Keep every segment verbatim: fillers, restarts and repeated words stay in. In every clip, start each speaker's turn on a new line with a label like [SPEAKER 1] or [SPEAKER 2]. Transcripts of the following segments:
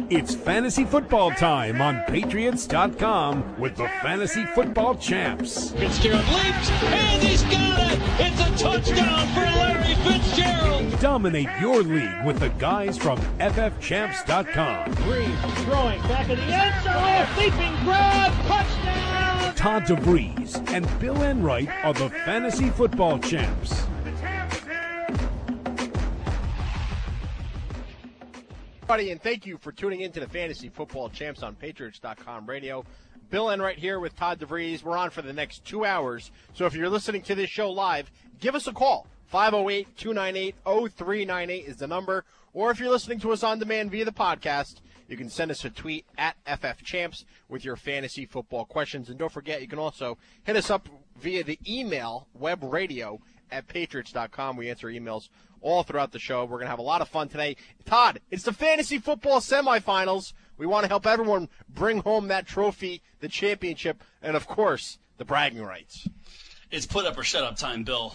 [SPEAKER 1] It's fantasy football time on Patriots dot com with the Fantasy Football Champs.
[SPEAKER 2] Fitzgerald leaps, and he's got it! It's a touchdown for Larry Fitzgerald!
[SPEAKER 1] Dominate your league with the guys from F F Champs dot com.
[SPEAKER 2] Breeze throwing back in the end zone, leaping grab, touchdown!
[SPEAKER 1] Todd DeVries and Bill Enright are the Fantasy Football Champs.
[SPEAKER 3] And thank you for tuning in to the Fantasy Football Champs on Patriots dot com radio. Bill Enright here with Todd DeVries. We're on for the next two hours. So if you're listening to this show live, give us a call. five oh eight, two nine eight, oh three nine eight is the number. Or if you're listening to us on demand via the podcast, you can send us a tweet at F F Champs with your fantasy football questions. And don't forget, you can also hit us up via the email, web radio at Patriots dot com. We answer emails all throughout the show. We're going to have a lot of fun today. Todd, it's the fantasy football semifinals. We want to help everyone bring home that trophy, the championship, and, of course, the bragging rights.
[SPEAKER 4] It's put up or shut up time, Bill.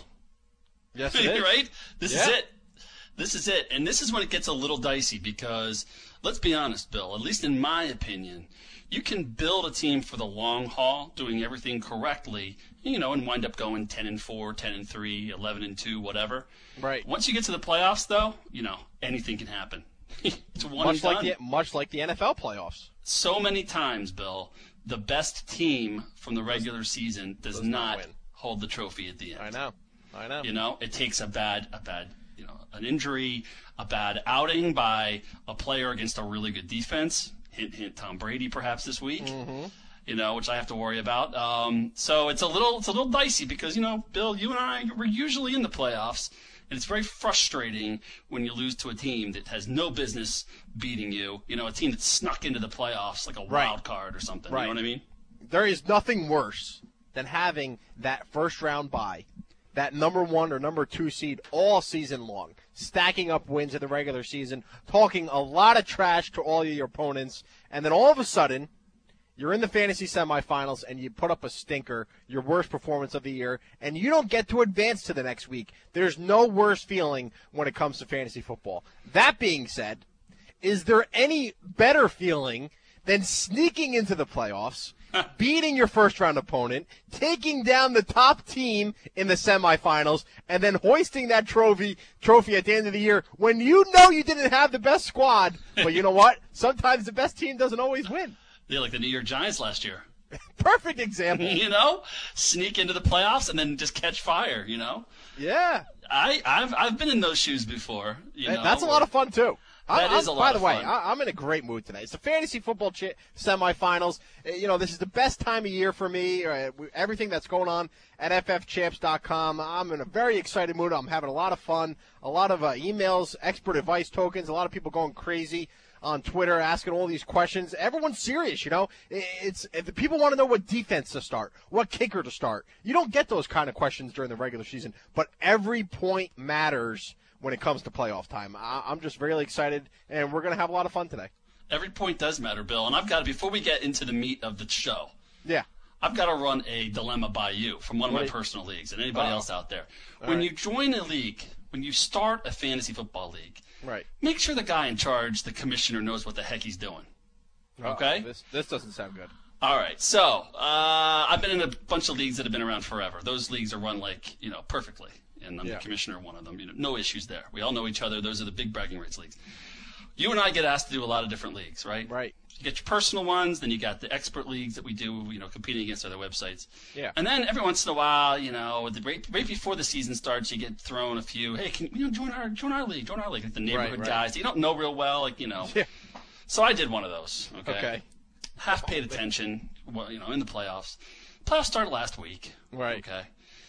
[SPEAKER 3] Yes, it is.
[SPEAKER 4] Right? This
[SPEAKER 3] yeah.
[SPEAKER 4] is it. This is it. And this is when it gets a little dicey because, let's be honest, Bill, at least in my opinion, you can build a team for the long haul, doing everything correctly, you know, and wind up going ten and four, ten and three, eleven and two, whatever.
[SPEAKER 3] Right.
[SPEAKER 4] Once you get to the playoffs, though, you know, anything can happen. It's one
[SPEAKER 3] much
[SPEAKER 4] and
[SPEAKER 3] like
[SPEAKER 4] done.
[SPEAKER 3] the much like the N F L playoffs.
[SPEAKER 4] So many times, Bill, the best team from the regular season does,
[SPEAKER 3] does
[SPEAKER 4] not,
[SPEAKER 3] not win.
[SPEAKER 4] hold the trophy at the end.
[SPEAKER 3] I know. I know.
[SPEAKER 4] You know, it takes a bad, a bad, you know, an injury, a bad outing by a player against a really good defense. Hint, hint, Tom Brady perhaps this week.
[SPEAKER 3] Mm-hmm.
[SPEAKER 4] You know, which I have to worry about. Um, so it's a little, it's a little dicey because, you know, Bill, you and I we're usually in the playoffs, and it's very frustrating when you lose to a team that has no business beating you. You know, a team that snuck into the playoffs like a
[SPEAKER 3] Right.
[SPEAKER 4] wild card or something.
[SPEAKER 3] Right.
[SPEAKER 4] You know what I mean?
[SPEAKER 3] There is nothing worse than having that first round bye, that number one or number two seed all season long, stacking up wins in the regular season, talking a lot of trash to all of your opponents, and then all of a sudden, you're in the fantasy semifinals and you put up a stinker, your worst performance of the year, and you don't get to advance to the next week. There's no worse feeling when it comes to fantasy football. That being said, is there any better feeling than sneaking into the playoffs, beating your first-round opponent, taking down the top team in the semifinals, and then hoisting that trophy trophy at the end of the year when you know you didn't have the best squad? But you know what? Sometimes the best team doesn't always win.
[SPEAKER 4] Yeah, like the New York Giants last year.
[SPEAKER 3] Perfect example.
[SPEAKER 4] You know, sneak into the playoffs and then just catch fire. You know.
[SPEAKER 3] Yeah.
[SPEAKER 4] I I've I've been in those shoes before. You know,
[SPEAKER 3] That's a lot of fun too.
[SPEAKER 4] That
[SPEAKER 3] I'm,
[SPEAKER 4] is a lot
[SPEAKER 3] By the
[SPEAKER 4] of
[SPEAKER 3] way,
[SPEAKER 4] fun.
[SPEAKER 3] I, I'm in a great mood today. It's the fantasy football ch- semifinals. Uh, You know, this is the best time of year for me. Uh, we- everything that's going on at F F Champs dot com. I'm in a very excited mood. I'm having a lot of fun. A lot of uh, emails, expert advice tokens. A lot of people going crazy on Twitter asking all these questions. Everyone's serious, you know. It's if people want to know what defense to start, what kicker to start. You don't get those kind of questions during the regular season, but every point matters when it comes to playoff time. I, I'm just really excited, and we're going to have a lot of fun today.
[SPEAKER 4] Every point does matter, Bill. And I've got to, before we get into the meat of the show,
[SPEAKER 3] Yeah.
[SPEAKER 4] I've got to run a dilemma by you from one of my
[SPEAKER 3] Right.
[SPEAKER 4] personal leagues and anybody
[SPEAKER 3] Uh-oh.
[SPEAKER 4] else out there.
[SPEAKER 3] All
[SPEAKER 4] when
[SPEAKER 3] right.
[SPEAKER 4] you join a league, when you start a fantasy football league,
[SPEAKER 3] Right.
[SPEAKER 4] make sure the guy in charge, the commissioner, knows what the heck he's doing. Okay?
[SPEAKER 3] Uh-oh. This this doesn't sound good.
[SPEAKER 4] All right. So uh, I've been in a bunch of leagues that have been around forever. Those leagues are run like, you know, perfectly. And I'm
[SPEAKER 3] Yeah.
[SPEAKER 4] the commissioner of one of them. You know, no issues there. We all know each other. Those are the big bragging rights leagues. You and I get asked to do a lot of different leagues, right?
[SPEAKER 3] Right.
[SPEAKER 4] You get your personal ones, then you got the expert leagues that we do, you know, competing against other websites.
[SPEAKER 3] Yeah.
[SPEAKER 4] And then every once in a while, you know, the, right, right before the season starts, you get thrown a few, hey, can you know, join our join our league, join our league, like the neighborhood
[SPEAKER 3] right.
[SPEAKER 4] guys that you don't know real well, like, you know.
[SPEAKER 3] Yeah.
[SPEAKER 4] So I did one of those, okay?
[SPEAKER 3] Okay.
[SPEAKER 4] Half paid attention, well, you know, in the playoffs. Playoffs started last week.
[SPEAKER 3] Right.
[SPEAKER 4] Okay.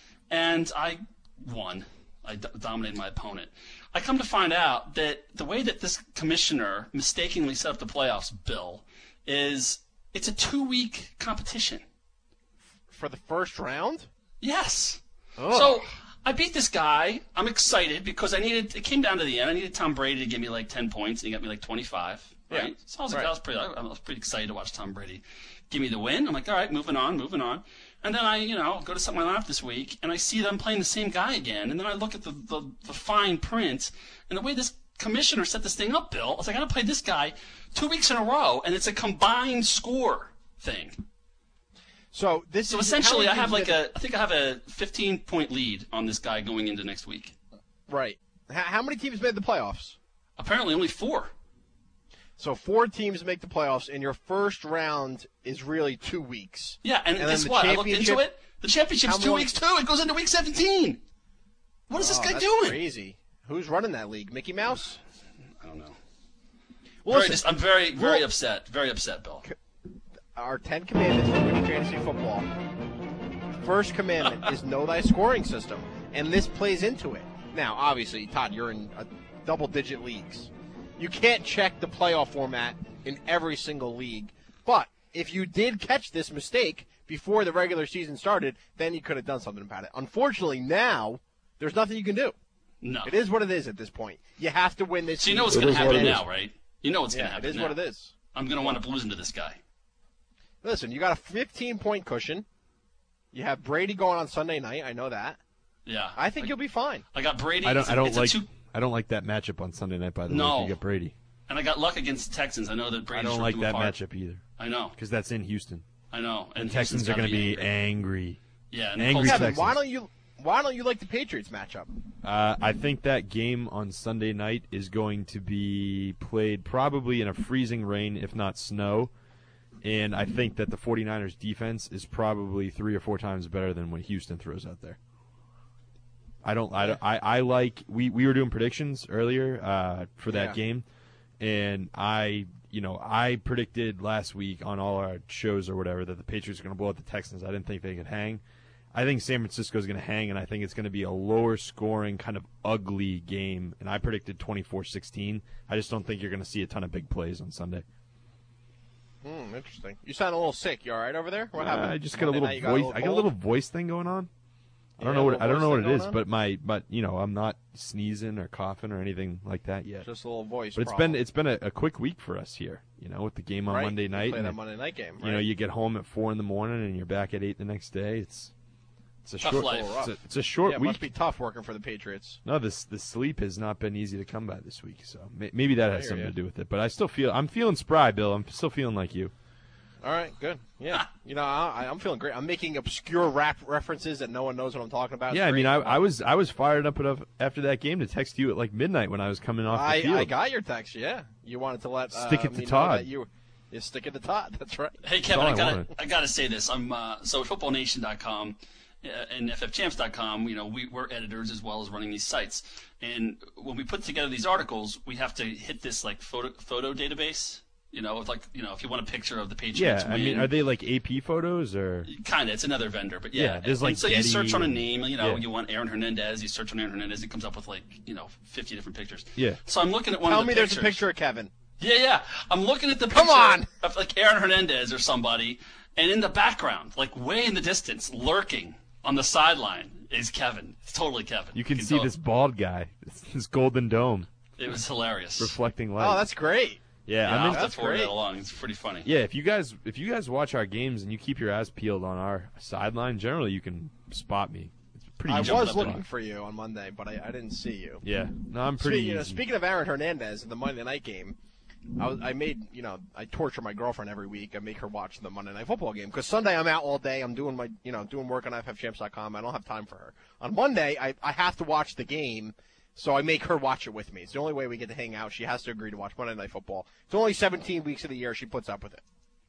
[SPEAKER 4] And I won. I d- dominated my opponent. I come to find out that the way that this commissioner mistakenly set up the playoffs, Bill, is it's a two-week competition.
[SPEAKER 3] For the first round?
[SPEAKER 4] Yes.
[SPEAKER 3] Oh.
[SPEAKER 4] So I beat this guy. I'm excited because I needed. It came down to the end. I needed Tom Brady to give me like ten points, and he got me like twenty-five. Right.
[SPEAKER 3] Yeah.
[SPEAKER 4] So I was like,
[SPEAKER 3] Right.
[SPEAKER 4] I was pretty. I was pretty excited to watch Tom Brady give me the win. I'm like, all right, moving on, moving on. And then I, you know, go to set my lineup this week, and I see them playing the same guy again. And then I look at the, the, the fine print, and the way this commissioner set this thing up, Bill. I was like, I got to play this guy two weeks in a row, and it's a combined score thing.
[SPEAKER 3] So this
[SPEAKER 4] So
[SPEAKER 3] is
[SPEAKER 4] essentially,
[SPEAKER 3] how
[SPEAKER 4] I
[SPEAKER 3] many
[SPEAKER 4] have like
[SPEAKER 3] teams
[SPEAKER 4] a, I think I have a fifteen point lead on this guy going into next week.
[SPEAKER 3] made- right. H- How many teams made the playoffs?
[SPEAKER 4] Apparently, only four.
[SPEAKER 3] So four teams make the playoffs, and your first round is really two weeks.
[SPEAKER 4] Yeah, and,
[SPEAKER 3] And then
[SPEAKER 4] guess
[SPEAKER 3] the
[SPEAKER 4] what? I looked into
[SPEAKER 3] championship-
[SPEAKER 4] it. The championship's
[SPEAKER 3] How
[SPEAKER 4] two
[SPEAKER 3] many-
[SPEAKER 4] weeks too. It goes into week seventeen. What is this
[SPEAKER 3] Oh,
[SPEAKER 4] guy
[SPEAKER 3] that's
[SPEAKER 4] doing?
[SPEAKER 3] Crazy. Who's running that league? Mickey Mouse?
[SPEAKER 4] I don't know.
[SPEAKER 3] Well,
[SPEAKER 4] Very
[SPEAKER 3] listen,
[SPEAKER 4] dis- I'm very, very
[SPEAKER 3] Well-
[SPEAKER 4] upset. Very upset, Bill.
[SPEAKER 3] our Ten Commandments for winning fantasy football. First commandment is know thy scoring system, and this plays into it. Now, obviously, Todd, you're in a double-digit leagues. You can't check the playoff format in every single league, but if you did catch this mistake before the regular season started, then you could have done something about it. Unfortunately, now there's nothing you can do.
[SPEAKER 4] No.
[SPEAKER 3] It is what it is at this point. You have to win this.
[SPEAKER 4] So you know what's
[SPEAKER 3] season.
[SPEAKER 4] going to
[SPEAKER 5] is what
[SPEAKER 4] happen
[SPEAKER 5] it
[SPEAKER 4] now, right? You know what's going to
[SPEAKER 3] Yeah, it
[SPEAKER 4] happen
[SPEAKER 3] is
[SPEAKER 4] now.
[SPEAKER 3] what it is.
[SPEAKER 4] I'm going to wind up losing to this guy.
[SPEAKER 3] Listen, you got a fifteen-point cushion. You have Brady going on Sunday night. I know that.
[SPEAKER 4] Yeah.
[SPEAKER 3] I think you'll be fine.
[SPEAKER 4] I got Brady.
[SPEAKER 5] I don't.
[SPEAKER 4] It's a-
[SPEAKER 5] I don't
[SPEAKER 4] it's a
[SPEAKER 5] like.
[SPEAKER 4] two-
[SPEAKER 5] I don't like that matchup on Sunday night. By the
[SPEAKER 4] No.
[SPEAKER 5] way, if you get Brady.
[SPEAKER 4] and I got luck against the Texans. I know that
[SPEAKER 5] I
[SPEAKER 4] Brady's
[SPEAKER 5] don't
[SPEAKER 4] ripped
[SPEAKER 5] like
[SPEAKER 4] them
[SPEAKER 5] that
[SPEAKER 4] apart.
[SPEAKER 5] matchup either
[SPEAKER 4] I know.
[SPEAKER 5] because that's in Houston.
[SPEAKER 4] I know. And
[SPEAKER 5] The Texans
[SPEAKER 4] Houston's
[SPEAKER 5] are going
[SPEAKER 4] gotta
[SPEAKER 5] to be angry.
[SPEAKER 4] Yeah. And
[SPEAKER 5] angry
[SPEAKER 4] Colts-
[SPEAKER 3] Kevin,
[SPEAKER 5] Texans.
[SPEAKER 3] why don't you why don't you like the Patriots matchup?
[SPEAKER 5] Uh, I think that game on Sunday night is going to be played probably in a freezing rain, if not snow. And I think that the 49ers defense is probably three or four times better than what Houston throws out there. I don't. I, don't- I, I like. We, we were doing predictions earlier uh, for that
[SPEAKER 3] Yeah.
[SPEAKER 5] game, and I you know I predicted last week on all our shows or whatever that the Patriots are going to blow out the Texans. I didn't think they could hang. I think San Francisco is going to hang, and I think it's going to be a lower scoring, kind of ugly game. And I predicted twenty-four sixteen. I just don't think you're going to see a ton of big plays on Sunday.
[SPEAKER 3] Hmm, interesting. You sound a little sick. You all right over there? What
[SPEAKER 5] Uh,
[SPEAKER 3] happened?
[SPEAKER 5] I just got a
[SPEAKER 3] Monday
[SPEAKER 5] little
[SPEAKER 3] night you
[SPEAKER 5] voice.
[SPEAKER 3] got a
[SPEAKER 5] I got a
[SPEAKER 3] cold?
[SPEAKER 5] little voice thing going on. I don't
[SPEAKER 3] Yeah,
[SPEAKER 5] know
[SPEAKER 3] a
[SPEAKER 5] what
[SPEAKER 3] little
[SPEAKER 5] I don't know what
[SPEAKER 3] voice
[SPEAKER 5] it
[SPEAKER 3] thing
[SPEAKER 5] is,
[SPEAKER 3] going on?
[SPEAKER 5] but my but you know I'm not sneezing or coughing or anything like that yet.
[SPEAKER 3] Just a little voice.
[SPEAKER 5] But it's
[SPEAKER 3] problem.
[SPEAKER 5] been it's been a, a quick week for us here. You know, with the game on
[SPEAKER 3] Right.
[SPEAKER 5] Monday
[SPEAKER 3] You
[SPEAKER 5] night.
[SPEAKER 3] play
[SPEAKER 5] and
[SPEAKER 3] that
[SPEAKER 5] it-
[SPEAKER 3] Monday night game. Right?
[SPEAKER 5] You know, you get home at four in the morning and you're back at eight the next day. It's it's a
[SPEAKER 4] Tough
[SPEAKER 5] short
[SPEAKER 4] life.
[SPEAKER 5] It's, a, it's a short
[SPEAKER 3] yeah, it
[SPEAKER 5] week.
[SPEAKER 3] must be tough working for the Patriots.
[SPEAKER 5] No, this the sleep has not been easy to come by this week, so may, maybe that
[SPEAKER 3] I
[SPEAKER 5] has
[SPEAKER 3] hear
[SPEAKER 5] something
[SPEAKER 3] ya.
[SPEAKER 5] to do with it. But I still feel I'm feeling spry, Bill. I'm still feeling like you.
[SPEAKER 3] All right, good. Yeah, you know, I, I'm feeling great. I'm making obscure rap references that no one knows what I'm talking about. It's
[SPEAKER 5] Yeah, I mean,
[SPEAKER 3] great.
[SPEAKER 5] I, I was I was fired up enough after that game to text you at like midnight when I was coming off the
[SPEAKER 3] I,
[SPEAKER 5] field.
[SPEAKER 3] I got your text. Yeah, you wanted to let uh,
[SPEAKER 5] Stick it to
[SPEAKER 3] me know
[SPEAKER 5] Todd.
[SPEAKER 3] that You, you stick it to Todd. That's right.
[SPEAKER 4] Hey Kevin,
[SPEAKER 5] all
[SPEAKER 4] I
[SPEAKER 5] I
[SPEAKER 4] gotta
[SPEAKER 5] wanted.
[SPEAKER 4] I gotta say this. I'm uh, so football nation dot com uh, and F F champs dot com. You know, we, we're editors as well as running these sites. And when we put together these articles, we have to hit this like photo photo database. You know, with like you know, if you want a picture of the Patriots,
[SPEAKER 5] yeah, I mean, are they like A P photos or?
[SPEAKER 4] Kind of, it's another vendor, but yeah.
[SPEAKER 5] Yeah, there's,
[SPEAKER 4] And
[SPEAKER 5] like,
[SPEAKER 4] so you
[SPEAKER 5] Getty
[SPEAKER 4] search on a
[SPEAKER 5] and-
[SPEAKER 4] name, you know,
[SPEAKER 5] yeah.
[SPEAKER 4] you want Aaron Hernandez, you search on Aaron Hernandez, it comes up with like you know fifty different pictures.
[SPEAKER 5] Yeah.
[SPEAKER 4] So I'm looking at one
[SPEAKER 3] Tell
[SPEAKER 4] of the
[SPEAKER 3] me
[SPEAKER 4] pictures.
[SPEAKER 3] there's a picture of Kevin.
[SPEAKER 4] Yeah, yeah. I'm looking at the
[SPEAKER 3] Come
[SPEAKER 4] picture
[SPEAKER 3] on!
[SPEAKER 4] of like Aaron Hernandez or somebody, and in the background, like way in the distance, lurking on the sideline, is Kevin. It's totally Kevin.
[SPEAKER 5] You can
[SPEAKER 4] You
[SPEAKER 5] see
[SPEAKER 4] tell.
[SPEAKER 5] this bald guy, this golden dome
[SPEAKER 4] It was hilarious.
[SPEAKER 5] reflecting light.
[SPEAKER 3] Oh, that's great.
[SPEAKER 5] yeah.
[SPEAKER 4] yeah,
[SPEAKER 5] I'm
[SPEAKER 4] I'll
[SPEAKER 5] in,
[SPEAKER 4] have to
[SPEAKER 3] That's
[SPEAKER 4] forward
[SPEAKER 3] great.
[SPEAKER 4] that along. It's pretty funny.
[SPEAKER 5] yeah. If you guys if you guys watch our games and you keep your eyes peeled on our sideline, generally you can spot me. It's pretty.
[SPEAKER 3] I
[SPEAKER 5] easy
[SPEAKER 4] jumping
[SPEAKER 3] was
[SPEAKER 5] to
[SPEAKER 4] up
[SPEAKER 3] looking
[SPEAKER 5] spot.
[SPEAKER 3] for you on Monday, but I, I didn't see you.
[SPEAKER 5] Yeah, no, I'm pretty.
[SPEAKER 3] Speaking, you know,
[SPEAKER 5] easy.
[SPEAKER 3] speaking of Aaron Hernandez in the Monday night game, I, was, I made, you know, I torture my girlfriend every week. I make her watch the Monday night football game because Sunday I'm out all day. I'm doing my, you know, doing work on F F champs dot com. I don't have time for her. On Monday, I, I have to watch the game, so I make her watch it with me. It's the only way we get to hang out. She has to agree to watch Monday night football. It's only seventeen weeks of the year. She puts up with it.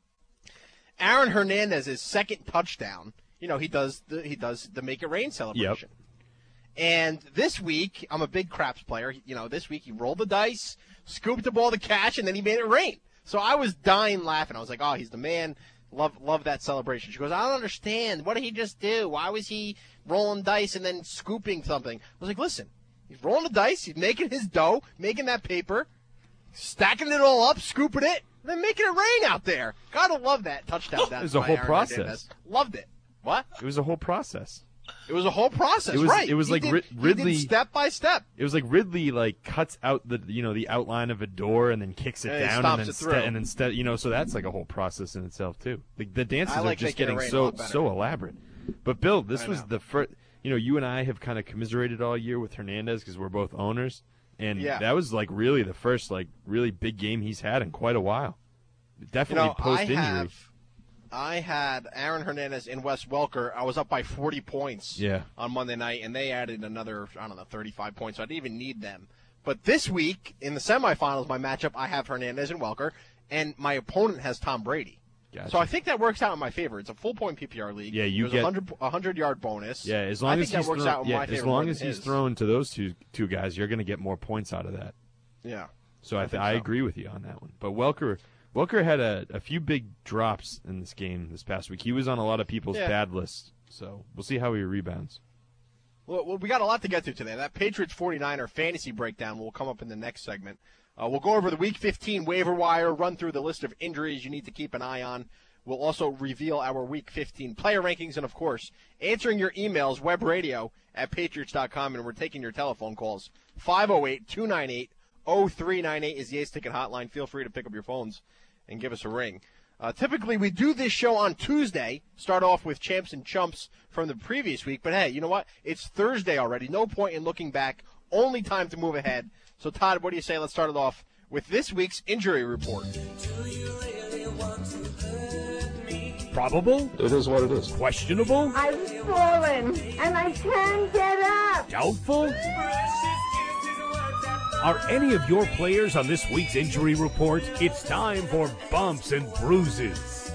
[SPEAKER 3] Aaron Hernandez's second touchdown, you know, he does the, he does the Make It Rain celebration. And this week, I'm a big craps player. You know, this week he rolled the dice, scooped the ball to cash, and then he made it rain. So I was dying laughing. I was like, oh, he's the man. Love love that celebration. She goes, I don't understand. What did he just do? Why was he rolling dice and then scooping something? I was like, listen, he's rolling the dice. He's making his dough, making that paper, stacking it all up, scooping it, and then making it rain out there. Gotta love that touchdown.
[SPEAKER 5] It was a
[SPEAKER 3] by
[SPEAKER 5] whole
[SPEAKER 3] Aaron
[SPEAKER 5] process.
[SPEAKER 3] Hernandez. Loved it. What?
[SPEAKER 5] It was a whole process.
[SPEAKER 3] It was a whole process,
[SPEAKER 5] It was-
[SPEAKER 3] right?
[SPEAKER 5] it was
[SPEAKER 3] He
[SPEAKER 5] like
[SPEAKER 3] did-
[SPEAKER 5] Rid-
[SPEAKER 3] he
[SPEAKER 5] Ridley-
[SPEAKER 3] did step by step.
[SPEAKER 5] It was like Ridley like cuts out the you know the outline of a door and then kicks it
[SPEAKER 3] And he
[SPEAKER 5] down
[SPEAKER 3] stops
[SPEAKER 5] and then
[SPEAKER 3] it through.
[SPEAKER 5] ste- and instead you know so that's like a whole process in itself too. The, the dances
[SPEAKER 3] I like
[SPEAKER 5] are just
[SPEAKER 3] making it
[SPEAKER 5] getting
[SPEAKER 3] rain a
[SPEAKER 5] so
[SPEAKER 3] lot better.
[SPEAKER 5] so elaborate. But Bill, this
[SPEAKER 3] I
[SPEAKER 5] was
[SPEAKER 3] know.
[SPEAKER 5] the first. You know, you and I have kind of commiserated all year with Hernandez because we're both owners. And
[SPEAKER 3] Yeah.
[SPEAKER 5] that was like really the first like really big game he's had in quite a while. Definitely
[SPEAKER 3] You know,
[SPEAKER 5] post
[SPEAKER 3] I
[SPEAKER 5] injury.
[SPEAKER 3] have, I had Aaron Hernandez and Wes Welker. I was up by forty points
[SPEAKER 5] Yeah.
[SPEAKER 3] on Monday night, and they added another, I don't know, thirty-five points. So I didn't even need them. But this week, in the semifinals, my matchup, I have Hernandez and Welker, and my opponent has Tom Brady.
[SPEAKER 5] Gotcha.
[SPEAKER 3] So I think that works out in my favor. It's a full-point P P R league.
[SPEAKER 5] Yeah, you
[SPEAKER 3] There's
[SPEAKER 5] get-
[SPEAKER 3] a hundred a hundred-yard bonus.
[SPEAKER 5] Yeah, as
[SPEAKER 3] I
[SPEAKER 5] long
[SPEAKER 3] think
[SPEAKER 5] as
[SPEAKER 3] that
[SPEAKER 5] he's
[SPEAKER 3] works
[SPEAKER 5] throw-
[SPEAKER 3] out in
[SPEAKER 5] yeah,
[SPEAKER 3] my
[SPEAKER 5] as
[SPEAKER 3] favor
[SPEAKER 5] long
[SPEAKER 3] more
[SPEAKER 5] as
[SPEAKER 3] than
[SPEAKER 5] he's
[SPEAKER 3] his.
[SPEAKER 5] thrown to those two two guys, you're going to get more points out of that.
[SPEAKER 3] Yeah.
[SPEAKER 5] So I, th-
[SPEAKER 3] think
[SPEAKER 5] I
[SPEAKER 3] so.
[SPEAKER 5] agree with you on that one. But Welker, Welker had a, a few big drops in this game this past week. He was on a lot of people's
[SPEAKER 3] Yeah.
[SPEAKER 5] bad lists, so we'll see how he rebounds.
[SPEAKER 3] Well, well, we got a lot to get to today. That Patriots forty-niner fantasy breakdown will come up in the next segment. Uh, we'll go over the Week fifteen waiver wire, run through the list of injuries you need to keep an eye on. We'll also reveal our Week fifteen player rankings, and, of course, answering your emails, web radio at patriots dot com, and we're taking your telephone calls. five oh eight, two nine eight, oh three nine eight is the Ace Ticket hotline. Feel free to pick up your phones and give us a ring. Uh, typically, we do this show on Tuesday, start off with champs and chumps from the previous week. But, hey, you know what? It's Thursday already. No point in looking back. Only time to move ahead. So, Todd, what do you say? Let's start it off with this week's injury report.
[SPEAKER 1] Probable?
[SPEAKER 6] It is what it is.
[SPEAKER 1] Questionable?
[SPEAKER 7] I've fallen and I can't get up.
[SPEAKER 1] Doubtful? Are any of your players on this week's injury report? It's time for Bumps and Bruises.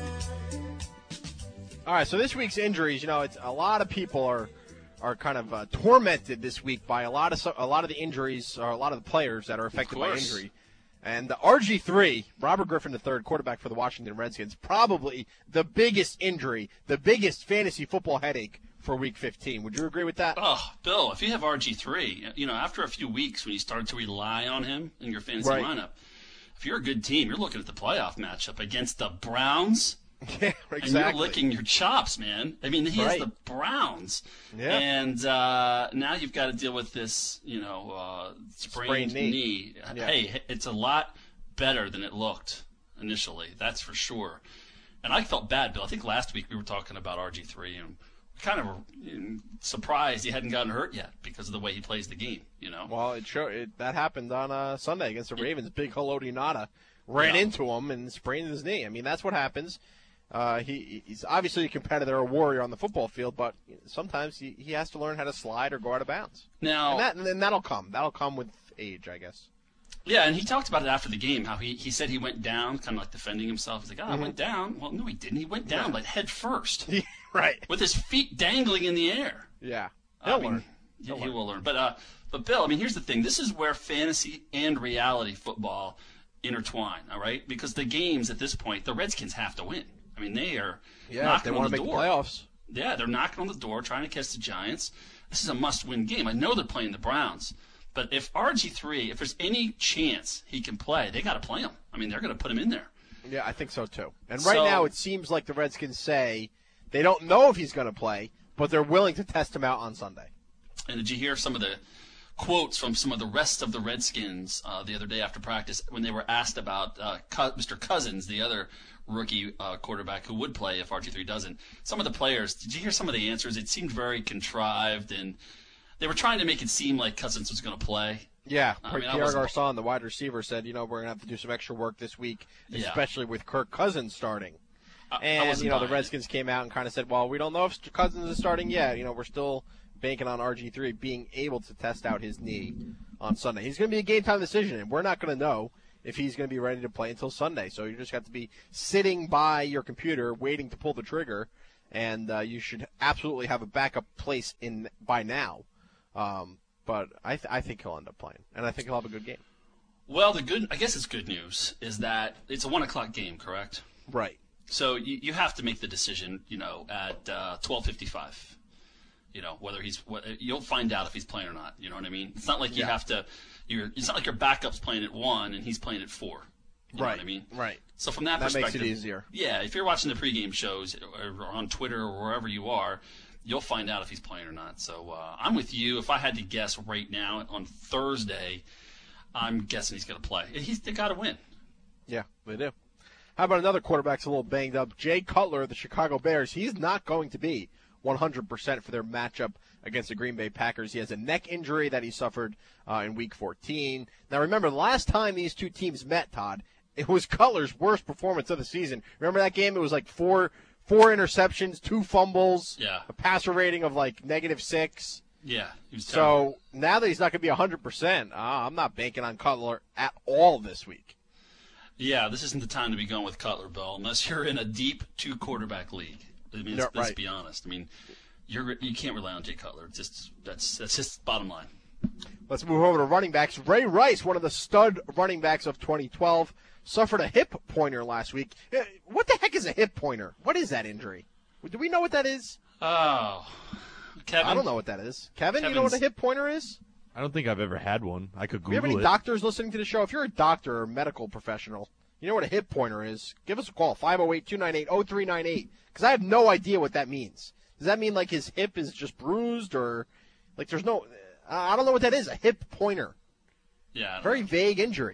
[SPEAKER 3] All right, so this week's injuries, you know, it's a lot of people are are kind of uh, tormented this week by a lot of a lot of the injuries, or a lot of the players that are affected by
[SPEAKER 4] course.
[SPEAKER 3] injury. And the R G three, Robert Griffin the third, quarterback for the Washington Redskins, probably the biggest injury, the biggest fantasy football headache for Week fifteen. Would you agree with that?
[SPEAKER 4] Oh, Bill, if you have R G three, you know, after a few weeks when you started to rely on him in your fantasy
[SPEAKER 3] Right.
[SPEAKER 4] lineup, if you're a good team, you're looking at the playoff matchup against the Browns,
[SPEAKER 3] Yeah,
[SPEAKER 4] and
[SPEAKER 3] exactly.
[SPEAKER 4] you're licking your chops, man. I mean, he
[SPEAKER 3] Right.
[SPEAKER 4] has the Browns.
[SPEAKER 3] Yeah.
[SPEAKER 4] And uh, now you've got to deal with this, you know, uh, sprained,
[SPEAKER 3] Sprained knee. Yeah.
[SPEAKER 4] Hey, it's a lot better than it looked initially, that's for sure. And I felt bad, Bill. I think last week we were talking about R G three, and kind of um, surprised he hadn't gotten hurt yet because of the way he plays the game, you know?
[SPEAKER 3] Well, it showed it, that happened on uh, Sunday against the Ravens. Big Haloti Ngata ran
[SPEAKER 4] Yeah.
[SPEAKER 3] into him and sprained his knee. I mean, that's what happens. Uh, he he's obviously a competitor, a warrior on the football field, but sometimes he, he has to learn how to slide or go out of bounds.
[SPEAKER 4] Now,
[SPEAKER 3] And, that, and then that'll come. That'll come with age, I guess.
[SPEAKER 4] yeah, and he talked about it after the game, how he, he said he went down, kind of like defending himself. He's like, oh,
[SPEAKER 3] Mm-hmm.
[SPEAKER 4] I went down. Well, no, he didn't. He went down, like, head first,
[SPEAKER 3] Right.
[SPEAKER 4] with his feet dangling in the air.
[SPEAKER 3] Yeah.
[SPEAKER 4] I
[SPEAKER 3] He'll
[SPEAKER 4] mean,
[SPEAKER 3] learn.
[SPEAKER 4] He,
[SPEAKER 3] He'll
[SPEAKER 4] he
[SPEAKER 3] learn.
[SPEAKER 4] will learn. But, uh, but Bill, I mean, here's the thing. This is where fantasy and reality football intertwine, all right? Because the games at this point, the Redskins have to win. I mean, they are
[SPEAKER 3] Yeah, if
[SPEAKER 4] knocking
[SPEAKER 3] they
[SPEAKER 4] on
[SPEAKER 3] want
[SPEAKER 4] the
[SPEAKER 3] to make
[SPEAKER 4] door.
[SPEAKER 3] the playoffs.
[SPEAKER 4] Yeah, they're knocking on the door, trying to catch the Giants. This is a must-win game. I know they're playing the Browns, but if R G three, if there's any chance he can play, they got to play him. I mean, they're going to put him in there.
[SPEAKER 3] Yeah, I think so, too. And right
[SPEAKER 4] So-
[SPEAKER 3] now it seems like the Redskins say they don't know if he's going to play, but they're willing to test him out on Sunday.
[SPEAKER 4] And did you hear some of the quotes from some of the rest of the Redskins uh, the other day after practice when they were asked about uh, Co- Mister Cousins, the other rookie uh, quarterback who would play if R G three doesn't? Some of the players, did you hear some of the answers? It seemed very contrived, and they were trying to make it seem like Cousins was going to play.
[SPEAKER 3] Yeah,
[SPEAKER 4] I mean, I
[SPEAKER 3] Pierre
[SPEAKER 4] wasn't-
[SPEAKER 3] Garcon, the wide receiver, said, you know, we're going to have to do some extra work this week,
[SPEAKER 4] Yeah.
[SPEAKER 3] especially with Kirk Cousins starting.
[SPEAKER 4] I, I
[SPEAKER 3] And,
[SPEAKER 4] wasn't
[SPEAKER 3] you know, the
[SPEAKER 4] buying it.
[SPEAKER 3] Redskins came out and kind of said, well, we don't know if Cousins is starting yet. You know, we're still banking on R G three being able to test out his knee on Sunday. He's going to be a game-time decision, and we're not going to know if he's going to be ready to play until Sunday. So you just have to be sitting by your computer waiting to pull the trigger, and uh, you should absolutely have a backup place in by now. Um, but I, th- I think he'll end up playing, and I think he'll have a good game.
[SPEAKER 4] Well, the good, I guess it's good news, is that it's a one o'clock game, correct?
[SPEAKER 3] Right.
[SPEAKER 4] So you, you have to make the decision, you know, at uh, twelve fifty-five. You know, whether he's, what, you'll find out if he's playing or not. You know what I mean? It's not like you
[SPEAKER 3] Yeah.
[SPEAKER 4] have to, you're, it's not like your backup's playing at one and he's playing at four. You know
[SPEAKER 3] right.
[SPEAKER 4] what I mean?
[SPEAKER 3] Right.
[SPEAKER 4] So from that,
[SPEAKER 3] That makes
[SPEAKER 4] perspective,
[SPEAKER 3] it easier.
[SPEAKER 4] Yeah, if you're watching the pregame shows or, or on Twitter or wherever you are, you'll find out if he's playing or not. So uh, I'm with you. If I had to guess right now on Thursday, I'm guessing he's going to play. He's they got to win.
[SPEAKER 3] Yeah, they do. How about another quarterback's a little banged up? Jay Cutler of the Chicago Bears. He's not going to be one hundred percent for their matchup against the Green Bay Packers. He has a neck injury that he suffered uh, in Week fourteen. Now, remember, the last time these two teams met, Todd, it was Cutler's worst performance of the season. Remember that game? It was like four four interceptions, two fumbles,
[SPEAKER 4] yeah.
[SPEAKER 3] a passer rating of like negative six.
[SPEAKER 4] Yeah. He was
[SPEAKER 3] so now that he's not going to be one hundred percent, uh, I'm not banking on Cutler at all this week.
[SPEAKER 4] Yeah, this isn't the time to be going with Cutler, Bill, unless you're in a deep two-quarterback league. I mean, let's,
[SPEAKER 3] no,
[SPEAKER 4] let's
[SPEAKER 3] right.
[SPEAKER 4] be honest. I mean, you're you can't rely on Jay Cutler. It's just that's that's just bottom line.
[SPEAKER 3] Let's move over to running backs. Ray Rice, one of the stud running backs of twenty twelve, suffered a hip pointer last week. What the heck is a hip pointer? What is that injury? Do we know what that is?
[SPEAKER 4] Oh, Kevin.
[SPEAKER 3] I don't know what that is. Kevin,
[SPEAKER 4] Kevin's,
[SPEAKER 3] you know what a hip pointer is?
[SPEAKER 5] I don't think I've ever had one. I could
[SPEAKER 3] Do we have
[SPEAKER 5] Google
[SPEAKER 3] any
[SPEAKER 5] it.
[SPEAKER 3] doctors listening to the show? If you're a doctor or medical professional, you know what a hip pointer is, give us a call, five oh eight, two nine eight, oh three nine eight, because I have no idea what that means. Does that mean like his hip is just bruised or like there's no – I don't know what that is, a hip pointer.
[SPEAKER 4] Yeah.
[SPEAKER 3] Very
[SPEAKER 4] know.
[SPEAKER 3] vague injury.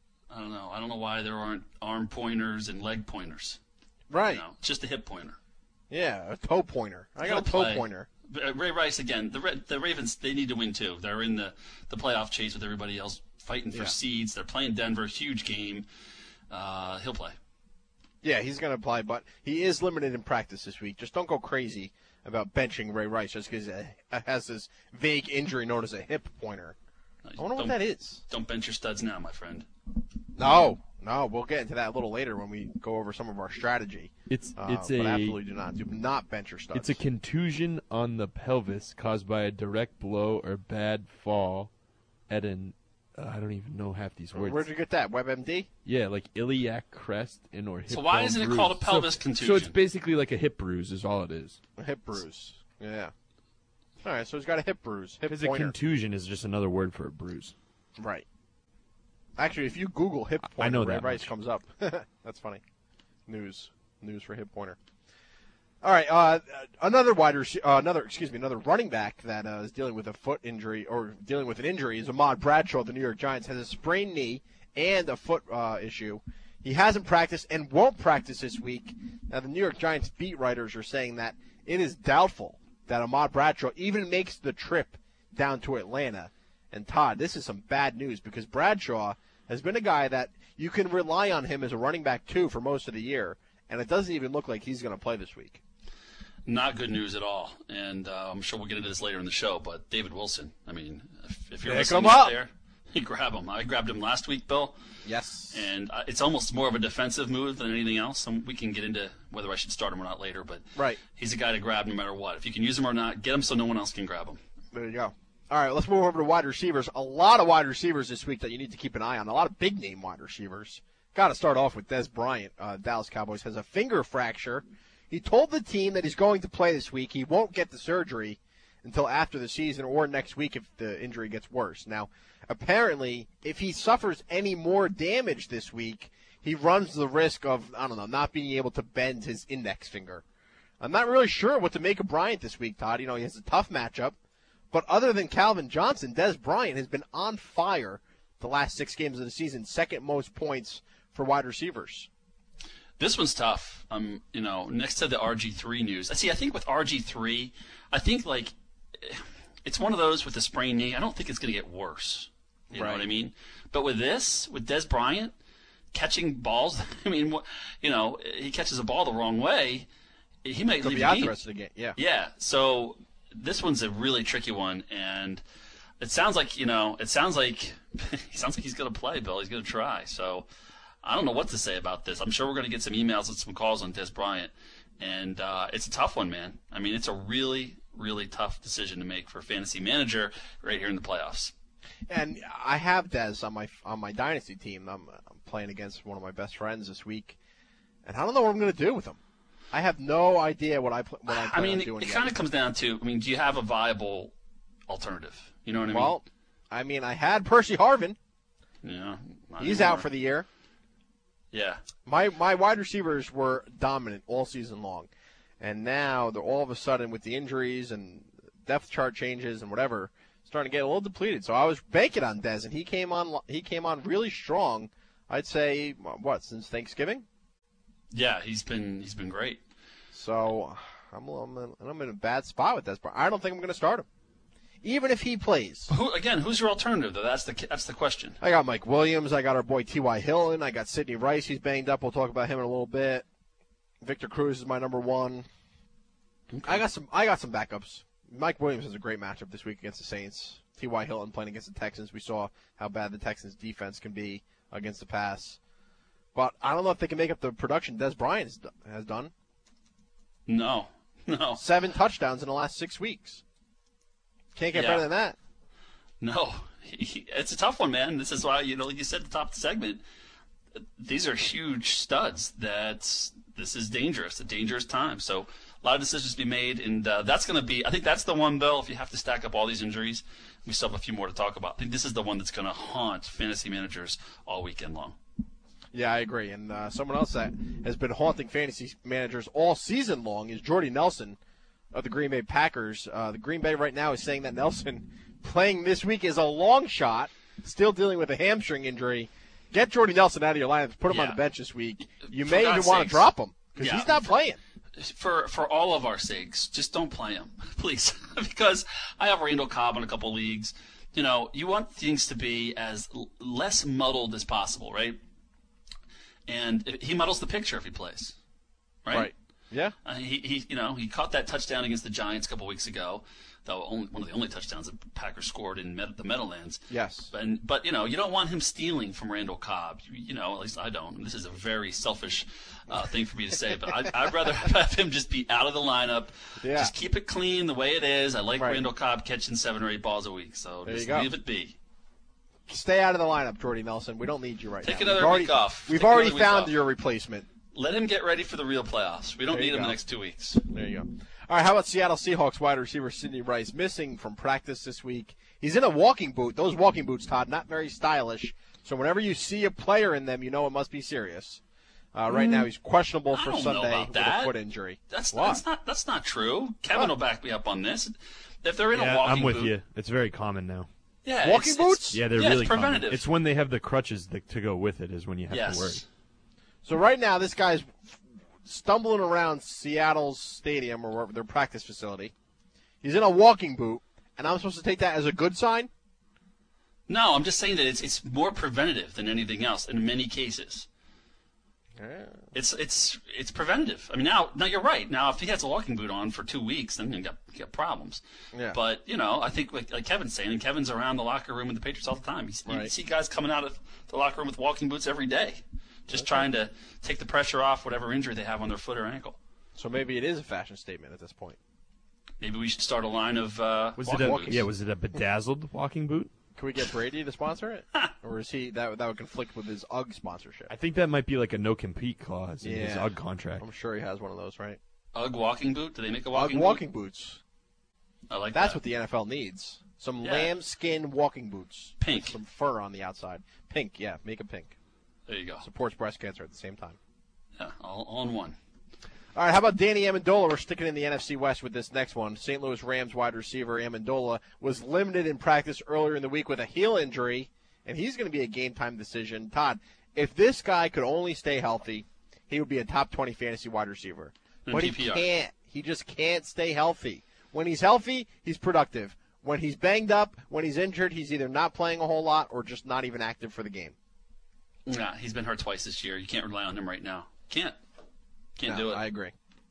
[SPEAKER 4] I don't know. I don't know why there aren't arm pointers and leg pointers.
[SPEAKER 3] Right.
[SPEAKER 4] You know, just a hip pointer.
[SPEAKER 3] Yeah, a toe pointer. I got
[SPEAKER 4] He'll
[SPEAKER 3] a toe
[SPEAKER 4] play.
[SPEAKER 3] pointer.
[SPEAKER 4] Ray Rice, again, the Ra- the Ravens, they need to win too. They're in the, the playoff chase with everybody else fighting for
[SPEAKER 3] Yeah.
[SPEAKER 4] seeds. They're playing Denver, huge game. Uh, he'll play.
[SPEAKER 3] Yeah, he's going to play, but he is limited in practice this week. Just don't go crazy about benching Ray Rice just because he has this vague injury known as a hip pointer. I wonder what
[SPEAKER 4] Don't-
[SPEAKER 3] that is.
[SPEAKER 4] Don't bench your studs now, my friend.
[SPEAKER 3] No, no, we'll get into that a little later when we go over some of our strategy.
[SPEAKER 5] It's
[SPEAKER 3] Uh,
[SPEAKER 5] it's
[SPEAKER 3] but
[SPEAKER 5] a
[SPEAKER 3] absolutely do not do not bench your studs.
[SPEAKER 5] it's a contusion on the pelvis caused by a direct blow or bad fall at an uh, I don't even know half these words.
[SPEAKER 3] Where'd you get that? WebMD?
[SPEAKER 5] Yeah, like iliac crest and or hip
[SPEAKER 4] So why
[SPEAKER 5] bone
[SPEAKER 4] isn't it
[SPEAKER 5] bruise.
[SPEAKER 4] called a pelvis
[SPEAKER 5] so,
[SPEAKER 4] contusion?
[SPEAKER 5] So it's basically like a hip bruise is all it is.
[SPEAKER 3] A hip bruise. Yeah. All right, so he's got a hip bruise. Hip
[SPEAKER 5] Because a
[SPEAKER 3] pointer.
[SPEAKER 5] contusion is just another word for a bruise.
[SPEAKER 3] Right. Actually, if you Google hip pointer,
[SPEAKER 5] I know
[SPEAKER 3] Ray
[SPEAKER 5] that
[SPEAKER 3] Rice
[SPEAKER 5] much.
[SPEAKER 3] comes up. That's funny. News. News for hip pointer. All right, uh, another wide rec- uh, another excuse me, another running back that uh, is dealing with a foot injury or dealing with an injury is Ahmad Bradshaw of the New York Giants. Has a sprained knee and a foot uh, issue. He hasn't practiced and won't practice this week. Now, the New York Giants beat writers are saying that it is doubtful that Ahmad Bradshaw even makes the trip down to Atlanta. And Todd, this is some bad news because Bradshaw has been a guy that you can rely on him as a running back too for most of the year, and it doesn't even look like he's going to play this week.
[SPEAKER 4] Not good news at all. And uh, I'm sure we'll get into this later in the show, but David Wilson, I mean, if, if you're
[SPEAKER 3] Pick
[SPEAKER 4] listening
[SPEAKER 3] him up.
[SPEAKER 4] there, you grab him. I grabbed him last week, Bill.
[SPEAKER 3] Yes.
[SPEAKER 4] And uh, it's almost more of a defensive move than anything else. And we can get into whether I should start him or not later, but
[SPEAKER 3] Right.
[SPEAKER 4] he's a guy to grab no matter what. If you can use him or not, get him so no one else can grab him.
[SPEAKER 3] There you go. All right, let's move over to wide receivers. A lot of wide receivers this week that you need to keep an eye on. A lot of big-name wide receivers. Got to start off with Dez Bryant. Uh, Dallas Cowboys has a finger fracture. He told the team that he's going to play this week. He won't get the surgery until after the season or next week if the injury gets worse. Now, apparently, if he suffers any more damage this week, he runs the risk of, I don't know, not being able to bend his index finger. I'm not really sure what to make of Bryant this week, Todd. You know, he has a tough matchup. But other than Calvin Johnson, Dez Bryant has been on fire the last six games of the season, second most points for wide receivers.
[SPEAKER 4] This one's tough. Um, you know, next to the R G three news. I see. I think with R G three, I think like it's one of those with the sprained knee. I don't think it's going to get worse. You know
[SPEAKER 3] Right.
[SPEAKER 4] what I mean? But with this, with Dez Bryant catching balls, I mean, wh- you know, he catches a ball the wrong way, he might
[SPEAKER 3] Could
[SPEAKER 4] leave
[SPEAKER 3] be
[SPEAKER 4] the
[SPEAKER 3] out
[SPEAKER 4] game.
[SPEAKER 3] the rest of the game. Yeah.
[SPEAKER 4] Yeah. So this one's a really tricky one, and it sounds like you know, it sounds like he sounds like he's going to play. Bill, he's going to try. So I don't know what to say about this. I'm sure we're going to get some emails and some calls on Dez Bryant, and uh, it's a tough one, man. I mean, it's a really, really tough decision to make for a fantasy manager right here in the playoffs.
[SPEAKER 3] And I have Dez on my on my dynasty team. I'm, I'm playing against one of my best friends this week, and I don't know what I'm going to do with him. I have no idea what I pl- what I
[SPEAKER 4] I
[SPEAKER 3] plan
[SPEAKER 4] mean,
[SPEAKER 3] on
[SPEAKER 4] it,
[SPEAKER 3] doing.
[SPEAKER 4] it
[SPEAKER 3] yet.
[SPEAKER 4] kind of comes down to, I mean, do you have a viable alternative? You know what I mean?
[SPEAKER 3] Well, I mean, I had Percy Harvin.
[SPEAKER 4] Yeah. not
[SPEAKER 3] He's
[SPEAKER 4] anymore.
[SPEAKER 3] out for the year.
[SPEAKER 4] Yeah.
[SPEAKER 3] My my wide receivers were dominant all season long, and now they're all of a sudden with the injuries and depth chart changes and whatever starting to get a little depleted. So I was banking on Dez, and he came on he came on really strong. I'd say what since Thanksgiving.
[SPEAKER 4] Yeah, he's been he's been great.
[SPEAKER 3] So I'm, I'm, in, I'm in a bad spot with this. I don't think I'm going to start him, even if he plays.
[SPEAKER 4] Who again? Who's your alternative though? That's the that's the question.
[SPEAKER 3] I got Mike Williams. I got our boy T Y. Hilton. I got Sidney Rice. He's banged up. We'll talk about him in a little bit. Victor Cruz is my number one. Okay. I got some. I got some backups. Mike Williams has a great matchup this week against the Saints. T Y. Hilton playing against the Texans. We saw how bad the Texans' defense can be against the pass. But I don't know if they can make up the production Des Bryant has done.
[SPEAKER 4] No, no.
[SPEAKER 3] Seven touchdowns in the last six weeks. Can't get
[SPEAKER 4] yeah.
[SPEAKER 3] better than that.
[SPEAKER 4] No, he, he, it's a tough one, man. This is why, you know, like you said at the top of the segment, these are huge studs. That this is dangerous, a dangerous time. So a lot of decisions to be made, and uh, that's going to be, I think that's the one, Bill, if you have to stack up all these injuries, we still have a few more to talk about. I think this is the one that's going to haunt fantasy managers all weekend long.
[SPEAKER 3] Yeah, I agree. And uh, someone else that has been haunting fantasy managers all season long is Jordy Nelson of the Green Bay Packers. Uh, the Green Bay right now is saying that Nelson playing this week is a long shot, still dealing with a hamstring injury. Get Jordy Nelson out of your lineup. Put him
[SPEAKER 4] yeah.
[SPEAKER 3] on the bench this week. You
[SPEAKER 4] For
[SPEAKER 3] may
[SPEAKER 4] God's
[SPEAKER 3] even want to
[SPEAKER 4] sakes.
[SPEAKER 3] drop him because
[SPEAKER 4] Yeah.
[SPEAKER 3] he's not playing.
[SPEAKER 4] For for all of our sakes, just don't play him, please. Because I have Randall Cobb in a couple leagues. You know, you want things to be as l- less muddled as possible, right? And if, he muddles the picture if he plays, right?
[SPEAKER 3] Right. Yeah.
[SPEAKER 4] Uh, he, he, you know, he caught that touchdown against the Giants a couple weeks ago, though only, one of the only touchdowns that Packers scored in Med- the Meadowlands.
[SPEAKER 3] Yes.
[SPEAKER 4] But, but, you know, you don't want him stealing from Randall Cobb. You, you know, at least I don't. And this is a very selfish uh, thing for me to say, but I'd, I'd rather have him just be out of the lineup.
[SPEAKER 3] Yeah.
[SPEAKER 4] Just keep it clean the way it is. I like
[SPEAKER 3] Right.
[SPEAKER 4] Randall Cobb catching seven or eight balls a week, so
[SPEAKER 3] There
[SPEAKER 4] just
[SPEAKER 3] you go.
[SPEAKER 4] leave it be.
[SPEAKER 3] Stay out of the lineup, Jordy Nelson. We don't need you right
[SPEAKER 4] Take
[SPEAKER 3] now.
[SPEAKER 4] another
[SPEAKER 3] we've already,
[SPEAKER 4] week off.
[SPEAKER 3] We've
[SPEAKER 4] Take
[SPEAKER 3] already
[SPEAKER 4] another week
[SPEAKER 3] found
[SPEAKER 4] off.
[SPEAKER 3] your replacement.
[SPEAKER 4] Let him get ready for the real playoffs. We don't
[SPEAKER 3] There
[SPEAKER 4] need
[SPEAKER 3] you
[SPEAKER 4] him
[SPEAKER 3] go.
[SPEAKER 4] the next two weeks.
[SPEAKER 3] There you go. All right, how about Seattle Seahawks wide receiver Sidney Rice missing from practice this week? He's in a walking boot. Those walking boots, Todd, not very stylish. So whenever you see a player in them, you know it must be serious. Uh, right now, he's questionable
[SPEAKER 4] I
[SPEAKER 3] for
[SPEAKER 4] don't know
[SPEAKER 3] Sunday
[SPEAKER 4] about
[SPEAKER 3] with
[SPEAKER 4] that.
[SPEAKER 3] a foot injury.
[SPEAKER 4] That's,
[SPEAKER 3] Why?
[SPEAKER 4] that's not that's not true. Kevin
[SPEAKER 3] What?
[SPEAKER 4] will back me up on this. If they're in
[SPEAKER 5] Yeah,
[SPEAKER 4] a walking
[SPEAKER 5] I'm with
[SPEAKER 4] boot,
[SPEAKER 5] you. It's very common now.
[SPEAKER 4] yeah,
[SPEAKER 3] Walking
[SPEAKER 4] it's-
[SPEAKER 3] boots?
[SPEAKER 4] it's-
[SPEAKER 5] Yeah, they're
[SPEAKER 4] yeah,
[SPEAKER 5] really
[SPEAKER 4] it's
[SPEAKER 5] common.
[SPEAKER 4] preventative.
[SPEAKER 5] It's when they have the crutches that, to go with it is when you have
[SPEAKER 4] yes.
[SPEAKER 5] to worry.
[SPEAKER 3] So right now, this guy's stumbling around Seattle's stadium or wherever their practice facility. He's in a walking boot, and I'm supposed to take that as a good sign?
[SPEAKER 4] No, I'm just saying that it's it's more preventative than anything else in many cases. It's it's it's preventative. I mean, now now you're right. Now, if he has a walking boot on for two weeks, then you got you got problems.
[SPEAKER 3] Yeah.
[SPEAKER 4] But you know, I think like, like Kevin's saying, and Kevin's around the locker room with the Patriots all the time. He's, You
[SPEAKER 3] Right.
[SPEAKER 4] see guys coming out of the locker room with walking boots every day, just trying to take the pressure off whatever injury they have on their foot or ankle.
[SPEAKER 3] So maybe it is a fashion statement at this point.
[SPEAKER 4] Maybe we should start a line of uh,
[SPEAKER 5] Was
[SPEAKER 4] walking
[SPEAKER 5] it a
[SPEAKER 4] boots.
[SPEAKER 5] yeah? Was it a bedazzled walking boot?
[SPEAKER 3] Can we get Brady to sponsor it? Or is he that that would conflict with his UGG sponsorship?
[SPEAKER 5] I think that might be like a no compete clause in his
[SPEAKER 3] Yeah.
[SPEAKER 5] UGG contract.
[SPEAKER 3] I'm sure he has one of those, right?
[SPEAKER 4] UGG walking boot? Do they make a
[SPEAKER 3] UGG
[SPEAKER 4] walking
[SPEAKER 3] walking
[SPEAKER 4] boot?
[SPEAKER 3] boots.
[SPEAKER 4] I like
[SPEAKER 3] That's
[SPEAKER 4] that.
[SPEAKER 3] what the N F L needs. Some
[SPEAKER 4] Yeah.
[SPEAKER 3] lambskin walking boots.
[SPEAKER 4] Pink.
[SPEAKER 3] With some fur on the outside. Pink, yeah. Make it pink.
[SPEAKER 4] There you go.
[SPEAKER 3] Supports breast cancer at the same time.
[SPEAKER 4] Yeah, all, all in one.
[SPEAKER 3] All right, how about Danny Amendola? We're sticking in the N F C West with this next one. Saint Louis Rams wide receiver Amendola was limited in practice earlier in the week with a heel injury, and he's going to be a game-time decision. Todd, if this guy could only stay healthy, he would be a top twenty fantasy wide receiver.
[SPEAKER 4] In
[SPEAKER 3] But he
[SPEAKER 4] P P R.
[SPEAKER 3] can't. He just can't stay healthy. When he's healthy, he's productive. When he's banged up, when he's injured, he's either not playing a whole lot or just not even active for the game.
[SPEAKER 4] Yeah, he's been hurt twice this year. You can't rely on him right now. Can't. Can't
[SPEAKER 3] No,
[SPEAKER 4] do it.
[SPEAKER 3] I agree.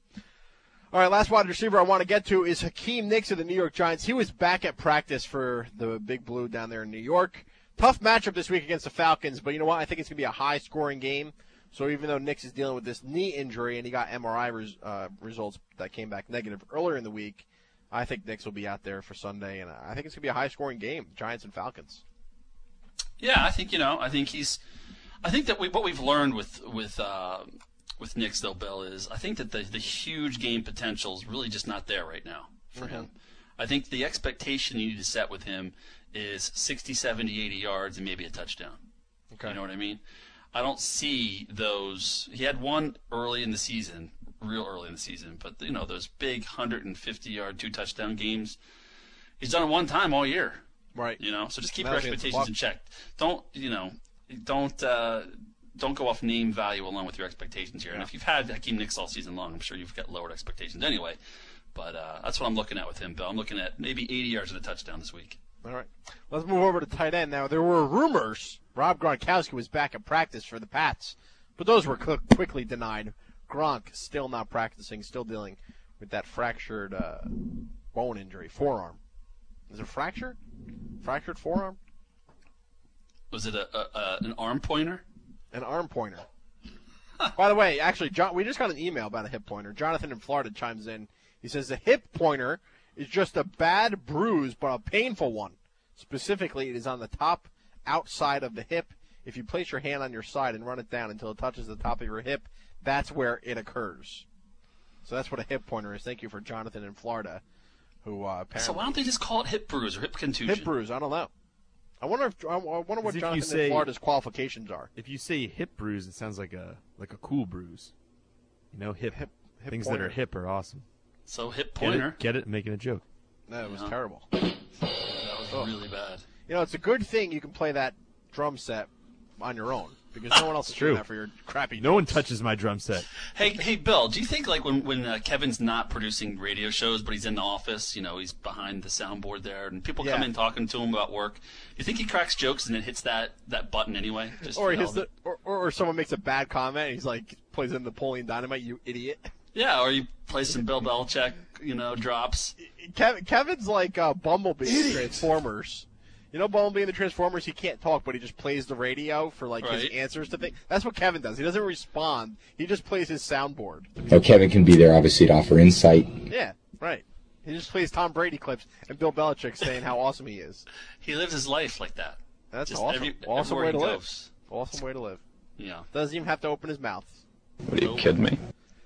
[SPEAKER 3] All right, last wide receiver I want to get to is Hakeem Nicks of the New York Giants. He was back at practice for the Big Blue down there in New York. Tough matchup this week against the Falcons, but you know what? I think it's going to be a high-scoring game. So even though Nicks is dealing with this knee injury and he got M R I res, uh, results that came back negative earlier in the week, I think Nicks will be out there for Sunday, and I think it's going to be a high-scoring game, Giants and Falcons.
[SPEAKER 4] Yeah, I think you know. I think he's. I think that we, what we've learned with with uh, with Nicks, though, Bill, is I think that the the huge game potential is really just not there right now for
[SPEAKER 3] Mm-hmm.
[SPEAKER 4] him. I think the expectation you need to set with him is sixty, seventy, eighty yards and maybe a touchdown.
[SPEAKER 3] Okay.
[SPEAKER 4] You know what I mean? I don't see those. He had one early in the season, real early in the season, but you know those big one hundred fifty yard, two touchdown games. He's done it one time all year.
[SPEAKER 3] Right.
[SPEAKER 4] You know, so just keep
[SPEAKER 3] That
[SPEAKER 4] your
[SPEAKER 3] was against the
[SPEAKER 4] expectations in check. Don't you know? Don't uh, don't go off name value alone with your expectations here.
[SPEAKER 3] Yeah.
[SPEAKER 4] And if you've had Hakeem Nicks all season long, I'm sure you've got lowered expectations anyway. But uh, that's what I'm looking at with him, Bill. I'm looking at maybe eighty yards and a touchdown this week.
[SPEAKER 3] All right. Let's move over to tight end. Now, there were rumors Rob Gronkowski was back at practice for the Pats, but those were cl- quickly denied. Gronk still not practicing, still dealing with that fractured uh, bone injury, forearm. Is it fractured? Fractured forearm?
[SPEAKER 4] Was it a, a, a an arm pointer?
[SPEAKER 3] An arm pointer. By the way, actually, John, we just got an email about a hip pointer. Jonathan in Florida chimes in. He says the hip pointer is just a bad bruise, but a painful one. Specifically, it is on the top outside of the hip. If you place your hand on your side and run it down until it touches the top of your hip, that's where it occurs. So that's what a hip pointer is. Thank you for Jonathan in Florida, who uh, apparently.
[SPEAKER 4] So why don't they just call it hip bruise or hip contusion?
[SPEAKER 3] Hip bruise, I don't know. I wonder if I wonder what
[SPEAKER 5] if
[SPEAKER 3] Jonathan
[SPEAKER 5] you say-
[SPEAKER 3] in Florida's qualifications are.
[SPEAKER 5] If you say hip bruise, it sounds like a like a cool bruise. You know, hip,
[SPEAKER 3] Hip- hip
[SPEAKER 5] things
[SPEAKER 3] pointer.
[SPEAKER 5] that are hip are awesome.
[SPEAKER 4] So hip
[SPEAKER 5] Get
[SPEAKER 4] pointer.
[SPEAKER 5] it? Get it? Making a joke.
[SPEAKER 3] No, it was
[SPEAKER 4] Yeah.
[SPEAKER 3] terrible.
[SPEAKER 4] That was really bad.
[SPEAKER 3] You know, it's a good thing you can play that drum set on your own because no one else is
[SPEAKER 5] True.
[SPEAKER 3] doing that for your crappy.
[SPEAKER 5] No one
[SPEAKER 3] jokes.
[SPEAKER 5] touches my drum set.
[SPEAKER 4] Hey, hey, Bill. Do you think like when when uh, Kevin's not producing radio shows, but he's in the office, you know, he's behind the soundboard there, and people come
[SPEAKER 3] Yeah.
[SPEAKER 4] in talking to him about work. You think he cracks jokes and then hits that, that button anyway? Just
[SPEAKER 3] Or,
[SPEAKER 4] for
[SPEAKER 3] his,
[SPEAKER 4] hell of it?
[SPEAKER 3] or, or or someone makes a bad comment and he's like plays in Napoleon Dynamite, you idiot.
[SPEAKER 4] Yeah, or you play some Bill Belichick, you know, drops.
[SPEAKER 3] Kevin, Kevin's like uh, Bumblebee in the Transformers. You know Bumblebee in the Transformers, he can't talk, but he just plays the radio for like his
[SPEAKER 4] Right.
[SPEAKER 3] answers to things. That's what Kevin does. He doesn't respond. He just plays his soundboard.
[SPEAKER 6] Now, Kevin can be there, obviously, to offer insight.
[SPEAKER 3] Yeah, right. He just plays Tom Brady clips and Bill Belichick saying how awesome he is.
[SPEAKER 4] He lives his life like that.
[SPEAKER 3] That's
[SPEAKER 4] Just
[SPEAKER 3] awesome.
[SPEAKER 4] every-
[SPEAKER 3] awesome
[SPEAKER 4] everywhere
[SPEAKER 3] way to
[SPEAKER 4] he
[SPEAKER 3] live.
[SPEAKER 4] goes.
[SPEAKER 3] Awesome way to live.
[SPEAKER 4] Yeah.
[SPEAKER 3] Doesn't even have to open his mouth.
[SPEAKER 6] What, are you kidding me?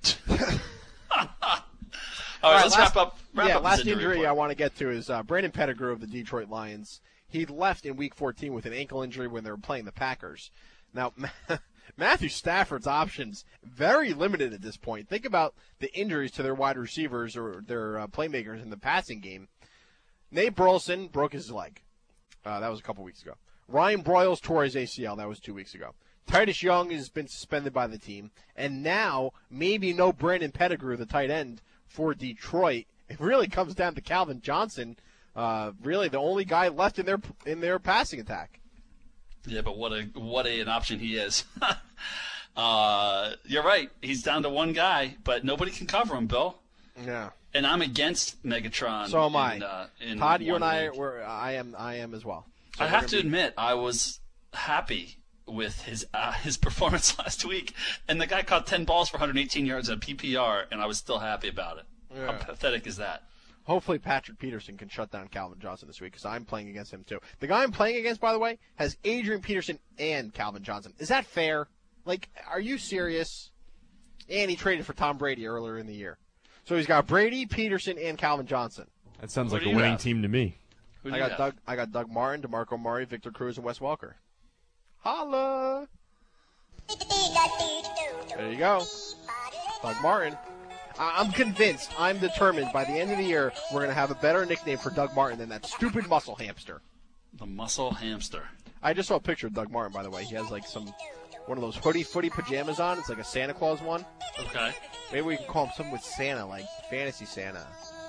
[SPEAKER 4] All right,
[SPEAKER 3] right,
[SPEAKER 4] let's
[SPEAKER 3] last-
[SPEAKER 4] wrap up. Wrap
[SPEAKER 3] yeah,
[SPEAKER 4] up
[SPEAKER 3] last
[SPEAKER 4] this injury
[SPEAKER 3] injury I
[SPEAKER 4] report.
[SPEAKER 3] want to get to is uh, Brandon Pettigrew of the Detroit Lions. He left in Week fourteen with an ankle injury when they were playing the Packers. Now, Matthew Stafford's options very limited at this point. Think about the injuries to their wide receivers or their uh, playmakers in the passing game. Nate Burleson broke his leg. Uh, that was a couple weeks ago. Ryan Broyles tore his A C L. That was two weeks ago. Titus Young has been suspended by the team. And now, maybe no Brandon Pettigrew, the tight end for Detroit. It really comes down to Calvin Johnson, uh, really the only guy left in their in their passing attack.
[SPEAKER 4] Yeah, but what a what a, an option he is. uh, you're right. He's down to one guy, but nobody can cover him, Bill.
[SPEAKER 3] Yeah.
[SPEAKER 4] And I'm against Megatron.
[SPEAKER 3] So am I.
[SPEAKER 4] in, uh, in
[SPEAKER 3] Todd, you
[SPEAKER 4] one
[SPEAKER 3] and I
[SPEAKER 4] league.
[SPEAKER 3] were I am I am as well. So
[SPEAKER 4] I
[SPEAKER 3] we're
[SPEAKER 4] have
[SPEAKER 3] gonna
[SPEAKER 4] to
[SPEAKER 3] be-
[SPEAKER 4] admit, I was happy with his uh, his performance last week, and the guy caught ten balls for one hundred eighteen yards at P P R, and I was still happy about it.
[SPEAKER 3] Yeah.
[SPEAKER 4] How pathetic is that?
[SPEAKER 3] Hopefully Patrick Peterson can shut down Calvin Johnson this week because I'm playing against him too. The guy I'm playing against, by the way, has Adrian Peterson and Calvin Johnson. Is that fair? Like, are you serious? And he traded for Tom Brady earlier in the year. So he's got Brady, Peterson, and Calvin Johnson.
[SPEAKER 5] That sounds
[SPEAKER 4] What
[SPEAKER 5] like
[SPEAKER 4] do
[SPEAKER 5] a
[SPEAKER 4] you
[SPEAKER 5] winning
[SPEAKER 4] have?
[SPEAKER 5] team to me.
[SPEAKER 4] Who do
[SPEAKER 3] I
[SPEAKER 4] you
[SPEAKER 3] got
[SPEAKER 4] have?
[SPEAKER 3] Doug I got Doug Martin, DeMarco Murray, Victor Cruz, and Wes Walker. Holla! There you go. Doug Martin. I- I'm convinced, I'm determined, by the end of the year, we're going to have a better nickname for Doug Martin than that stupid muscle hamster.
[SPEAKER 4] The muscle hamster.
[SPEAKER 3] I just saw a picture of Doug Martin, by the way. He has, like, some, one of those hoodie footy pajamas on. It's like a Santa Claus one.
[SPEAKER 4] Okay.
[SPEAKER 3] Maybe we can call him something with Santa, like Fantasy Santa.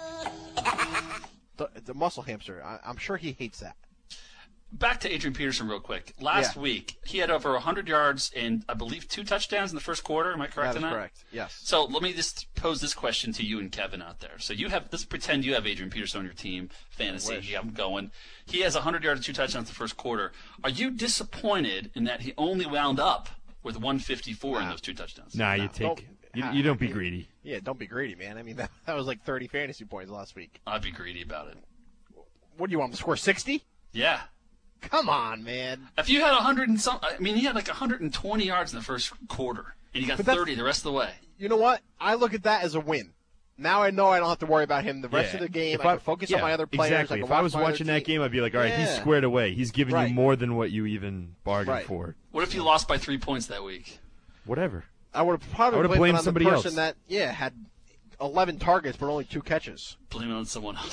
[SPEAKER 3] The, the muscle hamster. I, I'm sure he hates that.
[SPEAKER 4] Back to Adrian Peterson real quick. Last
[SPEAKER 3] Yeah.
[SPEAKER 4] week, he had over one hundred yards and, I believe, two touchdowns in the first quarter. Am I correct
[SPEAKER 3] That
[SPEAKER 4] in
[SPEAKER 3] is
[SPEAKER 4] that?
[SPEAKER 3] correct. Yes.
[SPEAKER 4] So let me just pose this question to you and Kevin out there. So you have, let's pretend you have Adrian Peterson on your team, fantasy.
[SPEAKER 3] wish.
[SPEAKER 4] You have him going. He has one hundred yards and two touchdowns in the first quarter. Are you disappointed in that he only wound up with one fifty-four in
[SPEAKER 3] Nah.
[SPEAKER 4] those two touchdowns?
[SPEAKER 5] Nah, you
[SPEAKER 3] No,
[SPEAKER 5] take
[SPEAKER 3] don't-
[SPEAKER 5] you,
[SPEAKER 3] ah,
[SPEAKER 5] you don't be
[SPEAKER 3] yeah.
[SPEAKER 5] greedy.
[SPEAKER 3] Yeah, don't be greedy, man. I mean, that, that was like thirty fantasy points last week.
[SPEAKER 4] I'd be greedy about it.
[SPEAKER 3] What do you want him to score, sixty?
[SPEAKER 4] Yeah.
[SPEAKER 3] Come on, man.
[SPEAKER 4] If you had one hundred and some, I mean, he had like one hundred twenty yards in the first quarter, and he got
[SPEAKER 3] But that's-
[SPEAKER 4] thirty the rest of the way.
[SPEAKER 3] You know what? I look at that as a win. Now I know I don't have to worry about him the rest
[SPEAKER 5] Yeah.
[SPEAKER 3] of the game.
[SPEAKER 5] If
[SPEAKER 3] I can focus on
[SPEAKER 5] yeah,
[SPEAKER 3] my other players.
[SPEAKER 5] Exactly.
[SPEAKER 3] I can
[SPEAKER 5] If I was
[SPEAKER 3] watch my other
[SPEAKER 5] watching that
[SPEAKER 3] team.
[SPEAKER 5] game, I'd be like, all right, he's
[SPEAKER 3] Yeah.
[SPEAKER 5] squared away. He's giving
[SPEAKER 3] Right.
[SPEAKER 5] you more than what you even bargained
[SPEAKER 3] Right.
[SPEAKER 5] for.
[SPEAKER 4] What if you lost by three points that week?
[SPEAKER 5] Whatever.
[SPEAKER 3] I would have probably
[SPEAKER 5] I would've
[SPEAKER 3] blamed,
[SPEAKER 5] blamed
[SPEAKER 3] it on
[SPEAKER 5] somebody
[SPEAKER 3] the person
[SPEAKER 5] else.
[SPEAKER 3] that yeah had eleven targets but only two catches.
[SPEAKER 4] Blame it on someone else.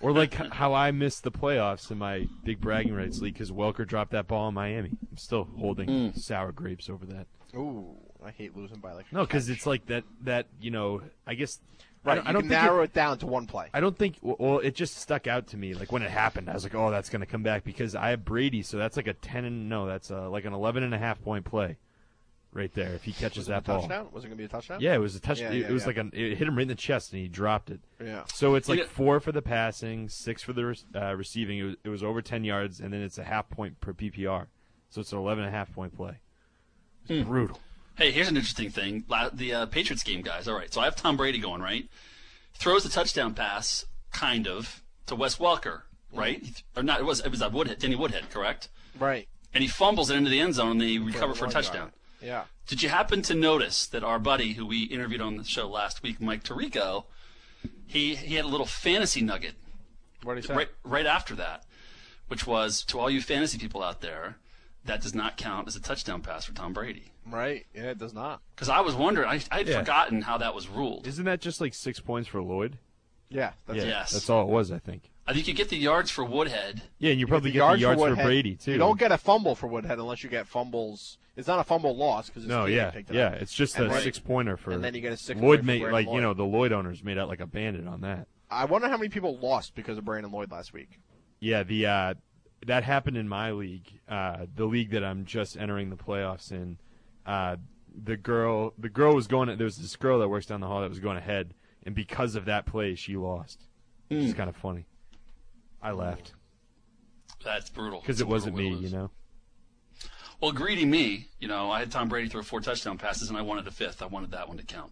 [SPEAKER 5] Or like h- how I missed the playoffs in my big bragging rights league because Welker dropped that ball in Miami. I'm still holding
[SPEAKER 4] Mm.
[SPEAKER 5] sour grapes over that.
[SPEAKER 3] Ooh, I hate losing by like.
[SPEAKER 5] No, because it's like that. That you know, I guess.
[SPEAKER 3] right.
[SPEAKER 5] I don't,
[SPEAKER 3] You
[SPEAKER 5] I don't
[SPEAKER 3] can
[SPEAKER 5] think
[SPEAKER 3] narrow
[SPEAKER 5] it,
[SPEAKER 3] it, down to one play.
[SPEAKER 5] I don't think. Well, it just stuck out to me. Like when it happened, I was like, "Oh, that's going to come back," because I have Brady, so that's like a ten and no, that's uh like an eleven and a half point play, right there. If he catches
[SPEAKER 3] Was it
[SPEAKER 5] that
[SPEAKER 3] a
[SPEAKER 5] ball.
[SPEAKER 3] touchdown? Was it going to be a touchdown?
[SPEAKER 5] Yeah, it was a touch.
[SPEAKER 3] Yeah,
[SPEAKER 5] it,
[SPEAKER 3] yeah,
[SPEAKER 5] it was
[SPEAKER 3] yeah.
[SPEAKER 5] like an. It hit him right in the chest, and he dropped it.
[SPEAKER 3] Yeah.
[SPEAKER 5] So it's like
[SPEAKER 4] You know-
[SPEAKER 5] four for the passing, six for the uh, receiving. It was, it was over ten yards, and then it's a half point per P P R. So it's an eleven and a half point play. It's
[SPEAKER 4] Hmm.
[SPEAKER 5] brutal.
[SPEAKER 4] Hey, here's an interesting thing. La- The uh, Patriots game, guys. All right, so I have Tom Brady going, right? Throws the touchdown pass, kind of, to Wes Welker, right? He th- Or not, it was it was a Woodhead, Denny Woodhead, correct?
[SPEAKER 3] Right.
[SPEAKER 4] And he fumbles it into the end zone, and they recover for a
[SPEAKER 3] one
[SPEAKER 4] touchdown.
[SPEAKER 3] yard. Yeah.
[SPEAKER 4] Did you happen to notice that our buddy who we interviewed on the show last week, Mike Tirico, he, he had a little fantasy nugget
[SPEAKER 3] What did he say?
[SPEAKER 4] right, right after that, which was, to all you fantasy people out there, that does not count as a touchdown pass for Tom Brady.
[SPEAKER 3] Right. Yeah, it does not.
[SPEAKER 4] Because I was wondering, I, I'd
[SPEAKER 5] Yeah.
[SPEAKER 4] forgotten how that was ruled.
[SPEAKER 5] Isn't that just like six points for Lloyd?
[SPEAKER 3] Yeah. That's
[SPEAKER 5] Yeah,
[SPEAKER 3] it.
[SPEAKER 4] Yes.
[SPEAKER 5] that's all it was, I think.
[SPEAKER 4] I think you get the yards for Woodhead.
[SPEAKER 5] Yeah, and you probably
[SPEAKER 3] The
[SPEAKER 5] get the yards for,
[SPEAKER 3] Woodhead,
[SPEAKER 5] Brady too.
[SPEAKER 3] You don't get a fumble for Woodhead unless you get fumbles. It's not a fumble loss because
[SPEAKER 5] No, yeah,
[SPEAKER 3] picked it
[SPEAKER 5] yeah.
[SPEAKER 3] up.
[SPEAKER 5] It's just
[SPEAKER 3] And
[SPEAKER 5] a
[SPEAKER 3] then-
[SPEAKER 5] six pointer for.
[SPEAKER 3] and then you get a six
[SPEAKER 5] Lloyd
[SPEAKER 3] point for
[SPEAKER 5] made
[SPEAKER 3] Brandon
[SPEAKER 5] like
[SPEAKER 3] Lloyd.
[SPEAKER 5] you know the Lloyd owners made out like a bandit on that.
[SPEAKER 3] I wonder how many people lost because of Brandon Lloyd last week.
[SPEAKER 5] Yeah, the uh, that happened in my league, uh, the league that I'm just entering the playoffs in. Uh, the girl, the girl was going. There was this girl that works down the hall that was going ahead, and because of that play, she lost. Which is kind of funny. I laughed
[SPEAKER 4] That's brutal.
[SPEAKER 5] because
[SPEAKER 4] It's a
[SPEAKER 5] it wasn't
[SPEAKER 4] brutal
[SPEAKER 5] me,
[SPEAKER 4] way to
[SPEAKER 5] you
[SPEAKER 4] lose.
[SPEAKER 5] know.
[SPEAKER 4] Well, greedy me, you know, I had Tom Brady throw four touchdown passes, and I wanted the fifth. I wanted that one to count.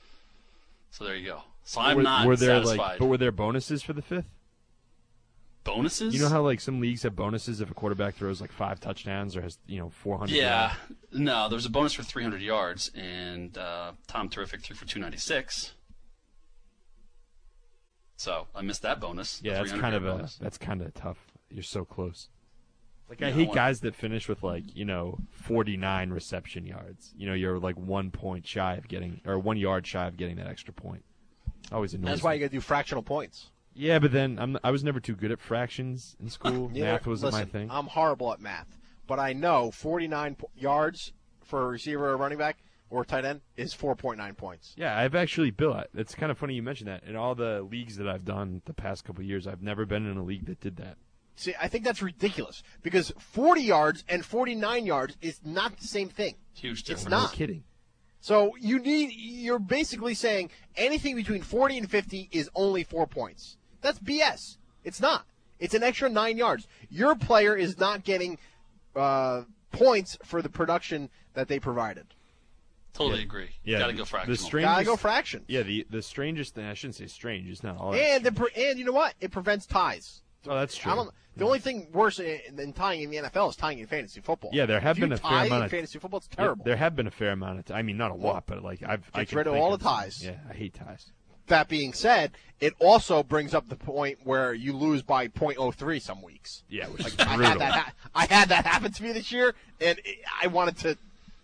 [SPEAKER 4] So there you go. So I'm
[SPEAKER 5] were,
[SPEAKER 4] not
[SPEAKER 5] were there
[SPEAKER 4] satisfied.
[SPEAKER 5] like, but were there bonuses for the fifth?
[SPEAKER 4] Bonuses?
[SPEAKER 5] You know how like some leagues have bonuses if a quarterback throws like five touchdowns or has you know four hundred.
[SPEAKER 4] Yeah. No, there was a bonus for three hundred yards, and uh, Tom Terrific threw for two ninety-six. So I missed that bonus. the
[SPEAKER 5] Yeah, that's
[SPEAKER 4] 300
[SPEAKER 5] kind of
[SPEAKER 4] yard
[SPEAKER 5] a
[SPEAKER 4] bonus.
[SPEAKER 5] that's kind of tough. You're so close. Like
[SPEAKER 4] Yeah,
[SPEAKER 5] I
[SPEAKER 4] I
[SPEAKER 5] hate
[SPEAKER 4] want-
[SPEAKER 5] guys that finish with like you know forty-nine reception yards. You know, you're like one point shy of getting or one yard shy of getting that extra point. Always annoys
[SPEAKER 3] That's why
[SPEAKER 5] me.
[SPEAKER 3] you got to do fractional points.
[SPEAKER 5] Yeah, but then I'm I was never too good at fractions in school.
[SPEAKER 3] Yeah,
[SPEAKER 5] Math wasn't
[SPEAKER 3] listen,
[SPEAKER 5] my thing.
[SPEAKER 3] I'm horrible at math, but I know forty-nine po- yards for a receiver or running back or tight end is four point nine points.
[SPEAKER 5] Yeah, I've actually built. It's kind of funny you mentioned that. In all the leagues that I've done the past couple of years, I've never been in a league that did that.
[SPEAKER 3] See, I think that's ridiculous because forty yards and forty-nine yards is not the same thing.
[SPEAKER 4] Huge
[SPEAKER 3] It's
[SPEAKER 4] difference.
[SPEAKER 3] not.
[SPEAKER 5] No kidding.
[SPEAKER 3] So you need you're basically saying anything between forty and fifty is only four points. That's B S. It's not. It's an extra nine yards. Your player is not getting uh, points for the production that they provided.
[SPEAKER 4] Totally
[SPEAKER 5] Yeah.
[SPEAKER 4] agree.
[SPEAKER 5] Yeah,
[SPEAKER 4] Got to
[SPEAKER 5] the-
[SPEAKER 4] go
[SPEAKER 5] the
[SPEAKER 4] fractional.
[SPEAKER 5] string-
[SPEAKER 3] Gotta go
[SPEAKER 5] Strangest-
[SPEAKER 3] fraction.
[SPEAKER 5] Yeah, the the strangest thing I shouldn't say strange. It's not all. that
[SPEAKER 3] And the,
[SPEAKER 5] strange.
[SPEAKER 3] pre- and you know what? It prevents ties.
[SPEAKER 5] Oh, that's true.
[SPEAKER 3] I don't, the only thing worse in- than tying in the N F L is tying in fantasy football.
[SPEAKER 5] Yeah, there have
[SPEAKER 3] If
[SPEAKER 5] been
[SPEAKER 3] you
[SPEAKER 5] a fair
[SPEAKER 3] tie
[SPEAKER 5] amount
[SPEAKER 3] in
[SPEAKER 5] of-
[SPEAKER 3] fantasy football. It's
[SPEAKER 5] Yeah,
[SPEAKER 3] terrible.
[SPEAKER 5] there have been a fair amount of. T- I mean, not a
[SPEAKER 3] Well,
[SPEAKER 5] lot, but like I've. I
[SPEAKER 3] gets
[SPEAKER 5] can
[SPEAKER 3] rid of
[SPEAKER 5] think
[SPEAKER 3] all the
[SPEAKER 5] some.
[SPEAKER 3] ties.
[SPEAKER 5] Yeah, I hate ties.
[SPEAKER 3] That being said, it also brings up the point where you lose by point oh three some weeks.
[SPEAKER 5] Yeah, which is
[SPEAKER 3] I had
[SPEAKER 5] brutal.
[SPEAKER 3] that. Ha- I had that happen to me this year, and it, I wanted to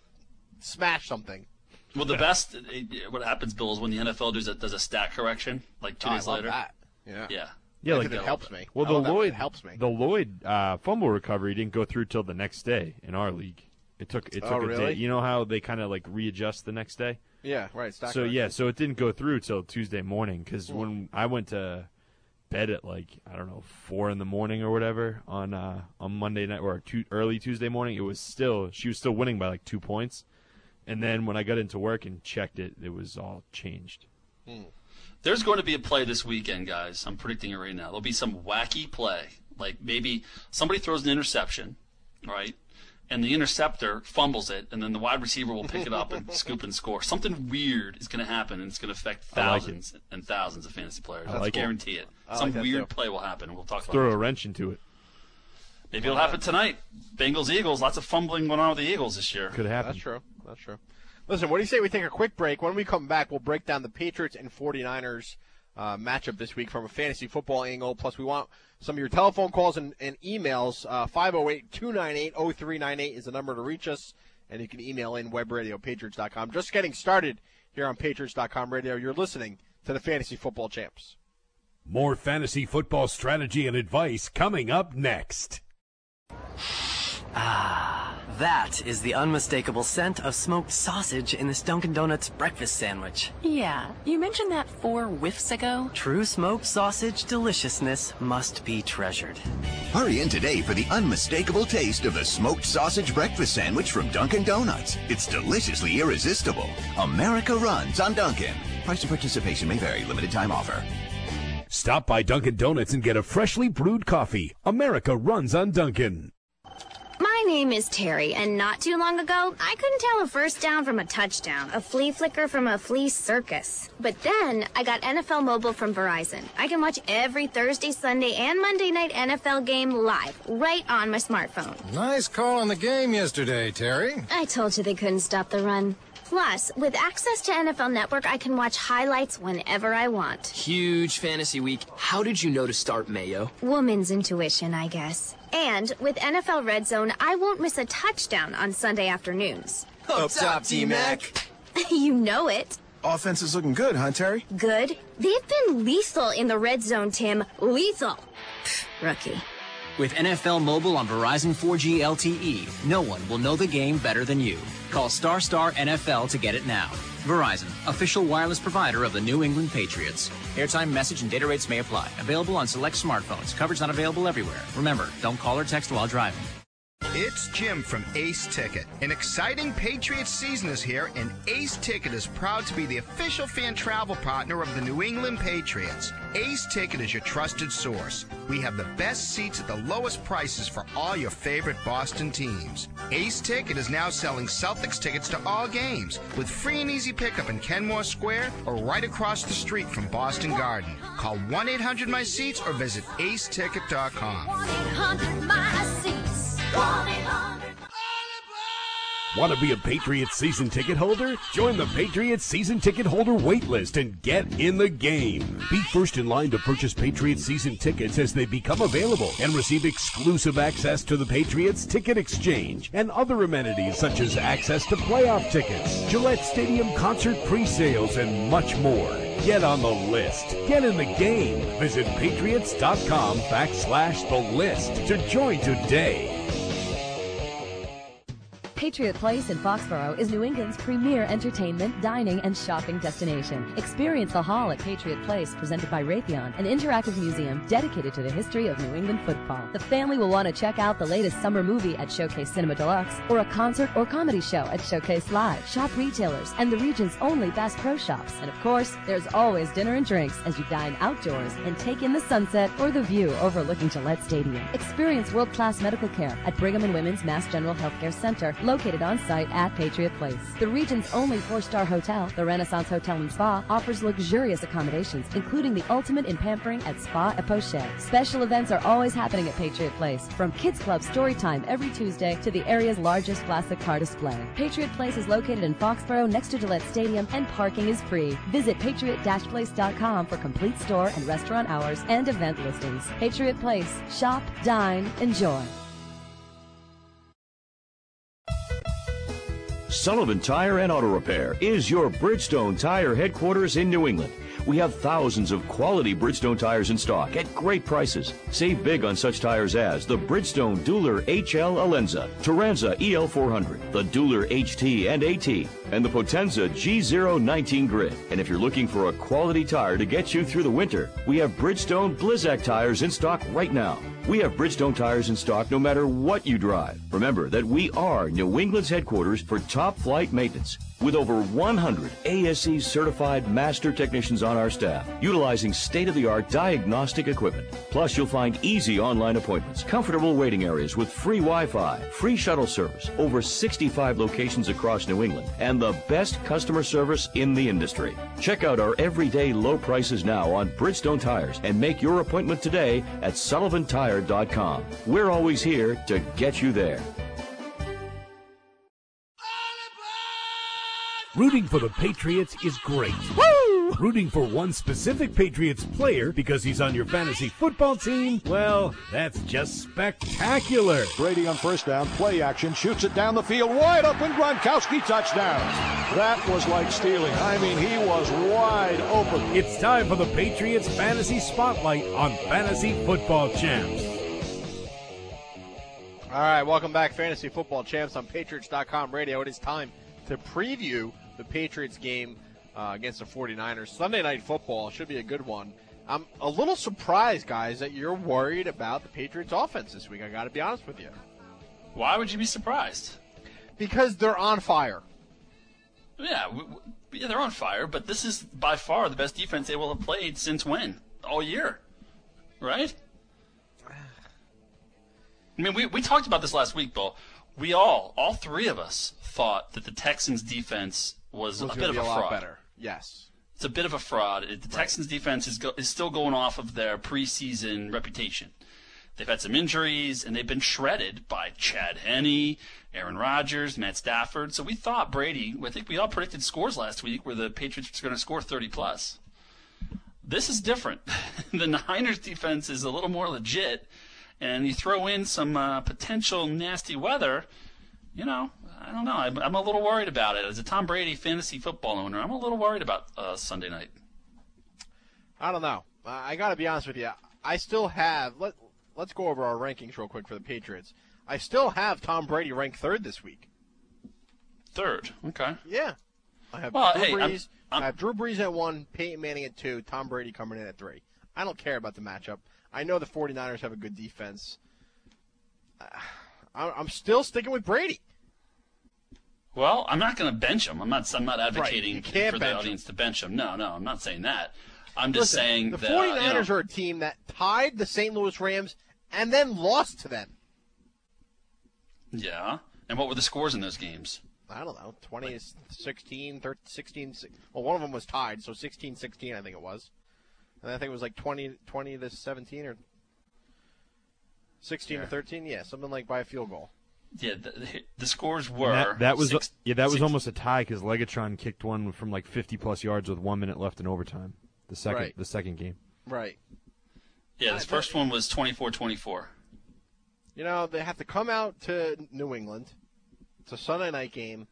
[SPEAKER 3] smash something.
[SPEAKER 4] Well, the best, it- what happens, Bill, is when the N F L does a, does a stat correction, like two
[SPEAKER 3] Oh,
[SPEAKER 4] days
[SPEAKER 3] I love
[SPEAKER 4] later.
[SPEAKER 3] that. Yeah.
[SPEAKER 4] Yeah.
[SPEAKER 5] Yeah, like
[SPEAKER 3] Because it helps me.
[SPEAKER 5] Well,
[SPEAKER 3] I
[SPEAKER 5] the
[SPEAKER 3] love that when
[SPEAKER 5] Lloyd
[SPEAKER 3] it helps me.
[SPEAKER 5] The Lloyd uh, fumble recovery didn't go through till the next day in our league. It took it took
[SPEAKER 3] Oh,
[SPEAKER 5] a
[SPEAKER 3] really?
[SPEAKER 5] day. You know how they kind of like readjust the next day.
[SPEAKER 3] Yeah, right. Stack
[SPEAKER 5] So
[SPEAKER 3] correction.
[SPEAKER 5] yeah, so it didn't go through till Tuesday morning because when I went to bed at like I don't know four in the morning or whatever on uh, on Monday night or two, early Tuesday morning, it was still she was still winning by like two points, and then when I got into work and checked it, it was all changed.
[SPEAKER 4] There's going to be a play this weekend, guys. I'm predicting it right now. There'll be some wacky play. Like maybe somebody throws an interception, right? And the interceptor fumbles it, and then the wide receiver will pick it up and scoop and score. Something weird is going to happen, and it's going to affect
[SPEAKER 5] I like
[SPEAKER 4] thousands and thousands of fantasy players.
[SPEAKER 5] I
[SPEAKER 4] I
[SPEAKER 5] like it.
[SPEAKER 4] guarantee it.
[SPEAKER 3] I
[SPEAKER 4] Some
[SPEAKER 3] like that
[SPEAKER 4] weird
[SPEAKER 3] too.
[SPEAKER 4] play will happen, and we'll talk about
[SPEAKER 5] Throw
[SPEAKER 4] it.
[SPEAKER 5] a wrench into it.
[SPEAKER 4] Maybe it'll happen tonight. Bengals, Eagles. Lots of fumbling going on with the Eagles this year.
[SPEAKER 5] Could happen.
[SPEAKER 3] That's true. That's true. Listen, what do you say we take a quick break? When we come back, we'll break down the Patriots and forty-niners uh, matchup this week from a fantasy football angle. Plus, we want some of your telephone calls and, and emails. Uh, five oh eight, two nine eight, oh three nine eight is the number to reach us. And you can email in webradio patriots dot com. Just getting started here on patriots dot com radio. You're listening to the Fantasy Football Champs.
[SPEAKER 1] More fantasy football strategy and advice coming up next.
[SPEAKER 8] Ah, that is the unmistakable scent of smoked sausage in this Dunkin' Donuts breakfast sandwich.
[SPEAKER 9] Yeah, you mentioned that four whiffs ago.
[SPEAKER 8] True smoked sausage deliciousness must be treasured.
[SPEAKER 10] Hurry in today for the unmistakable taste of the smoked sausage breakfast sandwich from Dunkin' Donuts. It's deliciously irresistible. America runs on Dunkin'. Price and participation may vary. Limited time offer.
[SPEAKER 1] Stop by Dunkin' Donuts and get a freshly brewed coffee. America runs on Dunkin'.
[SPEAKER 11] My name is Terry, and not too long ago, I couldn't tell a first down from a touchdown, a flea flicker from a flea circus. But then, I got N F L Mobile from Verizon. I can watch every Thursday, Sunday, and Monday night N F L game live, right on my smartphone.
[SPEAKER 12] Nice call on the game yesterday, Terry.
[SPEAKER 11] I told you they couldn't stop the run. Plus, with access to N F L Network, I can watch highlights whenever I want.
[SPEAKER 13] Huge fantasy week. How did you know to start Mayo?
[SPEAKER 11] Woman's intuition, I guess. And with N F L Red Zone, I won't miss a touchdown on Sunday afternoons.
[SPEAKER 13] Up top, T-Mac.
[SPEAKER 11] You know it.
[SPEAKER 12] Offense is looking good, huh, Terry?
[SPEAKER 11] Good? They've been lethal in the Red Zone, Tim. Lethal. Pfft, rookie.
[SPEAKER 13] With N F L Mobile on Verizon four G L T E, no one will know the game better than you. Call Star Star N F L to get it now. Verizon, official wireless provider of the New England Patriots. Airtime, message, and data rates may apply. Available on select smartphones. Coverage not available everywhere. Remember, don't call or text while driving.
[SPEAKER 14] It's Jim from Ace Ticket. An exciting Patriots season is here, and Ace Ticket is proud to be the official fan travel partner of the New England Patriots. Ace Ticket is your trusted source. We have the best seats at the lowest prices for all your favorite Boston teams. Ace Ticket is now selling Celtics tickets to all games with free and easy pickup in Kenmore Square or right across the street from Boston Garden. Call one eight hundred my seats or visit ace ticket dot com.
[SPEAKER 15] one eight hundred my seats. one eight hundred
[SPEAKER 1] Want to be a Patriots season ticket holder? Join the Patriots season ticket holder wait list and get in the game. Be first in line to purchase Patriots season tickets as they become available and receive exclusive access to the Patriots Ticket Exchange and other amenities such as access to playoff tickets, Gillette Stadium concert pre-sales, and much more. Get on the list. Get in the game. Visit patriots.com backslash the list to join today.
[SPEAKER 16] Patriot Place in Foxborough is New England's premier entertainment, dining, and shopping destination. Experience the Hall at Patriot Place, presented by Raytheon, an interactive museum dedicated to the history of New England football. The family will want to check out the latest summer movie at Showcase Cinema Deluxe, or a concert or comedy show at Showcase Live. Shop retailers and the region's only Bass Pro Shops. And of course, there's always dinner and drinks as you dine outdoors and take in the sunset or the view overlooking Gillette Stadium. Experience world-class medical care at Brigham and Women's Mass General Healthcare Center, located on site at Patriot Place. The region's only four-star hotel, the Renaissance Hotel and Spa, offers luxurious accommodations, including the ultimate in pampering at Spa et Poche. Special events are always happening at Patriot Place, from Kids Club Story Time every Tuesday to the area's largest classic car display. Patriot Place is located in Foxborough next to Gillette Stadium, and parking is free. Visit patriot dash place dot com for complete store and restaurant hours and event listings. Patriot Place. Shop, dine, enjoy.
[SPEAKER 17] Sullivan Tire and Auto Repair is your Bridgestone Tire headquarters in New England. We have thousands of quality Bridgestone tires in stock at great prices. Save big on such tires as the Bridgestone Dueler H L Alenza, Turanza E L four hundred, the Dueler H T and AT, and the Potenza G zero nineteen Grid. And if you're looking for a quality tire to get you through the winter, we have Bridgestone Blizzak tires in stock right now. We have Bridgestone tires in stock no matter what you drive. Remember that we are New England's headquarters for top flight maintenance, with over one hundred A S E certified master technicians on our staff, utilizing state-of-the-art diagnostic equipment. Plus, you'll find easy online appointments, comfortable waiting areas with free Wi-Fi, free shuttle service, over sixty-five locations across New England, and the best customer service in the industry. Check out our everyday low prices now on Bridgestone tires and make your appointment today at sullivan tire dot com. We're always here to get you there.
[SPEAKER 1] Rooting for the Patriots is great.
[SPEAKER 18] Woo!
[SPEAKER 1] Rooting for one specific Patriots player because he's on your fantasy football team? Well, that's just spectacular.
[SPEAKER 18] Brady on first down, play action, shoots it down the field, wide open, Gronkowski touchdown. That was like stealing. I mean, he was wide open.
[SPEAKER 1] It's time for the Patriots Fantasy Spotlight on Fantasy Football Champs.
[SPEAKER 3] All right, welcome back, Fantasy Football Champs on Patriots dot com radio. It is time to preview the Patriots game uh, against the forty-niners. Sunday Night Football should be a good one. I'm a little surprised, guys, that you're worried about the Patriots offense this week. I got to be honest with you.
[SPEAKER 4] Why would you be surprised?
[SPEAKER 3] Because they're on fire.
[SPEAKER 4] Yeah, we, we, yeah, they're on fire, but this is by far the best defense they will have played since when? All year, right? I mean, we, we talked about this last week, Bill. We all, all three of us, thought that the Texans' defense was,
[SPEAKER 3] was
[SPEAKER 4] a bit of
[SPEAKER 3] be
[SPEAKER 4] a,
[SPEAKER 3] a
[SPEAKER 4] fraud.
[SPEAKER 3] lot better. Yes.
[SPEAKER 4] It's a bit of a fraud. The Texans' defense is, go, is still going off of their preseason reputation. They've had some injuries, and they've been shredded by Chad Henne, Aaron Rodgers, Matt Stafford. So we thought Brady, I think we all predicted scores last week where the Patriots were going to score thirty plus. This is different. The Niners' defense is a little more legit, and you throw in some uh, potential nasty weather, you know, I don't know. I'm, I'm a little worried about it. As a Tom Brady fantasy football owner, I'm a little worried about uh, Sunday night.
[SPEAKER 3] I don't know. I got to be honest with you. I still have let, – let's go over our rankings real quick for the Patriots. I still have Tom Brady ranked third this week.
[SPEAKER 4] Third? Okay.
[SPEAKER 3] Yeah. I have
[SPEAKER 4] well,
[SPEAKER 3] Drew
[SPEAKER 4] hey,
[SPEAKER 3] Brees.
[SPEAKER 4] I'm, I'm,
[SPEAKER 3] I have Drew Brees at one, Peyton Manning at two, Tom Brady coming in at three. I don't care about the matchup. I know the forty-niners have a good defense. Uh, I'm still sticking with Brady.
[SPEAKER 4] Well, I'm not going to bench him. I'm not. I'm not advocating
[SPEAKER 3] right.
[SPEAKER 4] for the audience him. to bench him. No, no, I'm not saying that. I'm just
[SPEAKER 3] Listen,
[SPEAKER 4] saying
[SPEAKER 3] the
[SPEAKER 4] that
[SPEAKER 3] forty-niners
[SPEAKER 4] you know,
[SPEAKER 3] are a team that tied the Saint Louis Rams and then lost to them.
[SPEAKER 4] Yeah. And what were the scores in those games?
[SPEAKER 3] I don't know. twenty, sixteen, thirteen, sixteen. Well, one of them was tied, so sixteen sixteen I think it was. And I think it was like twenty, twenty to seventeen or sixteen
[SPEAKER 4] yeah.
[SPEAKER 3] to thirteen. Yeah, something like by a field goal.
[SPEAKER 4] Yeah, the, the scores were
[SPEAKER 5] that, that was
[SPEAKER 4] six,
[SPEAKER 5] yeah that was
[SPEAKER 4] six,
[SPEAKER 5] almost a tie because Legatron kicked one from like fifty plus yards with one minute left in overtime. The second
[SPEAKER 3] right.
[SPEAKER 5] the second game.
[SPEAKER 3] Right.
[SPEAKER 4] Yeah, this first one was twenty-four twenty-four.
[SPEAKER 3] You know, they have to come out to New England. It's a Sunday night game.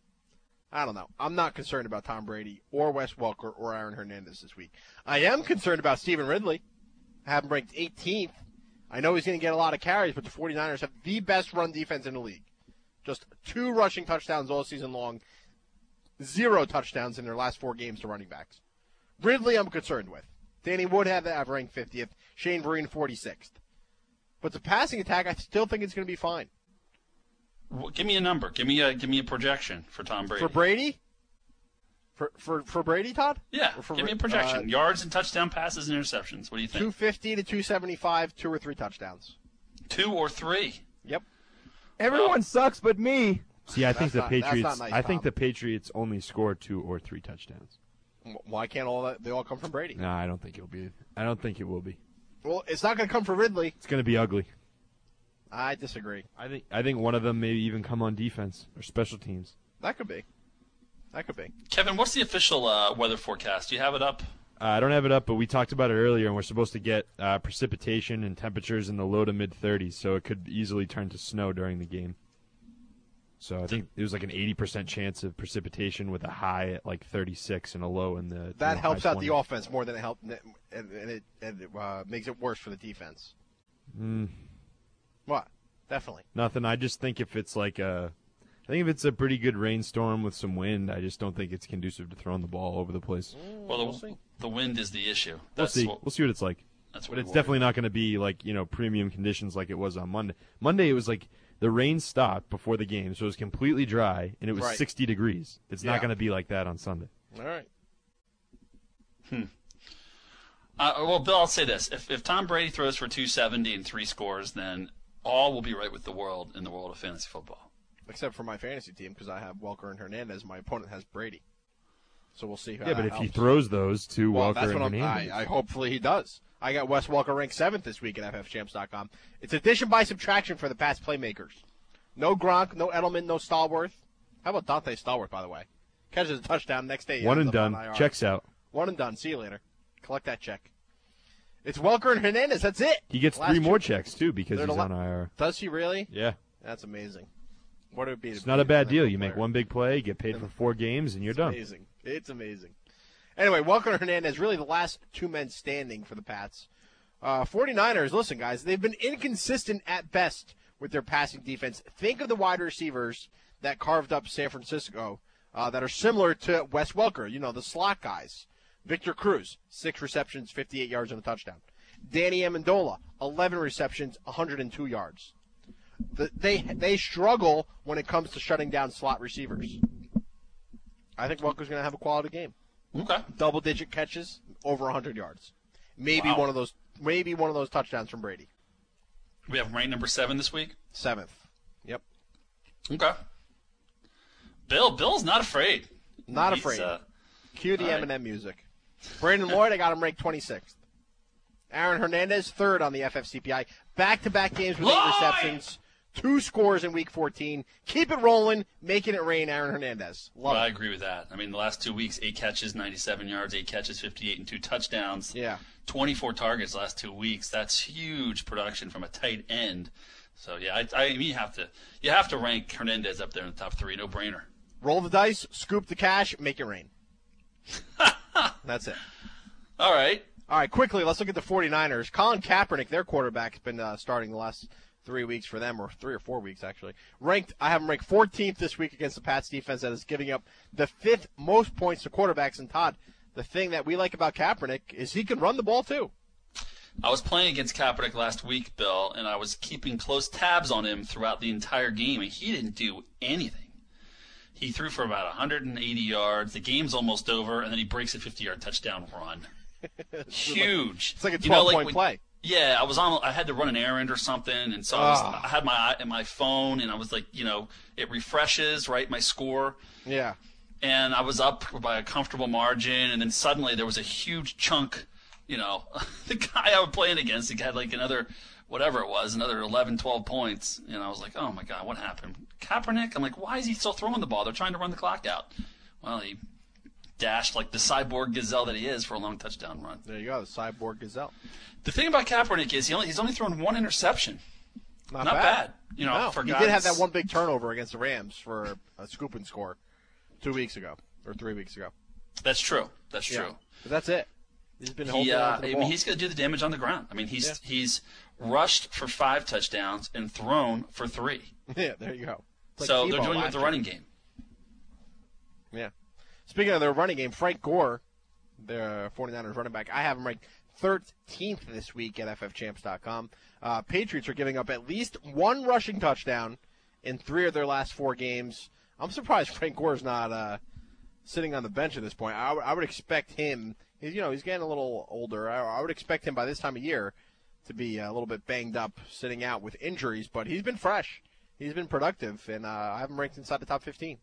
[SPEAKER 3] I don't know. I'm not concerned about Tom Brady or Wes Welker or Aaron Hernandez this week. I am concerned about Stephen Ridley. I have him ranked eighteenth. I know he's going to get a lot of carries, but the forty-niners have the best run defense in the league. Just two rushing touchdowns all season long. Zero touchdowns in their last four games to running backs. Ridley I'm concerned with. Danny Wood have that ranked fiftieth. Shane Vereen forty-sixth. But the passing attack, I still think it's going to be fine.
[SPEAKER 4] Well, give me a number. Give me a give me a projection for Tom Brady.
[SPEAKER 3] For Brady? For for for Brady, Todd?
[SPEAKER 4] Yeah.
[SPEAKER 3] For,
[SPEAKER 4] give me a projection.
[SPEAKER 3] Uh,
[SPEAKER 4] Yards and touchdown passes and interceptions. What do you think?
[SPEAKER 3] two fifty to two seventy-five, two or three touchdowns.
[SPEAKER 4] Two or three.
[SPEAKER 3] Yep.
[SPEAKER 19] Everyone well, sucks but me.
[SPEAKER 5] See, I think the
[SPEAKER 3] not,
[SPEAKER 5] Patriots.
[SPEAKER 3] Nice,
[SPEAKER 5] I think the Patriots only score two or three touchdowns.
[SPEAKER 3] Why can't all that? They all come from Brady.
[SPEAKER 5] No, I don't think it'll be. I don't think it will be.
[SPEAKER 3] Well, it's not going to come from Ridley.
[SPEAKER 5] It's going to be ugly.
[SPEAKER 3] I disagree.
[SPEAKER 5] I think. I think one of them may even come on defense or special teams.
[SPEAKER 3] That could be. That could be.
[SPEAKER 4] Kevin, what's the official uh, weather forecast? Do you have it up?
[SPEAKER 5] Uh, I don't have it up, but we talked about it earlier, and we're supposed to get uh, precipitation and temperatures in the low to mid thirties, so it could easily turn to snow during the game. So I think it was like an eighty percent chance of precipitation with a high at like thirty-six and a low in the.
[SPEAKER 3] That
[SPEAKER 5] you know,
[SPEAKER 3] helps out
[SPEAKER 5] twenties.
[SPEAKER 3] the offense more than it helps, and it, and it uh, makes it worse for the defense.
[SPEAKER 5] Mm.
[SPEAKER 3] What? Definitely.
[SPEAKER 5] Nothing. I just think if it's like a, I think if it's a pretty good rainstorm with some wind, I just don't think it's conducive to throwing the ball over the place.
[SPEAKER 3] Mm,
[SPEAKER 4] well, the,
[SPEAKER 3] we'll see.
[SPEAKER 4] the wind is the issue.
[SPEAKER 5] We'll
[SPEAKER 4] That's
[SPEAKER 5] see.
[SPEAKER 4] What,
[SPEAKER 5] we'll see what it's like.
[SPEAKER 4] That's what
[SPEAKER 5] but it's definitely
[SPEAKER 4] about.
[SPEAKER 5] not going to be like, you know, premium conditions like it was on Monday. Monday it was like the rain stopped before the game, so it was completely dry, and it was
[SPEAKER 3] right.
[SPEAKER 5] sixty degrees. It's
[SPEAKER 3] yeah.
[SPEAKER 5] not going to be like that on Sunday.
[SPEAKER 3] All right.
[SPEAKER 4] Hmm. Uh, well, Bill, I'll say this: if if Tom Brady throws for two seventy and three scores, then all will be right with the world in the world of fantasy football.
[SPEAKER 3] Except for my fantasy team, because I have Welker and Hernandez. My opponent has Brady. So we'll see how
[SPEAKER 5] Yeah,
[SPEAKER 3] that
[SPEAKER 5] but if
[SPEAKER 3] helps.
[SPEAKER 5] he throws those to
[SPEAKER 3] well,
[SPEAKER 5] Welker
[SPEAKER 3] that's
[SPEAKER 5] and
[SPEAKER 3] what I'm,
[SPEAKER 5] Hernandez.
[SPEAKER 3] I, I hopefully he does. I got Wes Welker ranked seventh this week at F F champs dot com. It's addition by subtraction for the past playmakers. No Gronk, no Edelman, no Stallworth. How about Dante Stallworth, by the way? Catches a touchdown next day.
[SPEAKER 5] One and
[SPEAKER 3] ends up on
[SPEAKER 5] done.
[SPEAKER 3] I R.
[SPEAKER 5] Checks out.
[SPEAKER 3] One and done. See you later. Collect that check. It's Welker and Hernandez. That's it.
[SPEAKER 5] He gets
[SPEAKER 3] Last
[SPEAKER 5] three more
[SPEAKER 3] two.
[SPEAKER 5] checks, too, because
[SPEAKER 3] They're
[SPEAKER 5] he's
[SPEAKER 3] the
[SPEAKER 5] on
[SPEAKER 3] la-
[SPEAKER 5] I R.
[SPEAKER 3] Does he really?
[SPEAKER 5] Yeah.
[SPEAKER 3] That's amazing. What would it be? To
[SPEAKER 5] It's
[SPEAKER 3] be
[SPEAKER 5] not a bad
[SPEAKER 3] an
[SPEAKER 5] deal.
[SPEAKER 3] N F L
[SPEAKER 5] You make
[SPEAKER 3] player?
[SPEAKER 5] one big play, get paid for four games, and you're
[SPEAKER 3] It's
[SPEAKER 5] done.
[SPEAKER 3] amazing. It's amazing. Anyway, Welker and Hernandez, really the last two men standing for the Pats. Uh, 49ers, listen, guys, they've been inconsistent at best with their passing defense. Think of the wide receivers that carved up San Francisco uh, that are similar to Wes Welker, you know, the slot guys. Victor Cruz, six receptions, fifty-eight yards and a touchdown. Danny Amendola, eleven receptions, one hundred two yards. The, they they struggle when it comes to shutting down slot receivers. I think Welker's going to have a quality game.
[SPEAKER 4] Okay.
[SPEAKER 3] Double-digit catches, over one hundred yards. Maybe
[SPEAKER 4] Wow.
[SPEAKER 3] one of those. Maybe one of those touchdowns from Brady.
[SPEAKER 4] We have ranked number seven this week.
[SPEAKER 3] Seventh. Yep.
[SPEAKER 4] Okay. Bill, Bill's not afraid.
[SPEAKER 3] Not
[SPEAKER 4] He's,
[SPEAKER 3] afraid.
[SPEAKER 4] Uh,
[SPEAKER 3] Cue the
[SPEAKER 4] all right.
[SPEAKER 3] Eminem music. Brandon Lloyd, I got him ranked twenty-sixth. Aaron Hernandez, third on the F F C P I. Back-to-back games with eight
[SPEAKER 4] Lloyd!
[SPEAKER 3] receptions, two scores in Week fourteen. Keep it rolling, making it rain, Aaron Hernandez. Love
[SPEAKER 4] well, I
[SPEAKER 3] it.
[SPEAKER 4] agree with that. I mean, the last two weeks, eight catches, ninety-seven yards, eight catches, fifty-eight, and two touchdowns.
[SPEAKER 3] Yeah.
[SPEAKER 4] twenty-four targets last two weeks. That's huge production from a tight end. So yeah, I, I you have to you have to rank Hernandez up there in the top three, no brainer.
[SPEAKER 3] Roll the dice, scoop the cash, make it rain. That's it.
[SPEAKER 4] All right.
[SPEAKER 3] All right, quickly, let's look at the 49ers. Colin Kaepernick, their quarterback, has been uh, starting the last three weeks for them, or three or four weeks, actually. Ranked, I have him ranked fourteenth this week against the Pats defense that is giving up the fifth most points to quarterbacks. And, Todd, the thing that we like about Kaepernick is he can run the ball, too.
[SPEAKER 4] I was playing against Kaepernick last week, Bill, and I was keeping close tabs on him throughout the entire game, and he didn't do anything. He threw for about one hundred eighty yards. The game's almost over, and then he breaks a fifty-yard touchdown run. Huge.
[SPEAKER 3] It's like a
[SPEAKER 4] You know, like
[SPEAKER 3] twelve-point
[SPEAKER 4] when-
[SPEAKER 3] play.
[SPEAKER 4] Yeah, I was on. I had to run an errand or something, and so I, was,
[SPEAKER 3] Ah.
[SPEAKER 4] I had my my phone, and I was like, you know, it refreshes, right, my score,
[SPEAKER 3] Yeah.
[SPEAKER 4] and I was up by a comfortable margin, and then suddenly there was a huge chunk. You know, the guy I was playing against, he had like another, whatever it was, another eleven, twelve points, and I was like, oh my god, what happened? Kaepernick? I'm like, why is he still throwing the ball? They're trying to run the clock out. Well, he dashed like the cyborg gazelle that he is for a long touchdown run.
[SPEAKER 3] There you go, the cyborg gazelle.
[SPEAKER 4] The thing about Kaepernick is he only he's only thrown one interception.
[SPEAKER 3] Not,
[SPEAKER 4] Not
[SPEAKER 3] bad.
[SPEAKER 4] bad. You know,
[SPEAKER 3] no,
[SPEAKER 4] for
[SPEAKER 3] he
[SPEAKER 4] guys,
[SPEAKER 3] did have that one big turnover against the Rams for a scoop and score two weeks ago, or three weeks ago.
[SPEAKER 4] That's true. That's
[SPEAKER 3] Yeah.
[SPEAKER 4] true.
[SPEAKER 3] But that's it. He's been holding
[SPEAKER 4] He, uh,
[SPEAKER 3] on to the
[SPEAKER 4] I
[SPEAKER 3] ball.
[SPEAKER 4] mean, he's going to do the damage on the ground. I mean, he's
[SPEAKER 3] Yeah.
[SPEAKER 4] he's rushed for five touchdowns and thrown for three.
[SPEAKER 3] Yeah, there you go. It's like
[SPEAKER 4] So they're
[SPEAKER 3] Tebow
[SPEAKER 4] doing it
[SPEAKER 3] last
[SPEAKER 4] with the
[SPEAKER 3] year.
[SPEAKER 4] running game.
[SPEAKER 3] Yeah. Speaking of their running game, Frank Gore, their 49ers running back, I have him ranked thirteenth this week at F F champs dot com. Uh, Patriots are giving up at least one rushing touchdown in three of their last four games. I'm surprised Frank Gore's not uh, sitting on the bench at this point. I, w- I would expect him. He's, you know, he's getting a little older. I, I would expect him by this time of year to be a little bit banged up, sitting out with injuries. But he's been fresh. He's been productive, and uh, I have him ranked inside the top fifteen.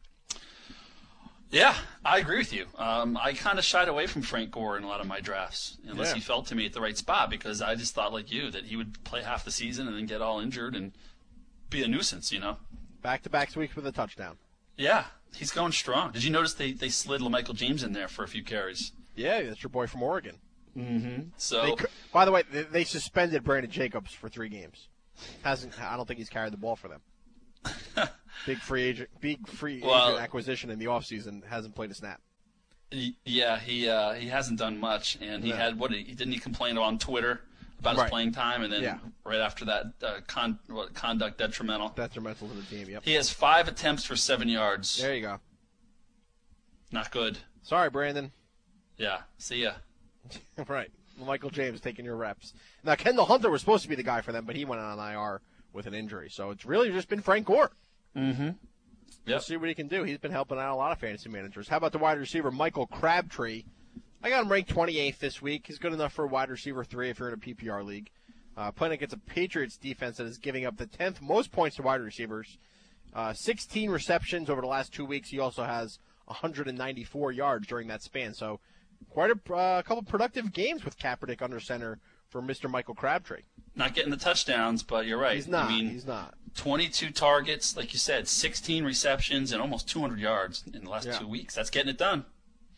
[SPEAKER 4] Yeah, I agree with you. Um, I kind of shied away from Frank Gore in a lot of my drafts, unless
[SPEAKER 3] Yeah.
[SPEAKER 4] he fell to me at the right spot, because I just thought, like you, that he would play half the season and then get all injured and be a nuisance, you know?
[SPEAKER 3] Back-to-back weeks with a touchdown.
[SPEAKER 4] Yeah, he's going strong. Did you notice they, they slid LaMichael James in there for a few carries?
[SPEAKER 3] Yeah, that's your boy from Oregon.
[SPEAKER 4] Mm-hmm. So,
[SPEAKER 3] They, cou- by the way, they, they suspended Brandon Jacobs for three games. Hasn't I don't think he's carried the ball for them. Big free agent, big free
[SPEAKER 4] Well-
[SPEAKER 3] agent acquisition in the offseason, hasn't played a snap.
[SPEAKER 4] y- yeah, he uh, he hasn't done much, and he
[SPEAKER 3] No.
[SPEAKER 4] had, what, did he, didn't he complain on Twitter about his
[SPEAKER 3] Right.
[SPEAKER 4] playing time, and then
[SPEAKER 3] Yeah.
[SPEAKER 4] right after that, uh, con, what, conduct detrimental.
[SPEAKER 3] Detrimental to the team. Yep.
[SPEAKER 4] He has five attempts for seven yards.
[SPEAKER 3] There you go.
[SPEAKER 4] Not good.
[SPEAKER 3] Sorry, Brandon.
[SPEAKER 4] Yeah, see ya.
[SPEAKER 3] Right. Michael James taking your reps. Now, Kendall Hunter was supposed to be the guy for them, but he went on I R with an injury. So it's really just been Frank Gore.
[SPEAKER 4] Mm-hmm.
[SPEAKER 3] We'll see what he can do. He's been helping out a lot of fantasy managers. How about the wide receiver, Michael Crabtree? I got him ranked twenty-eighth this week. He's good enough for a wide receiver three if you're in a P P R league. Uh, playing against a Patriots defense that is giving up the tenth most points to wide receivers. Uh, sixteen receptions over the last two weeks. He also has one hundred ninety-four yards during that span. So quite a uh, couple productive games with Kaepernick under center for Mister Michael Crabtree.
[SPEAKER 4] Not getting the touchdowns, but you're right.
[SPEAKER 3] He's not.
[SPEAKER 4] I mean,
[SPEAKER 3] He's not.
[SPEAKER 4] twenty-two targets, like you said, sixteen receptions, and almost two hundred yards in the last
[SPEAKER 3] Yeah.
[SPEAKER 4] two weeks. That's getting it done.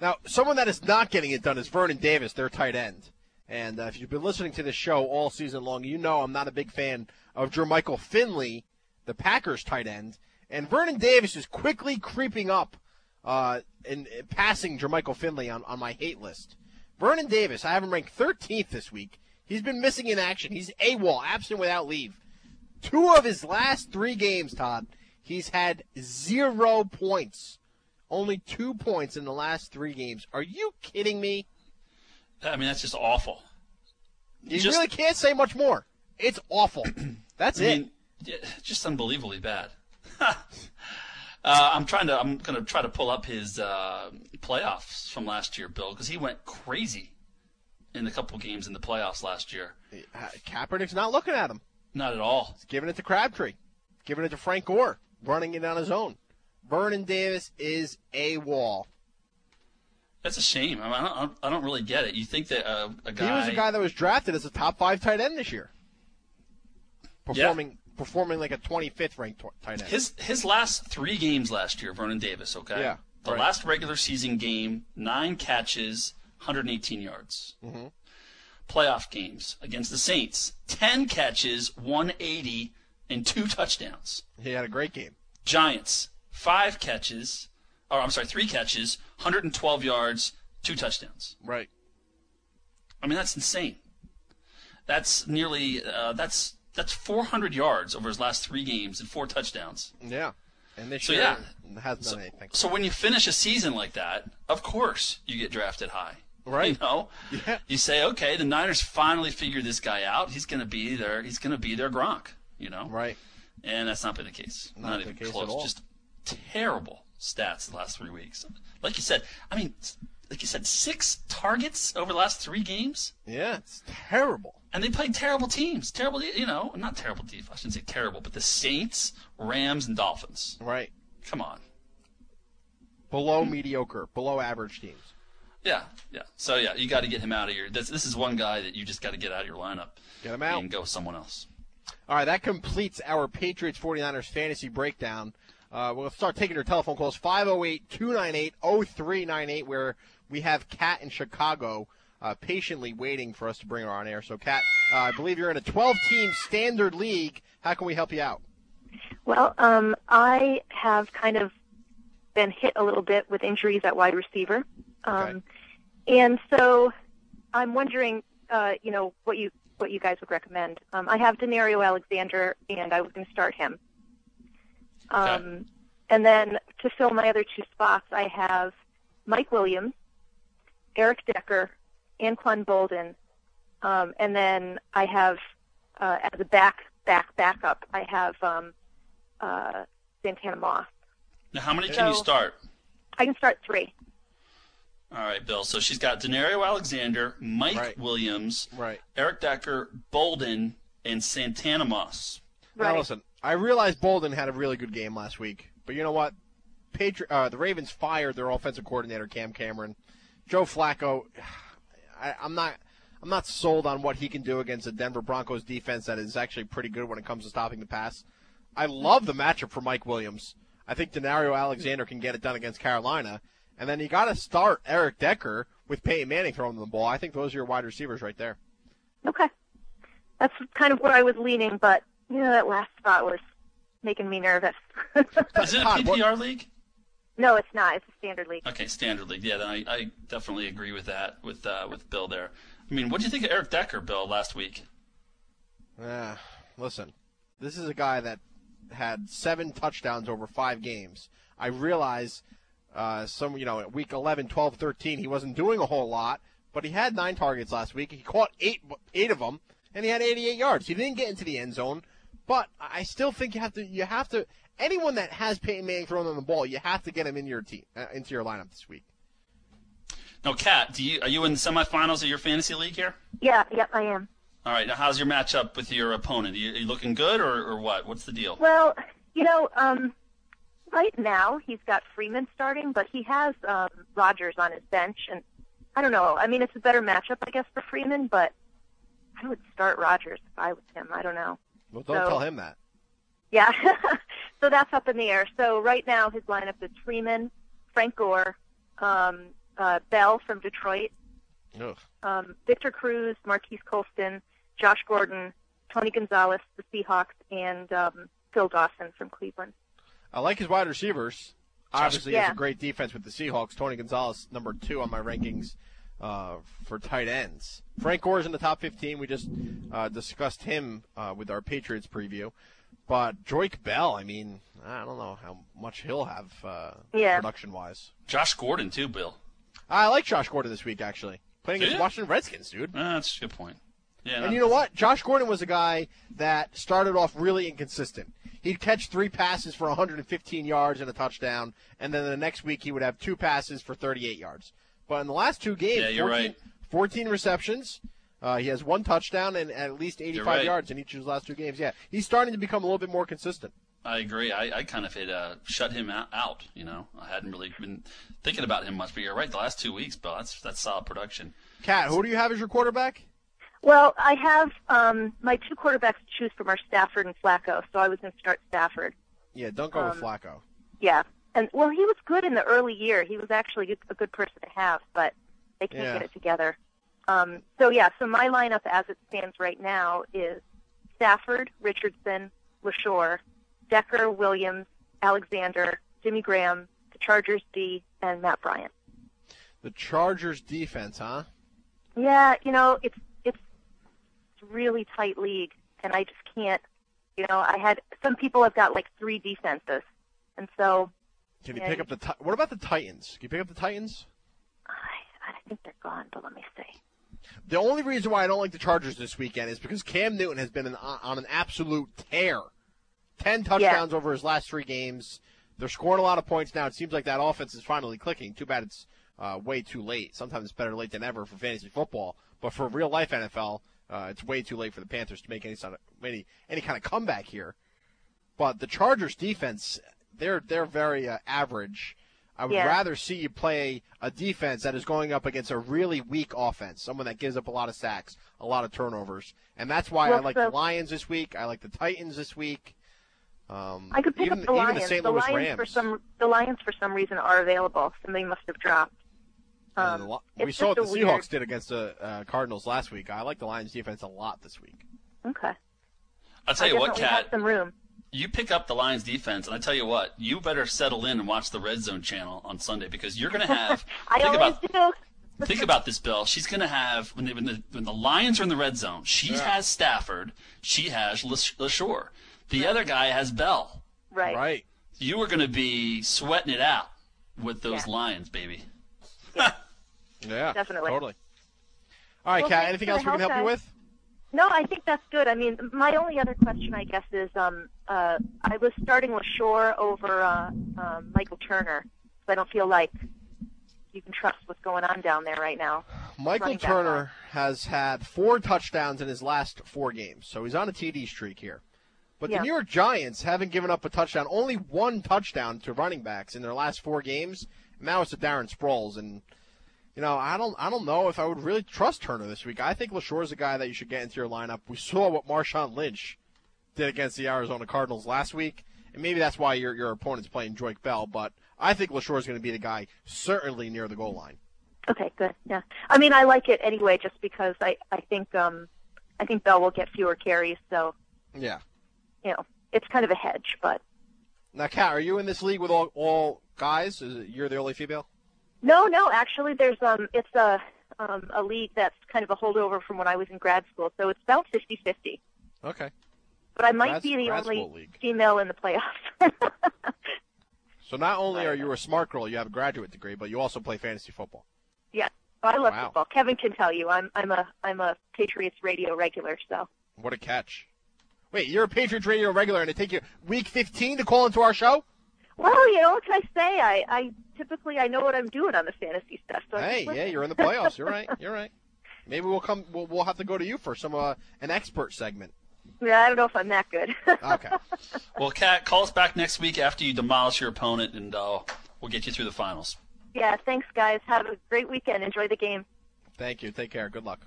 [SPEAKER 3] Now, someone that is not getting it done is Vernon Davis, their tight end. And uh, if you've been listening to this show all season long, you know I'm not a big fan of Jermichael Finley, the Packers tight end. And Vernon Davis is quickly creeping up uh, and passing Jermichael Finley on, on my hate list. Vernon Davis, I have him ranked thirteenth this week. He's been missing in action. He's AWOL, absent without leave. Two of his last three games, Todd, he's had zero points. Only two points in the last three games. Are you kidding me?
[SPEAKER 4] I mean, that's just awful.
[SPEAKER 3] You
[SPEAKER 4] just,
[SPEAKER 3] really can't say much more. It's awful. That's
[SPEAKER 4] I
[SPEAKER 3] it.
[SPEAKER 4] Mean, yeah, just unbelievably bad. uh, I'm trying to. I'm going to try to pull up his uh, playoffs from last year, Bill, because he went crazy in a couple games in the playoffs last year.
[SPEAKER 3] Uh, Kaepernick's not looking at him.
[SPEAKER 4] Not at all.
[SPEAKER 3] He's giving it to Crabtree. Giving it to Frank Gore. Running it on his own. Vernon Davis is AWOL.
[SPEAKER 4] That's a shame. I, mean, I, don't, I don't really get it. You think that uh, a guy...
[SPEAKER 3] He was a guy that was drafted as a top five tight end this year. Performing yeah. performing like a twenty-fifth ranked tight end.
[SPEAKER 4] His his last three games last year, Vernon Davis, okay?
[SPEAKER 3] Yeah.
[SPEAKER 4] The
[SPEAKER 3] right.
[SPEAKER 4] last regular season game, nine catches, one hundred eighteen yards.
[SPEAKER 3] Mm-hmm.
[SPEAKER 4] Playoff games against the Saints, ten catches, one eighty, and two touchdowns.
[SPEAKER 3] He had a great game.
[SPEAKER 4] Giants, five catches... Or, I'm sorry, three catches, one hundred twelve yards, two touchdowns.
[SPEAKER 3] Right.
[SPEAKER 4] I mean, that's insane. That's nearly uh, that's that's four hundred yards over his last three games and four touchdowns.
[SPEAKER 3] Yeah. And this
[SPEAKER 4] so,
[SPEAKER 3] year
[SPEAKER 4] yeah.
[SPEAKER 3] hasn't done
[SPEAKER 4] so,
[SPEAKER 3] anything.
[SPEAKER 4] So when you finish a season like that, of course you get drafted high.
[SPEAKER 3] Right.
[SPEAKER 4] You know?
[SPEAKER 3] Yeah.
[SPEAKER 4] You say, okay, the Niners finally figured this guy out. He's going to be their he's going to be their Gronk, you know?
[SPEAKER 3] Right.
[SPEAKER 4] And that's not been the case.
[SPEAKER 3] Not,
[SPEAKER 4] not
[SPEAKER 3] the
[SPEAKER 4] even
[SPEAKER 3] case
[SPEAKER 4] close.
[SPEAKER 3] At all.
[SPEAKER 4] Just terrible stats the last three weeks. Like you said, I mean, like you said, six targets over the last three games?
[SPEAKER 3] Yeah, it's terrible.
[SPEAKER 4] And they played terrible teams. Terrible, you know, not terrible defense. I shouldn't say terrible, but the Saints, Rams, and Dolphins.
[SPEAKER 3] Right.
[SPEAKER 4] Come on.
[SPEAKER 3] Below mediocre, below average teams.
[SPEAKER 4] Yeah, yeah. So, yeah, you got to get him out of here. This, this is one guy that you just got to get out of your lineup.
[SPEAKER 3] Get him out.
[SPEAKER 4] And go with someone else.
[SPEAKER 3] All right, that completes our Patriots forty-niners fantasy breakdown. Uh, we'll start taking your telephone calls, five oh eight, two nine eight, oh three nine eight, where we have Kat in Chicago uh, patiently waiting for us to bring her on air. So, Kat, uh, I believe you're in a twelve-team standard league. How can we help you out?
[SPEAKER 20] Well, um, I have kind of been hit a little bit with injuries at wide receiver. Um,
[SPEAKER 3] Okay.
[SPEAKER 20] And so I'm wondering, uh, you know, what you what you guys would recommend. Um, I have Denario Alexander, and I was going to start him. Um,
[SPEAKER 4] Okay.
[SPEAKER 20] And then to fill my other two spots, I have Mike Williams, Eric Decker, Anquan Bolden, um, and then I have, uh, as a back back backup, I have um, uh, Santana Moss.
[SPEAKER 4] Now, how many can you
[SPEAKER 20] So-
[SPEAKER 4] start?
[SPEAKER 20] I can start three.
[SPEAKER 4] All right, Bill. So she's got Denario Alexander, Mike
[SPEAKER 3] Right.
[SPEAKER 4] Williams,
[SPEAKER 3] Right.
[SPEAKER 4] Eric Decker, Bolden, and Santana Moss.
[SPEAKER 3] Now, listen, I realize Bolden had a really good game last week, but you know what? Patri- uh, the Ravens fired their offensive coordinator, Cam Cameron. Joe Flacco, I, I'm not I'm not sold on what he can do against a Denver Broncos defense that is actually pretty good when it comes to stopping the pass. I love the matchup for Mike Williams. I think Denario Alexander can get it done against Carolina. And then you got to start Eric Decker with Peyton Manning throwing the ball. I think those are your wide receivers right there.
[SPEAKER 20] Okay. That's kind of where I was leaning, but, you know, that last spot was making me nervous.
[SPEAKER 4] Is it a
[SPEAKER 3] Todd,
[SPEAKER 4] P P R league?
[SPEAKER 20] No, it's not. It's a standard league.
[SPEAKER 4] Okay, standard league. Yeah, then I, I definitely agree with that with uh, with Bill there. I mean, what do you think of Eric Decker, Bill, last week?
[SPEAKER 3] Uh, listen, this is a guy that had seven touchdowns over five games. I realize uh, some, you know, at week eleven, twelve, thirteen, he wasn't doing a whole lot, but he had nine targets last week. He caught eight, eight of them, and he had eighty-eight yards. He didn't get into the end zone, but I still think you have to, you have to, anyone that has Peyton Manning throwing on the ball, you have to get him in your team, uh, into your lineup this week.
[SPEAKER 4] Now, Kat, do you are you in the semifinals of your fantasy league here?
[SPEAKER 20] Yeah, yep, I am.
[SPEAKER 4] All right. Now, how's your matchup with your opponent? Are you, are you looking good, or, or what? What's the deal?
[SPEAKER 20] Well, you know, um, right now he's got Freeman starting, but he has um, Rodgers on his bench, and I don't know. I mean, it's a better matchup, I guess, for Freeman, but I would start Rodgers if I was him. I don't know.
[SPEAKER 3] Well, don't
[SPEAKER 20] So-
[SPEAKER 3] tell him that.
[SPEAKER 20] Yeah, so that's up in the air. So right now his lineup is Freeman, Frank Gore, um, uh, Bell from Detroit,
[SPEAKER 3] Ugh.
[SPEAKER 20] um, Victor Cruz, Marquise Colston, Josh Gordon, Tony Gonzalez, the Seahawks, and um, Phil Dawson from Cleveland.
[SPEAKER 3] I like his wide receivers. Obviously, he
[SPEAKER 20] yeah.
[SPEAKER 3] has a great defense with the Seahawks. Tony Gonzalez, number two on my rankings uh, for tight ends. Frank Gore's in the top fifteen. We just uh, discussed him uh, with our Patriots preview. But Joique Bell, I mean, I don't know how much he'll have uh,
[SPEAKER 20] yeah.
[SPEAKER 3] production-wise.
[SPEAKER 4] Josh Gordon, too, Bill.
[SPEAKER 3] I like Josh Gordon this week, actually. Playing
[SPEAKER 4] Do
[SPEAKER 3] against
[SPEAKER 4] you?
[SPEAKER 3] Washington Redskins, dude.
[SPEAKER 4] Uh, that's a good point. Yeah,
[SPEAKER 3] And you know what? Josh Gordon was a guy that started off really inconsistent. He'd catch three passes for one hundred fifteen yards and a touchdown, and then the next week he would have two passes for thirty-eight yards. But in the last two games,
[SPEAKER 4] Yeah, you're
[SPEAKER 3] fourteen,
[SPEAKER 4] right.
[SPEAKER 3] fourteen receptions. Uh, he has one touchdown and at least eighty-five
[SPEAKER 4] right.
[SPEAKER 3] yards in each of his last two games. Yeah, he's starting to become a little bit more consistent.
[SPEAKER 4] I agree. I, I kind of had uh, shut him out, out, you know. I hadn't really been thinking about him much, but you're right. The last two weeks, Bill, that's, that's solid production.
[SPEAKER 3] Kat, who do you have as your quarterback?
[SPEAKER 20] Well, I have um, my two quarterbacks to choose from are Stafford and Flacco, so I was going to start Stafford.
[SPEAKER 3] Yeah, don't go
[SPEAKER 20] Um,
[SPEAKER 3] with Flacco.
[SPEAKER 20] Yeah, and well, he was good in the early year. He was actually a good person to have, but they can't
[SPEAKER 3] Yeah.
[SPEAKER 20] get it together. Um, so yeah, so my lineup as it stands right now is Stafford, Richardson, LaShore, Decker, Williams, Alexander, Jimmy Graham, the Chargers D, and Matt Bryant.
[SPEAKER 3] The Chargers defense, huh?
[SPEAKER 20] Yeah, you know, it's it's it's a really tight league, and I just can't. You know, I had some people have got like three defenses, and so.
[SPEAKER 3] Can you
[SPEAKER 20] yeah,
[SPEAKER 3] pick up the Ti- What about the Titans? Can you pick up the Titans?
[SPEAKER 20] I, I think they're gone, but let me see.
[SPEAKER 3] The only reason why I don't like the Chargers this weekend is because Cam Newton has been an, on an absolute tear. Ten touchdowns over his last three games. They're scoring a lot of points now. It seems like that offense is finally clicking. Too bad it's uh, way too late. Sometimes it's better late than ever for fantasy football. But for real-life N F L, uh, it's way too late for the Panthers to make any, sort of, any, any kind of comeback here. But the Chargers defense, they're, they're very uh, average. I would
[SPEAKER 20] Yeah.
[SPEAKER 3] rather see you play a defense that is going up against a really weak offense, someone that gives up a lot of sacks, a lot of turnovers. And that's why
[SPEAKER 20] Well,
[SPEAKER 3] I like
[SPEAKER 20] so-
[SPEAKER 3] the Lions this week. I like the Titans this week. Um,
[SPEAKER 20] I could pick
[SPEAKER 3] even,
[SPEAKER 20] up the
[SPEAKER 3] even
[SPEAKER 20] Lions.
[SPEAKER 3] the Saint
[SPEAKER 20] the
[SPEAKER 3] Louis
[SPEAKER 20] Lions
[SPEAKER 3] Rams.
[SPEAKER 20] for some the Lions for some reason are available. Something must have dropped.
[SPEAKER 3] Uh,
[SPEAKER 20] Um,
[SPEAKER 3] the Li-
[SPEAKER 20] it's
[SPEAKER 3] we saw what
[SPEAKER 20] just
[SPEAKER 3] the
[SPEAKER 20] a
[SPEAKER 3] Seahawks
[SPEAKER 20] weird-
[SPEAKER 3] did against the uh, Cardinals last week. I like the Lions defense a lot this week.
[SPEAKER 20] Okay.
[SPEAKER 4] I'll tell
[SPEAKER 20] I
[SPEAKER 4] you what,
[SPEAKER 20] definitely have
[SPEAKER 4] Kat.
[SPEAKER 20] some room.
[SPEAKER 4] You pick up the Lions defense, and I tell you what, you better settle in and watch the Red Zone channel on Sunday because you're going to have.
[SPEAKER 20] I
[SPEAKER 4] think
[SPEAKER 20] always
[SPEAKER 4] about,
[SPEAKER 20] do.
[SPEAKER 4] Think about this, Bill. She's going to have when, they, when the when the Lions are in the red zone. She
[SPEAKER 3] Yeah.
[SPEAKER 4] has Stafford. She has Lash- LaShore. The other guy has Bell.
[SPEAKER 20] Right.
[SPEAKER 3] Right.
[SPEAKER 4] You are going to be sweating it out with those
[SPEAKER 20] Yeah.
[SPEAKER 4] Lions, baby.
[SPEAKER 3] Yeah,
[SPEAKER 20] Definitely.
[SPEAKER 3] Totally. All right,
[SPEAKER 20] Well,
[SPEAKER 3] Kat,
[SPEAKER 20] thanks
[SPEAKER 3] anything
[SPEAKER 20] for
[SPEAKER 3] else
[SPEAKER 20] the
[SPEAKER 3] we can help
[SPEAKER 20] help,
[SPEAKER 3] you
[SPEAKER 20] guys.
[SPEAKER 3] with?
[SPEAKER 20] No, I think that's good. I mean, my only other question, I guess, is um, uh, I was starting LaShore over uh, um, Michael Turner, so I don't feel like you can trust what's going on down there right now.
[SPEAKER 3] Michael
[SPEAKER 20] Running back
[SPEAKER 3] Turner has had four touchdowns in his last four games, so he's on a T D streak here. But
[SPEAKER 20] Yeah.
[SPEAKER 3] the New York Giants haven't given up a touchdown, only one touchdown to running backs in their last four games. And now it's to Darren Sproles, and you know I don't I don't know if I would really trust Turner this week. I think LaShore is a guy that you should get into your lineup. We saw what Marshawn Lynch did against the Arizona Cardinals last week, and maybe that's why your your opponent's playing Joique Bell. But I think LaShore is going to be the guy certainly near the goal line.
[SPEAKER 20] Okay, good. Yeah, I mean, I like it anyway, just because I I think um, I think Bell will get fewer carries, so
[SPEAKER 3] Yeah.
[SPEAKER 20] you know it's kind of a hedge, but.
[SPEAKER 3] Now, Kat, are you in this league with all, all guys? Is it, you're the only female?
[SPEAKER 20] No, no. Actually, there's um, it's a um, a league that's kind of a holdover from when I was in grad school, so it's about fifty-fifty.
[SPEAKER 3] Okay.
[SPEAKER 20] But I might
[SPEAKER 3] Grad-
[SPEAKER 20] be the
[SPEAKER 3] grad
[SPEAKER 20] only
[SPEAKER 3] school league.
[SPEAKER 20] female in the playoffs.
[SPEAKER 3] So not only are you a smart girl, you have a graduate degree, but you also play fantasy football.
[SPEAKER 20] Yeah, I love
[SPEAKER 3] Wow.
[SPEAKER 20] football. Kevin can tell you, I'm I'm a I'm a Patriots radio regular. So
[SPEAKER 3] What a catch. Wait, you're a Patriots radio regular, and it take you week fifteen to call into our show?
[SPEAKER 20] well, you know what can I say? I I typically I know what I'm doing on the fantasy stuff. So I
[SPEAKER 3] Hey,
[SPEAKER 20] just
[SPEAKER 3] yeah,
[SPEAKER 20] listen.
[SPEAKER 3] you're in the playoffs. You're right. You're right. Maybe we'll come. We'll, we'll have to go to you for some uh, an expert segment.
[SPEAKER 20] Yeah, I don't know if I'm that good.
[SPEAKER 3] Okay.
[SPEAKER 4] Well, Kat, call us back next week after you demolish your opponent, and uh, we'll get you through the finals.
[SPEAKER 20] Yeah, thanks, guys. Have a great weekend. Enjoy the game.
[SPEAKER 3] Thank you. Take care. Good luck.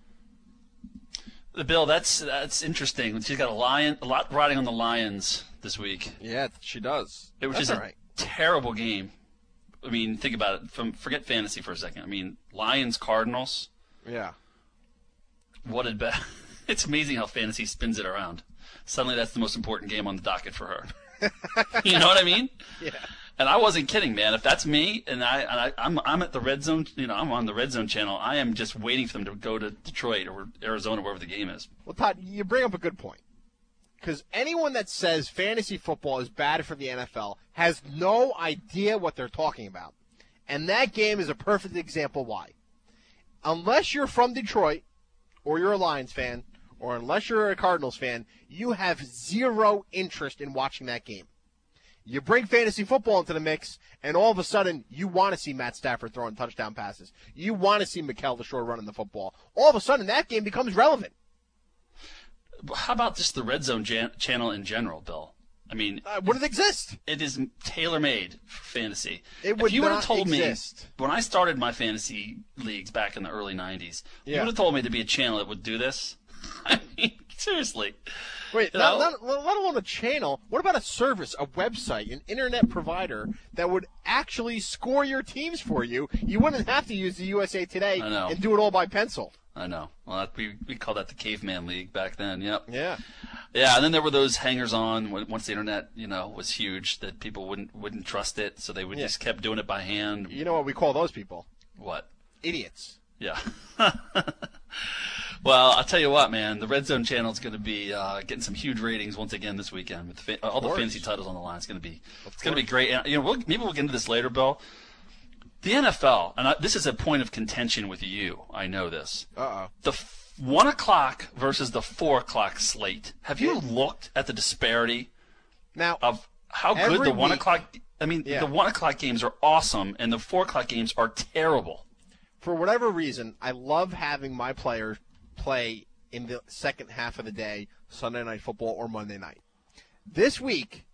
[SPEAKER 4] The Bill, that's that's interesting. She's got a lion, a lot riding on the Lions this week.
[SPEAKER 3] Yeah, she does.
[SPEAKER 4] It was
[SPEAKER 3] That's
[SPEAKER 4] just
[SPEAKER 3] all
[SPEAKER 4] a
[SPEAKER 3] right.
[SPEAKER 4] terrible game. I mean, think about it. From forget fantasy for a second. I mean, Lions Cardinals.
[SPEAKER 3] Yeah.
[SPEAKER 4] What did bet? It's amazing how fantasy spins it around. Suddenly, that's the most important game on the docket for her. You know what I mean?
[SPEAKER 3] Yeah.
[SPEAKER 4] And I wasn't kidding, man. If that's me, and I, and I I'm I'm at the red zone, you know, I'm on the red zone channel. I am just waiting for them to go to Detroit or Arizona, wherever the game is.
[SPEAKER 3] Well, Todd, you bring up a good point. Because anyone that says fantasy football is bad for the N F L has no idea what they're talking about. And that game is a perfect example why. Unless you're from Detroit, or you're a Lions fan, or unless you're a Cardinals fan, you have zero interest in watching that game. You bring fantasy football into the mix, and all of a sudden, you want to see Matt Stafford throwing touchdown passes. You want to see Mikel LaShaw running the football. All of a sudden, that game becomes relevant.
[SPEAKER 4] How about just the Red Zone jan- channel in general, Bill? I mean,
[SPEAKER 3] uh, would it exist?
[SPEAKER 4] It is tailor-made for fantasy.
[SPEAKER 3] It would
[SPEAKER 4] if you would have
[SPEAKER 3] not
[SPEAKER 4] told
[SPEAKER 3] exist.
[SPEAKER 4] me when I started my fantasy leagues back in the early nineties,
[SPEAKER 3] Yeah.
[SPEAKER 4] you would have told me to be a channel that would do this. I mean, seriously.
[SPEAKER 3] Wait,
[SPEAKER 4] You
[SPEAKER 3] not,
[SPEAKER 4] know?
[SPEAKER 3] not, let alone a channel. What about a service, a website, an internet provider that would actually score your teams for you? You wouldn't have to use the U S A Today
[SPEAKER 4] I know.
[SPEAKER 3] and do it all by pencil.
[SPEAKER 4] I know. Well, that, we we called that the caveman league back then. Yep.
[SPEAKER 3] Yeah.
[SPEAKER 4] Yeah, and then there were those hangers-on when, once the internet, you know, was huge that people wouldn't wouldn't trust it, so they would
[SPEAKER 3] Yeah.
[SPEAKER 4] just kept doing it by hand.
[SPEAKER 3] You know what we call those people?
[SPEAKER 4] What?
[SPEAKER 3] Idiots.
[SPEAKER 4] Yeah. Well, I'll tell you what, man. The Red Zone channel is going to be uh, getting some huge ratings once again this weekend with the fa- all the
[SPEAKER 3] course.
[SPEAKER 4] fantasy titles on the line. It's going to be
[SPEAKER 3] Of
[SPEAKER 4] it's going to be
[SPEAKER 3] course.
[SPEAKER 4] great. And, you know, we'll, maybe we'll get into this later, Bill. The N F L, and I, this is a point of contention with you. I know this.
[SPEAKER 3] Uh-oh.
[SPEAKER 4] The f- one o'clock versus the four o'clock slate. Have you looked at the disparity
[SPEAKER 3] now
[SPEAKER 4] of how good
[SPEAKER 3] every
[SPEAKER 4] the one
[SPEAKER 3] week-
[SPEAKER 4] o'clock? I mean,
[SPEAKER 3] Yeah.
[SPEAKER 4] the one o'clock games are awesome, and the four o'clock games are terrible.
[SPEAKER 3] For whatever reason, I love having my players play in the second half of the day, Sunday Night Football or Monday night. This week,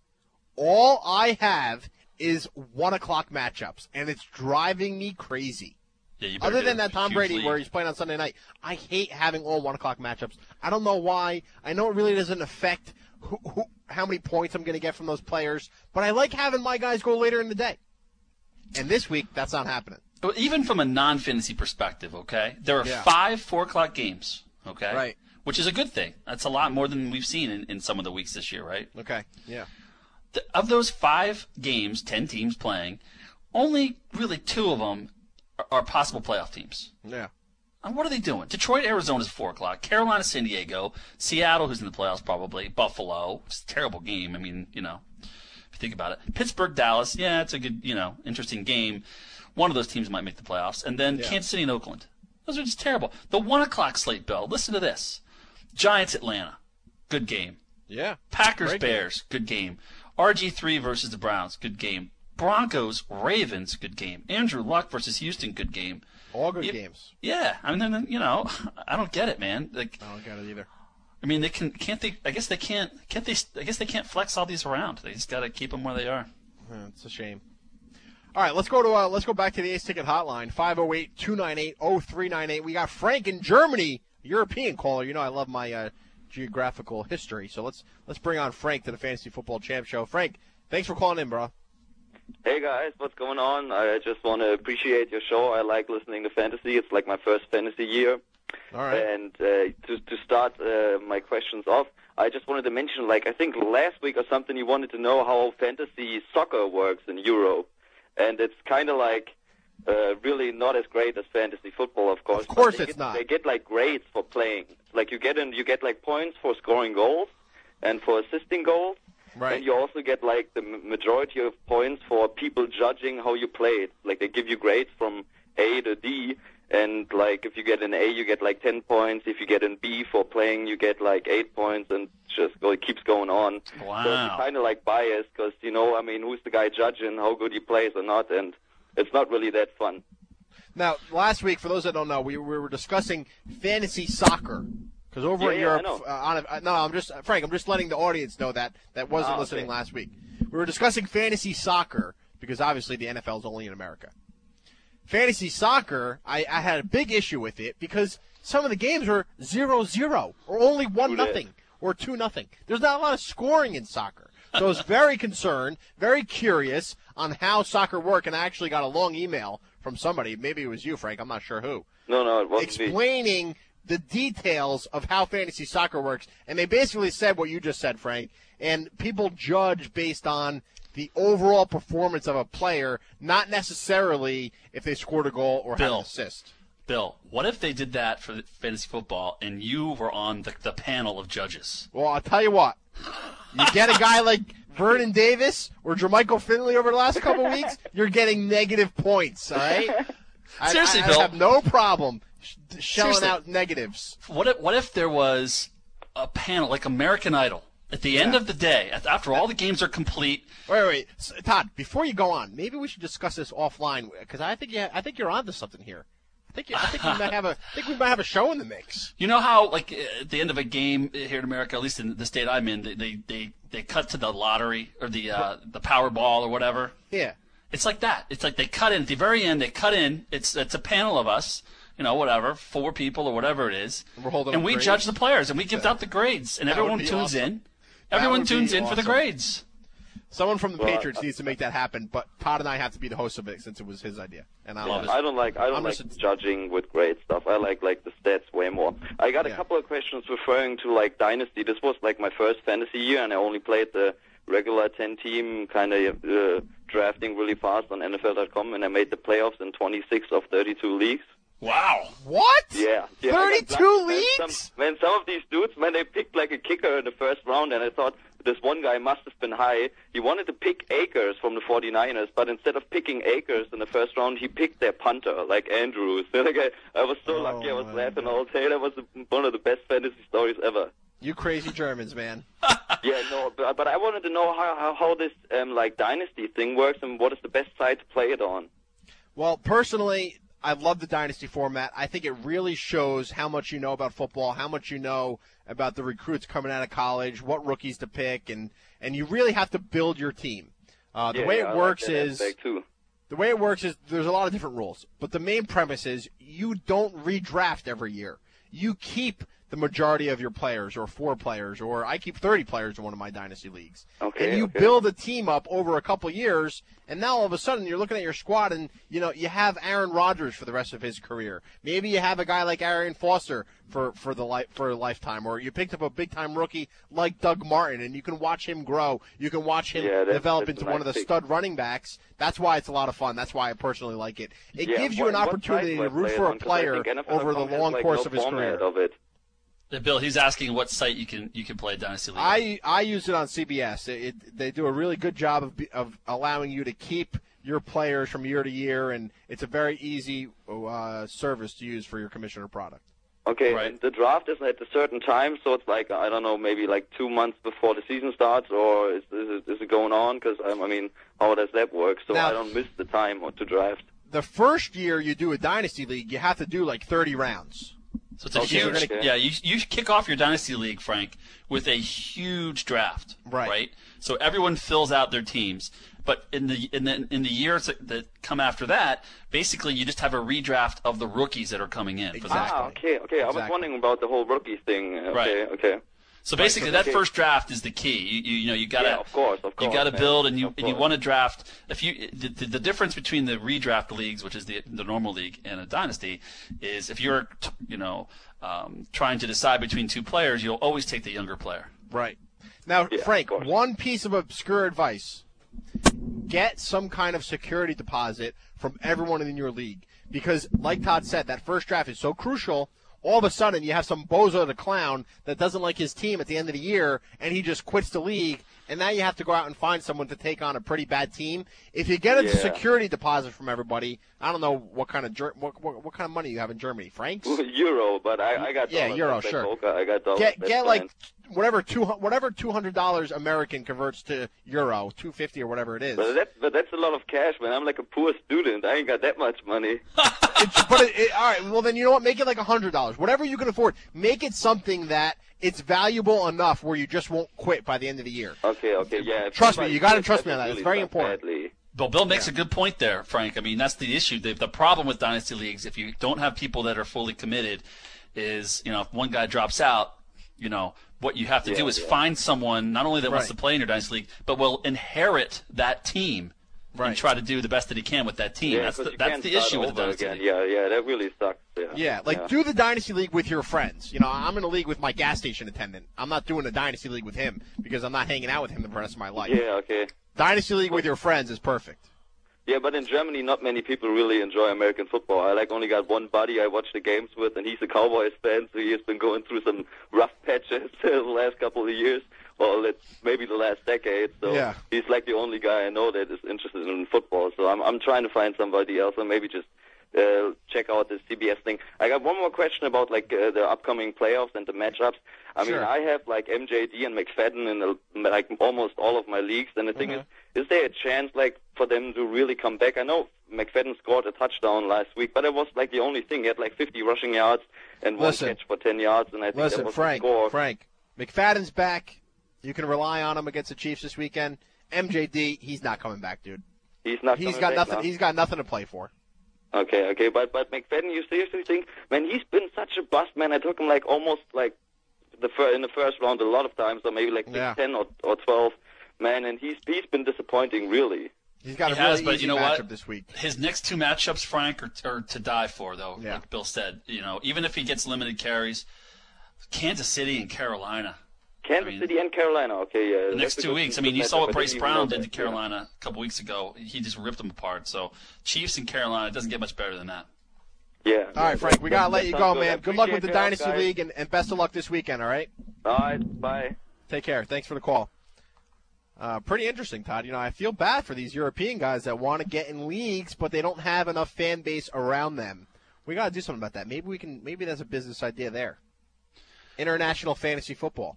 [SPEAKER 3] all I have is one o'clock matchups, and it's driving me crazy.
[SPEAKER 4] Yeah, you better
[SPEAKER 3] Other
[SPEAKER 4] get
[SPEAKER 3] than
[SPEAKER 4] a
[SPEAKER 3] that Tom
[SPEAKER 4] huge
[SPEAKER 3] Brady
[SPEAKER 4] lead.
[SPEAKER 3] where he's playing on Sunday night, I hate having all one o'clock matchups. I don't know why. I know it really doesn't affect who, who, how many points I'm going to get from those players, but I like having my guys go later in the day. And this week, that's not happening.
[SPEAKER 4] Well, even from a non-fantasy perspective, okay, there are
[SPEAKER 3] Yeah.
[SPEAKER 4] five four o'clock games, okay,
[SPEAKER 3] Right.
[SPEAKER 4] which is a good thing. That's a lot more than we've seen in, in some of the weeks this year, right?
[SPEAKER 3] Okay, yeah.
[SPEAKER 4] The, of those five games, ten teams playing, only really two of them are, are possible playoff teams.
[SPEAKER 3] Yeah.
[SPEAKER 4] And what are they doing? Detroit, Arizona is four o'clock. Carolina, San Diego. Seattle, who's in the playoffs probably. Buffalo. It's a terrible game. I mean, you know, if you think about it. Pittsburgh, Dallas. Yeah, it's a good, you know, interesting game. One of those teams might make the playoffs. And then
[SPEAKER 3] Yeah.
[SPEAKER 4] Kansas City and Oakland. Those are just terrible. The one o'clock slate, Bill. Listen to this. Giants, Atlanta. Good game.
[SPEAKER 3] Yeah.
[SPEAKER 4] Packers,
[SPEAKER 3] Great game.
[SPEAKER 4] Bears. Good game. R G three versus the Browns. Good game. Broncos, Ravens. Good game. Andrew Luck versus Houston. Good game.
[SPEAKER 3] All good
[SPEAKER 4] You-
[SPEAKER 3] games.
[SPEAKER 4] Yeah, I mean, then, you know, I don't get it, man. Like,
[SPEAKER 3] I don't get it either.
[SPEAKER 4] I mean, they can can't they? I guess they can't. Can't they? I guess they can't flex all these around. They just got to keep them where they are.
[SPEAKER 3] Yeah, it's a shame. All right, let's go to uh, let's go back to the Ace Ticket Hotline, five oh eight, two nine eight, oh three nine eight. We got Frank in Germany, European caller. You know I love my uh, geographical history, so let's let's bring on Frank to the Fantasy Football Champ Show. Frank, thanks for calling in, bro.
[SPEAKER 21] Hey guys, what's going on? I just want to appreciate your show. I like listening to fantasy. It's like my first fantasy year.
[SPEAKER 3] All right.
[SPEAKER 21] And uh, to to start uh, my questions off, I just wanted to mention, like I think last week or something, you wanted to know how fantasy soccer works in Europe, and it's kind of like uh, really not as great as fantasy football, of course.
[SPEAKER 3] Of course,
[SPEAKER 21] but they
[SPEAKER 3] it's
[SPEAKER 21] get,
[SPEAKER 3] not.
[SPEAKER 21] They get like grades for playing. Like you get in, you get like points for scoring goals and for assisting goals.
[SPEAKER 3] Right.
[SPEAKER 21] And you also get like the m- majority of points for people judging how you played. Like they give you grades from A to D, and like if you get an A, you get like ten points. If you get an B for playing, you get like eight points, and just go, it keeps going on.
[SPEAKER 4] Wow.
[SPEAKER 21] So it's kind of like biased because you know, I mean, who's the guy judging how good he plays or not, and it's not really that fun.
[SPEAKER 3] Now, last week, for those that don't know, we, we were discussing fantasy soccer. Because over
[SPEAKER 21] Yeah,
[SPEAKER 3] in
[SPEAKER 21] yeah,
[SPEAKER 3] Europe,
[SPEAKER 21] I know.
[SPEAKER 3] uh, on a, uh, no, I'm just Frank. I'm just letting the audience know that that wasn't
[SPEAKER 21] Ah, okay.
[SPEAKER 3] listening last week. We were discussing fantasy soccer because obviously the N F L is only in America. Fantasy soccer, I, I had a big issue with it because some of the games were zero zero or only one
[SPEAKER 21] True that.
[SPEAKER 3] nothing or two nothing. There's not a lot of scoring in soccer. So I was very concerned, very curious on how soccer work, and I actually got a long email from somebody. Maybe it was you, Frank. I'm not sure who.
[SPEAKER 21] No, no, it wasn't me.
[SPEAKER 3] Explaining the details of how fantasy soccer works, and they basically said what you just said, Frank. And people judge based on the overall performance of a player, not necessarily if they scored a goal or
[SPEAKER 4] Bill,
[SPEAKER 3] had an assist.
[SPEAKER 4] Bill, what if they did that for fantasy football and you were on the, the panel of judges?
[SPEAKER 3] Well, I'll tell you what. You get a guy like Vernon Davis or Jermichael Finley over the last couple of weeks, you're getting negative points, all right?
[SPEAKER 4] Seriously,
[SPEAKER 3] I, I,
[SPEAKER 4] Bill.
[SPEAKER 3] I have no problem sh- shelling
[SPEAKER 4] Seriously.
[SPEAKER 3] out negatives.
[SPEAKER 4] What if, what if there was a panel like American Idol? At the end
[SPEAKER 3] Yeah.
[SPEAKER 4] of the day, after all the games are complete.
[SPEAKER 3] Wait, wait, S- Todd. Before you go on, maybe we should discuss this offline because I think you, I think you're onto something here. I think, you, I think we might have a, I think we might have a show in the mix.
[SPEAKER 4] You know how, like, at the end of a game here in America, at least in the state I'm in, they they, they, they cut to the lottery or the uh, the Powerball or whatever.
[SPEAKER 3] Yeah.
[SPEAKER 4] It's like that. It's like they cut in at the very end. They cut in. It's it's a panel of us, you know, whatever, four people or whatever it is,
[SPEAKER 3] And we're holding
[SPEAKER 4] and
[SPEAKER 3] up
[SPEAKER 4] we
[SPEAKER 3] grades?
[SPEAKER 4] judge the players and we give out the grades, and
[SPEAKER 3] That would
[SPEAKER 4] everyone
[SPEAKER 3] be
[SPEAKER 4] tunes
[SPEAKER 3] awesome.
[SPEAKER 4] in.
[SPEAKER 3] That
[SPEAKER 4] Everyone
[SPEAKER 3] would be
[SPEAKER 4] tunes in for the
[SPEAKER 3] awesome.
[SPEAKER 4] grades.
[SPEAKER 3] Someone from the
[SPEAKER 21] Well,
[SPEAKER 3] Patriots needs to make that happen, but Todd and I have to be the host of it since it was his idea. And I love it.
[SPEAKER 21] I don't like I don't
[SPEAKER 3] I'm
[SPEAKER 21] like
[SPEAKER 3] just-
[SPEAKER 21] judging with grade stuff. I like like the stats way more. I got a
[SPEAKER 3] Yeah.
[SPEAKER 21] couple of questions referring to like Dynasty. This was like my first fantasy year, and I only played the regular ten team kind of uh, drafting really fast on N F L dot com, and I made the playoffs in twenty-six of thirty-two leagues.
[SPEAKER 4] Wow.
[SPEAKER 3] What?
[SPEAKER 21] Yeah. yeah
[SPEAKER 3] thirty-two
[SPEAKER 21] I got lucky, man.
[SPEAKER 3] leagues?
[SPEAKER 21] Some, man, some of these dudes, man, they picked like a kicker in the first round, and I thought this one guy must have been high. He wanted to pick Akers from the forty-niners, but instead of picking Akers in the first round, he picked their punter, like Andrews. like I, I was so
[SPEAKER 3] Oh,
[SPEAKER 21] lucky. I was
[SPEAKER 3] my
[SPEAKER 21] laughing
[SPEAKER 3] God.
[SPEAKER 21] all day. That was one of the best fantasy stories ever.
[SPEAKER 3] You crazy Germans, man.
[SPEAKER 21] Yeah, no, but, but I wanted to know how, how, how this um, like dynasty thing works and what is the best side to play it on.
[SPEAKER 3] Well, personally, I love the Dynasty format. I think it really shows how much you know about football, how much you know about the recruits coming out of college, what rookies to pick, and, and you really have to build your team. Uh, the
[SPEAKER 21] Yeah,
[SPEAKER 3] way
[SPEAKER 21] yeah,
[SPEAKER 3] it
[SPEAKER 21] I like
[SPEAKER 3] works
[SPEAKER 21] that
[SPEAKER 3] is
[SPEAKER 21] aspect, too.
[SPEAKER 3] the way it works is there's a lot of different rules, but the main premise is you don't redraft every year. You keep the majority of your players, or four players, or I keep thirty players in one of my dynasty leagues.
[SPEAKER 21] Okay,
[SPEAKER 3] and you
[SPEAKER 21] okay.
[SPEAKER 3] build a team up over a couple years, and now all of a sudden you're looking at your squad, and you know you have Aaron Rodgers for the rest of his career. Maybe you have a guy like Arian Foster for for the li- for a lifetime, or you picked up a big time rookie like Doug Martin, and you can watch him grow. You can watch him
[SPEAKER 21] Yeah, that's-
[SPEAKER 3] develop
[SPEAKER 21] that's
[SPEAKER 3] into
[SPEAKER 21] a
[SPEAKER 3] one of the
[SPEAKER 21] nice pick.
[SPEAKER 3] stud running backs. That's why it's a lot of fun. That's why I personally like it. It
[SPEAKER 21] Yeah,
[SPEAKER 3] gives you
[SPEAKER 21] what-
[SPEAKER 3] an
[SPEAKER 21] what
[SPEAKER 3] opportunity
[SPEAKER 21] site
[SPEAKER 3] to
[SPEAKER 21] do I
[SPEAKER 3] root
[SPEAKER 21] play it
[SPEAKER 3] for a
[SPEAKER 21] on? 'Cause I
[SPEAKER 3] player
[SPEAKER 21] think N F L
[SPEAKER 3] over the
[SPEAKER 21] dot com has,
[SPEAKER 3] long
[SPEAKER 21] like,
[SPEAKER 3] course
[SPEAKER 21] no
[SPEAKER 3] of his
[SPEAKER 21] format
[SPEAKER 3] career.
[SPEAKER 21] Of it.
[SPEAKER 4] Uh, Bill, he's asking what site you can you can play Dynasty League.
[SPEAKER 3] I I use it on C B S. It, it, they do a really good job of of allowing you to keep your players from year to year, and it's a very easy uh, service to use for your commissioner product.
[SPEAKER 21] Okay,
[SPEAKER 4] Right.
[SPEAKER 21] and the draft is at a certain time, so it's like, I don't know, maybe like two months before the season starts, or is, is, it, is it going on? Because, um, I mean, how does that work? So
[SPEAKER 3] Now-
[SPEAKER 21] I don't miss the time to draft.
[SPEAKER 3] The first year you do a dynasty league, you have to do like thirty rounds.
[SPEAKER 4] So it's a
[SPEAKER 21] Okay,
[SPEAKER 4] huge,
[SPEAKER 21] okay.
[SPEAKER 4] yeah. You you kick off your dynasty league, Frank, with a huge draft,
[SPEAKER 3] Right.
[SPEAKER 4] So everyone fills out their teams, but in the in the in the years that, that come after that, basically you just have a redraft of the rookies that are coming in. For that.
[SPEAKER 21] Ah, okay, okay. I was
[SPEAKER 3] Exactly.
[SPEAKER 21] wondering about the whole rookies thing. Okay,
[SPEAKER 4] Right.
[SPEAKER 21] okay.
[SPEAKER 4] So basically,
[SPEAKER 21] Right,
[SPEAKER 4] that
[SPEAKER 21] okay.
[SPEAKER 4] first draft is the key. You you, you know you gotta
[SPEAKER 21] Yeah, of course, of
[SPEAKER 4] you
[SPEAKER 21] course,
[SPEAKER 4] gotta
[SPEAKER 21] man.
[SPEAKER 4] build, and you
[SPEAKER 21] Of
[SPEAKER 4] and you
[SPEAKER 21] course.
[SPEAKER 4] want to draft. If you the, the, the difference between the redraft leagues, which is the the normal league, and a dynasty, is if you're t- you know um, trying to decide between two players, you'll always take the younger player.
[SPEAKER 3] Right. Now,
[SPEAKER 21] Yeah,
[SPEAKER 3] Frank,
[SPEAKER 21] of course.
[SPEAKER 3] one piece of obscure advice. Get some kind of security deposit from everyone in your league. Because, like Todd said, that first draft is so crucial. All of a sudden, you have some bozo the clown that doesn't like his team at the end of the year, and he just quits the league, and now you have to go out and find someone to take on a pretty bad team. If you get a
[SPEAKER 21] Yeah.
[SPEAKER 3] security deposit from everybody, I don't know what kind of ger- what, what, what kind of money you have in Germany, Franks?
[SPEAKER 21] Euro, but I, I got
[SPEAKER 3] Yeah,
[SPEAKER 21] dollars.
[SPEAKER 3] euro,
[SPEAKER 21] That's like
[SPEAKER 3] sure.
[SPEAKER 21] Boca. I got dollars.
[SPEAKER 3] Get
[SPEAKER 21] That's
[SPEAKER 3] get
[SPEAKER 21] fine.
[SPEAKER 3] like whatever two whatever two hundred dollars American converts to euro, two fifty or whatever it is.
[SPEAKER 21] But that's but that's a lot of cash, man. I'm like a poor student. I ain't got that much money.
[SPEAKER 3] It's, but it, it, all right, well then you know what? Make it like a hundred dollars, whatever you can afford. Make it something that it's valuable enough where you just won't quit by the end of the year.
[SPEAKER 21] Okay, okay, yeah. if
[SPEAKER 3] Trust me,
[SPEAKER 21] somebody
[SPEAKER 3] you gotta
[SPEAKER 21] says
[SPEAKER 3] trust me
[SPEAKER 21] that
[SPEAKER 3] on that. It's
[SPEAKER 21] really
[SPEAKER 3] very
[SPEAKER 21] sucks
[SPEAKER 3] important.
[SPEAKER 21] badly.
[SPEAKER 4] Bill, Bill makes a good point there, Frank. I mean, that's the issue. The, the problem with dynasty leagues, if you don't have people that are fully committed, is you know if one guy drops out, you know, what you have to
[SPEAKER 21] Yeah,
[SPEAKER 4] do is
[SPEAKER 21] yeah.
[SPEAKER 4] find someone not only that wants
[SPEAKER 3] Right.
[SPEAKER 4] to play in your dynasty league, but will inherit that team
[SPEAKER 3] Right.
[SPEAKER 4] and try to do the best that he can with that team.
[SPEAKER 21] Yeah,
[SPEAKER 4] that's
[SPEAKER 21] 'cause
[SPEAKER 4] the,
[SPEAKER 21] you
[SPEAKER 4] that's
[SPEAKER 21] can't
[SPEAKER 4] the
[SPEAKER 21] start
[SPEAKER 4] issue with the
[SPEAKER 21] over
[SPEAKER 4] dynasty
[SPEAKER 21] again.
[SPEAKER 4] league.
[SPEAKER 21] Yeah, yeah, that really sucks. Yeah,
[SPEAKER 3] Yeah, like
[SPEAKER 21] yeah.
[SPEAKER 3] do the dynasty league with your friends. You know, I'm in a league with my gas station attendant. I'm not doing a dynasty league with him because I'm not hanging out with him the rest of my life.
[SPEAKER 21] Yeah, okay.
[SPEAKER 3] Dynasty league with your friends is perfect.
[SPEAKER 21] Yeah, but in Germany, not many people really enjoy American football. I like only got one buddy I watch the games with, and he's a Cowboys fan, so he has been going through some rough patches the last couple of years, or let's, maybe the last decade. So
[SPEAKER 3] Yeah.
[SPEAKER 21] he's like the only guy I know that is interested in football. So I'm I'm trying to find somebody else, or maybe just uh, check out the C B S thing. I got one more question about like uh, the upcoming playoffs and the matchups. I mean,
[SPEAKER 3] Sure.
[SPEAKER 21] I have like M J D and McFadden in the, like almost all of my leagues, and the thing
[SPEAKER 3] Mhm.
[SPEAKER 21] is, is there a chance like for them to really come back? I know McFadden scored a touchdown last week, but it was like the only thing. He had like fifty rushing yards and one
[SPEAKER 3] Listen.
[SPEAKER 21] catch for ten yards, and I think that
[SPEAKER 3] Listen,
[SPEAKER 21] was
[SPEAKER 3] Frank,
[SPEAKER 21] the score.
[SPEAKER 3] Frank, McFadden's back. You can rely on him against the Chiefs this weekend. M J D, he's not coming back, dude.
[SPEAKER 21] He's not.
[SPEAKER 3] He's
[SPEAKER 21] coming
[SPEAKER 3] got
[SPEAKER 21] back
[SPEAKER 3] nothing.
[SPEAKER 21] now?
[SPEAKER 3] He's got nothing to play for.
[SPEAKER 21] Okay, okay, but but McFadden, you seriously think, man, he's been such a bust, man. I took him like almost like the fir- in the first round a lot of times, or maybe like pick
[SPEAKER 3] Yeah.
[SPEAKER 21] ten or or twelve, man, and he's he's been disappointing, really.
[SPEAKER 3] He's got
[SPEAKER 4] He
[SPEAKER 3] a really
[SPEAKER 4] has, but
[SPEAKER 3] easy
[SPEAKER 4] you know
[SPEAKER 3] matchup
[SPEAKER 4] what?
[SPEAKER 3] this week.
[SPEAKER 4] His next two matchups, Frank, are, are to die for, though.
[SPEAKER 3] Yeah.
[SPEAKER 4] Like Bill said, you know, even if he gets limited carries, Kansas City and Carolina.
[SPEAKER 21] Kansas
[SPEAKER 4] I mean,
[SPEAKER 21] City and Carolina, okay, yeah.
[SPEAKER 4] The next
[SPEAKER 21] that's a
[SPEAKER 4] two
[SPEAKER 21] good-
[SPEAKER 4] weeks. I
[SPEAKER 21] good
[SPEAKER 4] mean, you
[SPEAKER 21] matchup.
[SPEAKER 4] saw what
[SPEAKER 21] I
[SPEAKER 4] Bryce
[SPEAKER 21] didn't even know
[SPEAKER 4] Brown
[SPEAKER 21] that,
[SPEAKER 4] did to
[SPEAKER 21] yeah.
[SPEAKER 4] Carolina a couple weeks ago. He just ripped them apart. So Chiefs and Carolina, it doesn't get much better than that.
[SPEAKER 21] Yeah.
[SPEAKER 3] All right, Frank, we gotta let you go, man. Good luck with the
[SPEAKER 21] Appreciate your help,
[SPEAKER 3] Dynasty
[SPEAKER 21] guys.
[SPEAKER 3] League, and, and best of luck this weekend. All right.
[SPEAKER 21] All right, bye.
[SPEAKER 3] Take care. Thanks for the call. Uh, pretty interesting, Todd. You know, I feel bad for these European guys that want to get in leagues, but they don't have enough fan base around them. We got to do something about that. Maybe we can. Maybe that's a business idea there. International fantasy football,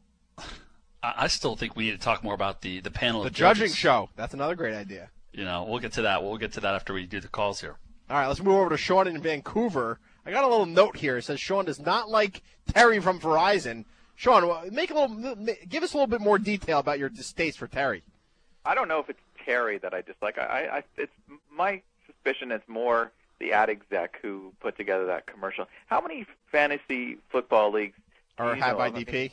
[SPEAKER 4] I, I still think we need to talk more about the, the panel
[SPEAKER 3] the
[SPEAKER 4] of
[SPEAKER 3] judging
[SPEAKER 4] judges.
[SPEAKER 3] show. That's another great idea.
[SPEAKER 4] You know, we'll get to that. We'll get to that after we do the calls here.
[SPEAKER 3] All right, let's move over to Sean in Vancouver. I got a little note here. It says Sean does not like Terry from Verizon. Sean, make a little, give us a little bit more detail about your distaste for Terry.
[SPEAKER 2] I don't know if it's Terry that I dislike. I, I, it's my suspicion it's more the ad exec who put together that commercial. How many fantasy football leagues do
[SPEAKER 3] Or
[SPEAKER 2] you
[SPEAKER 3] have
[SPEAKER 2] know
[SPEAKER 3] I
[SPEAKER 2] of?
[SPEAKER 3] D P?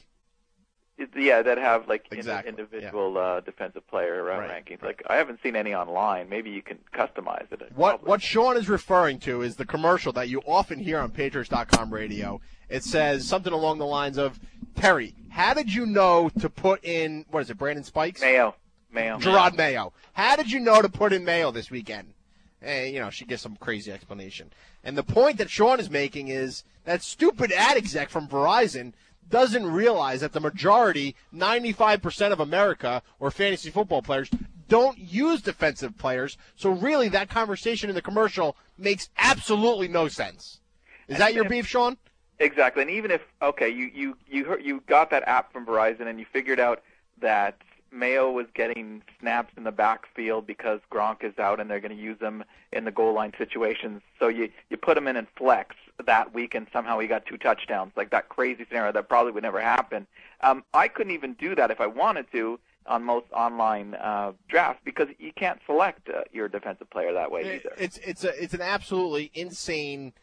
[SPEAKER 2] It- Yeah, that have like indi-
[SPEAKER 3] Exactly,
[SPEAKER 2] individual uh, defensive player uh,
[SPEAKER 3] Right,
[SPEAKER 2] rankings. Like I haven't seen any online. Maybe you can customize it.
[SPEAKER 3] What what Sean is referring to is the commercial that you often hear on Patriots dot com radio. It says something along the lines of, Terry, how did you know to put in, what is it, Brandon Spikes?
[SPEAKER 2] Mayo. Mayo.
[SPEAKER 3] Gerard Mayo. How did you know to put in Mayo this weekend? And, you know, she gives some crazy explanation. And the point that Sean is making is that stupid ad exec from Verizon doesn't realize that the majority, ninety-five percent of America, or fantasy football players, don't use defensive players. So really, that conversation in the commercial makes absolutely no sense. Is that your beef, Sean?
[SPEAKER 2] Exactly, and even if okay, you you you heard, you got that app from Verizon and you figured out that Mayo was getting snaps in the backfield because Gronk is out and they're going to use him in the goal line situations. So you you put him in in flex that week and somehow he got two touchdowns, like that crazy scenario that probably would never happen. Um, I couldn't even do that if I wanted to on most online uh, drafts because you can't select uh, your defensive player that way either.
[SPEAKER 3] It's it's a it's an absolutely insane,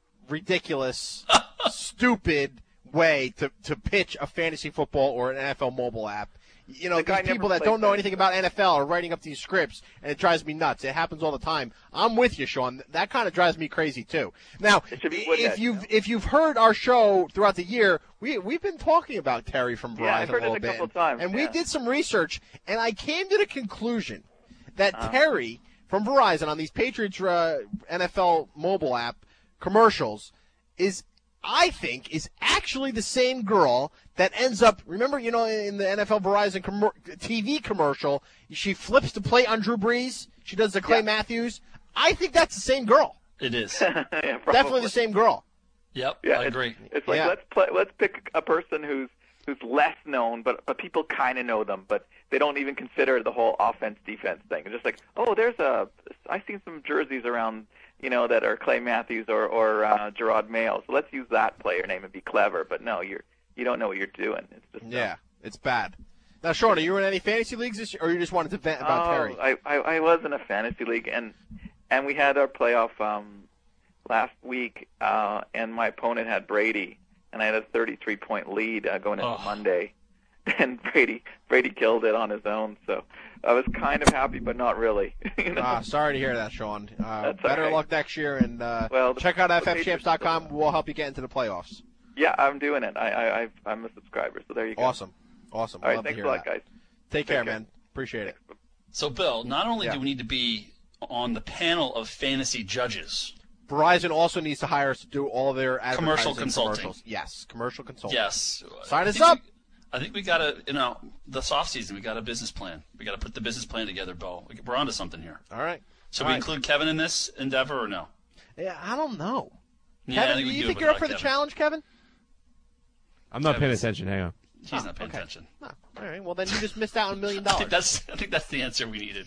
[SPEAKER 3] ridiculous, stupid way to, to pitch a fantasy football or an N F L mobile app. You know,
[SPEAKER 2] The guy
[SPEAKER 3] these people
[SPEAKER 2] never
[SPEAKER 3] that don't
[SPEAKER 2] played
[SPEAKER 3] know
[SPEAKER 2] fantasy.
[SPEAKER 3] anything about N F L are writing up these scripts, and it drives me nuts. It happens all the time. I'm with you, Sean. That kind of drives me crazy too. Now,
[SPEAKER 2] should be
[SPEAKER 3] if
[SPEAKER 2] Woodhead,
[SPEAKER 3] you've
[SPEAKER 2] you know?
[SPEAKER 3] if you've heard our show throughout the year, we we've been talking about Terry from Verizon
[SPEAKER 2] Yeah, I've heard
[SPEAKER 3] a
[SPEAKER 2] it
[SPEAKER 3] little
[SPEAKER 2] a
[SPEAKER 3] bit,
[SPEAKER 2] couple times,
[SPEAKER 3] and we
[SPEAKER 2] yeah.
[SPEAKER 3] did some research, and I came to the conclusion that
[SPEAKER 2] Uh-huh.
[SPEAKER 3] Terry from Verizon on these Patriots uh, N F L mobile app commercials is, I think, is actually the same girl that ends up, remember, you know, in the N F L Verizon com- T V commercial, she flips the plate on Drew Brees. She does the Clay
[SPEAKER 2] Yeah.
[SPEAKER 3] Matthews. I think that's the same girl.
[SPEAKER 4] It is.
[SPEAKER 2] Yeah,
[SPEAKER 3] Definitely
[SPEAKER 2] probably.
[SPEAKER 3] the same girl.
[SPEAKER 4] Yep,
[SPEAKER 2] Yeah,
[SPEAKER 4] I
[SPEAKER 2] it's-
[SPEAKER 4] agree.
[SPEAKER 2] It's like
[SPEAKER 3] Yeah.
[SPEAKER 2] let's play, let's pick a person who's who's less known, but but people kind of know them, but they don't even consider the whole offense defense thing. It's just like, oh, there's a I've seen some jerseys around, you know, that are Clay Matthews or or uh, Gerard Mayo. So let's use that player name and be clever. But no, you're you don't know what you're doing. It's just
[SPEAKER 3] Yeah, it's bad. Now, Sean, are you in any fantasy leagues this year, or you just wanted to vent about
[SPEAKER 2] oh,
[SPEAKER 3] Terry?
[SPEAKER 2] I, I I was in a fantasy league and and we had our playoff um last week, uh, and my opponent had Brady, and I had a thirty-three point lead uh, going into
[SPEAKER 4] Oh.
[SPEAKER 2] Monday, and Brady Brady killed it on his own. So I was kind of happy, but not really. you know?
[SPEAKER 3] Uh, sorry to hear that, Sean. Uh,
[SPEAKER 2] That's
[SPEAKER 3] better
[SPEAKER 2] all right.
[SPEAKER 3] luck next year, and uh,
[SPEAKER 2] Well, the-
[SPEAKER 3] check out
[SPEAKER 2] the
[SPEAKER 3] F F champs dot com.
[SPEAKER 2] Patriots-
[SPEAKER 3] We'll help you get into the playoffs.
[SPEAKER 2] Yeah, I'm doing it. I, I I've, I'm a subscriber, so there you go.
[SPEAKER 3] Awesome. Awesome.
[SPEAKER 2] All right,
[SPEAKER 3] Love to
[SPEAKER 2] thanks
[SPEAKER 3] hear
[SPEAKER 2] a lot,
[SPEAKER 3] that.
[SPEAKER 2] guys.
[SPEAKER 3] Take
[SPEAKER 2] Take
[SPEAKER 3] care,
[SPEAKER 2] care.
[SPEAKER 3] man. Appreciate it.
[SPEAKER 4] So, Bill, not only
[SPEAKER 3] Yeah.
[SPEAKER 4] do we need to be on the panel of fantasy judges,
[SPEAKER 3] Verizon also needs to hire us to do all their advertising
[SPEAKER 4] Commercial consulting.
[SPEAKER 3] commercials. Yes, commercial consulting.
[SPEAKER 4] yes.
[SPEAKER 3] Sign
[SPEAKER 4] I
[SPEAKER 3] us
[SPEAKER 4] think
[SPEAKER 3] up.
[SPEAKER 4] we- I think we got to, you know, this off season, we got a business plan. We got to put the business plan together, Bill. We- We're onto something here.
[SPEAKER 3] All right.
[SPEAKER 4] Should
[SPEAKER 3] All
[SPEAKER 4] we
[SPEAKER 3] right.
[SPEAKER 4] include Kevin in this endeavor or no?
[SPEAKER 3] Yeah, I don't know.
[SPEAKER 4] Yeah, I
[SPEAKER 3] Kevin,
[SPEAKER 4] think
[SPEAKER 3] do
[SPEAKER 4] we
[SPEAKER 3] you
[SPEAKER 4] do
[SPEAKER 3] think
[SPEAKER 4] it
[SPEAKER 3] you're up
[SPEAKER 4] without
[SPEAKER 3] for the
[SPEAKER 4] Kevin.
[SPEAKER 3] challenge, Kevin?
[SPEAKER 5] I'm not paying
[SPEAKER 4] Kevin's-
[SPEAKER 5] attention. Hang on.
[SPEAKER 4] He's
[SPEAKER 3] Oh,
[SPEAKER 4] not paying
[SPEAKER 3] okay.
[SPEAKER 4] attention.
[SPEAKER 3] Oh, all right. Well, then you just missed out on a million
[SPEAKER 4] I
[SPEAKER 3] dollars.
[SPEAKER 4] think that's I think that's the answer we needed.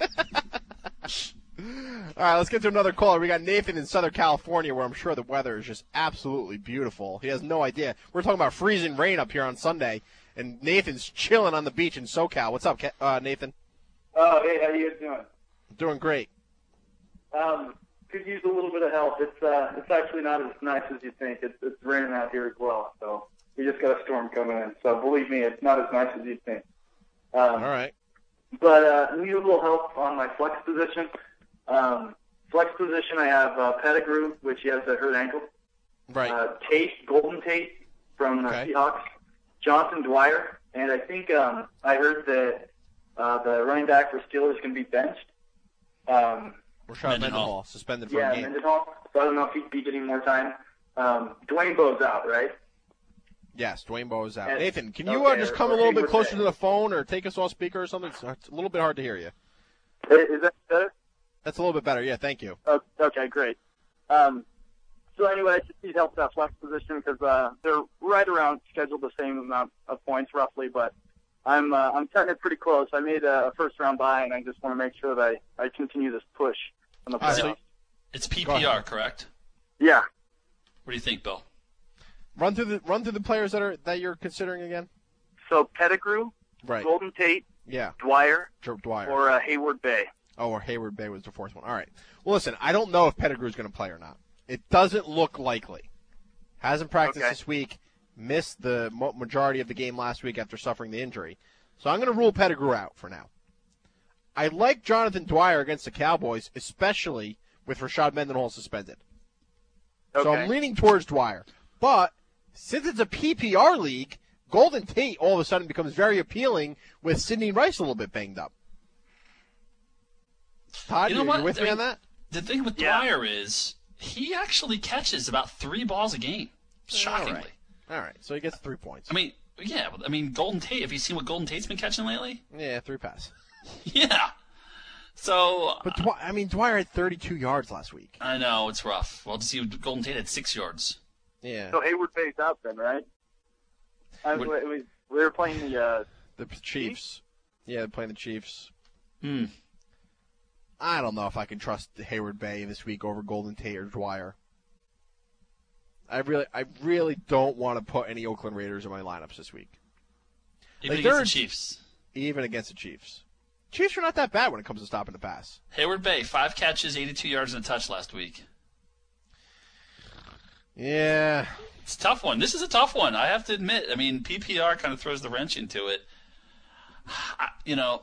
[SPEAKER 3] All right, let's get to another caller. We got Nathan in Southern California, where I'm sure the weather is just absolutely beautiful. He has no idea. We're talking about freezing rain up here on Sunday, and Nathan's chilling on the beach in SoCal. What's up, Ke- uh, Nathan?
[SPEAKER 7] Oh, hey, how you guys doing?
[SPEAKER 3] Doing great.
[SPEAKER 7] Um, could use a little bit of help. It's uh, it's actually not as nice as you think. It's it's raining out here as well, so we just got a storm coming in. So believe me, it's not as nice as you think. Um,
[SPEAKER 3] All right.
[SPEAKER 7] But uh, need a little help on my flex position. Um, flex position, I have uh, Pettigrew, which he has a hurt ankle.
[SPEAKER 3] Right.
[SPEAKER 7] Uh, Tate, Golden Tate from the
[SPEAKER 3] Okay.
[SPEAKER 7] Seahawks. Jonathan Dwyer, and I think um, I heard that uh, the running back for Steelers can be benched. Um,
[SPEAKER 3] Rashad
[SPEAKER 4] Mendenhall.
[SPEAKER 3] Mendenhall suspended for
[SPEAKER 7] yeah,
[SPEAKER 3] a game.
[SPEAKER 7] Mendenhall. So I don't know if he'd be getting more time. Um, Dwayne Bowe's out, right?
[SPEAKER 3] Yes, Dwayne Bowe is out.
[SPEAKER 7] And-
[SPEAKER 3] Nathan, can you uh,
[SPEAKER 7] okay,
[SPEAKER 3] just
[SPEAKER 7] or-
[SPEAKER 3] come
[SPEAKER 7] or
[SPEAKER 3] a little
[SPEAKER 7] Hayward
[SPEAKER 3] bit closer
[SPEAKER 7] Bay.
[SPEAKER 3] to the phone or take us off speaker or something? It's, it's a little bit hard to hear you.
[SPEAKER 7] Is, is that better?
[SPEAKER 3] That's a little bit better. Yeah, thank you.
[SPEAKER 7] Oh, okay, great. Um, so anyway, I just need help with that flex position because uh, they're right around scheduled the same amount of points roughly, but I'm uh, I'm cutting it pretty close. I made a, a first round buy, and I just want to make sure that I, I continue this push on the
[SPEAKER 3] All right,
[SPEAKER 7] playoffs.
[SPEAKER 3] so-
[SPEAKER 4] It's P
[SPEAKER 3] Go
[SPEAKER 4] P R,
[SPEAKER 3] ahead.
[SPEAKER 4] correct?
[SPEAKER 7] Yeah.
[SPEAKER 4] What do you think, Bill?
[SPEAKER 3] Run through the run through the players that are that you're considering again.
[SPEAKER 7] So Pettigrew,
[SPEAKER 3] Right.
[SPEAKER 7] Golden Tate,
[SPEAKER 3] Yeah.
[SPEAKER 7] Dwyer,
[SPEAKER 3] Joe Dwyer.
[SPEAKER 7] or uh, Hayward Bay.
[SPEAKER 3] Oh, or Hayward Bay was the fourth one. All right. Well, listen, I don't know if Pettigrew's going to play or not. It doesn't look likely. Hasn't practiced
[SPEAKER 7] Okay.
[SPEAKER 3] this week. Missed the mo- majority of the game last week after suffering the injury. So I'm going to rule Pettigrew out for now. I like Jonathan Dwyer against the Cowboys, especially with Rashad Mendenhall suspended. So
[SPEAKER 7] Okay.
[SPEAKER 3] I'm leaning towards Dwyer. But since it's a P P R league, Golden Tate all of a sudden becomes very appealing with Sidney Rice a little bit banged up. Todd,
[SPEAKER 4] You
[SPEAKER 3] you,
[SPEAKER 4] know what?
[SPEAKER 3] you with
[SPEAKER 4] I
[SPEAKER 3] me
[SPEAKER 4] mean,
[SPEAKER 3] on that?
[SPEAKER 4] The thing with
[SPEAKER 7] Yeah.
[SPEAKER 4] Dwyer is he actually catches about three balls a game. Shockingly.
[SPEAKER 3] All right. All right. So he gets three points.
[SPEAKER 4] I mean, yeah. I mean, Golden Tate. Have you seen what Golden Tate's been catching lately?
[SPEAKER 3] Yeah, three pass.
[SPEAKER 4] Yeah. So
[SPEAKER 3] But Dwy- I mean, Dwyer had thirty-two yards last week.
[SPEAKER 4] I know it's rough. Well, to see Golden Tate had six yards.
[SPEAKER 3] Yeah.
[SPEAKER 7] So Hayward Bay's out then, right? I,
[SPEAKER 4] What-
[SPEAKER 7] we, we we were playing the uh,
[SPEAKER 3] The Chiefs. Yeah, they're playing the Chiefs.
[SPEAKER 4] Hmm.
[SPEAKER 3] I don't know if I can trust Hayward Bay this week over Golden Tate or Dwyer. I really, I really don't want to put any Oakland Raiders in my lineups this week.
[SPEAKER 4] Even
[SPEAKER 3] Like,
[SPEAKER 4] against
[SPEAKER 3] they're-
[SPEAKER 4] the Chiefs.
[SPEAKER 3] Even against the Chiefs. Chiefs are not that bad when it comes to stopping the pass.
[SPEAKER 4] Hayward Bay, five catches, eighty-two yards and a touch last week.
[SPEAKER 3] Yeah.
[SPEAKER 4] It's a tough one. This is a tough one. I have to admit. I mean, P P R kind of throws the wrench into it. I, you know,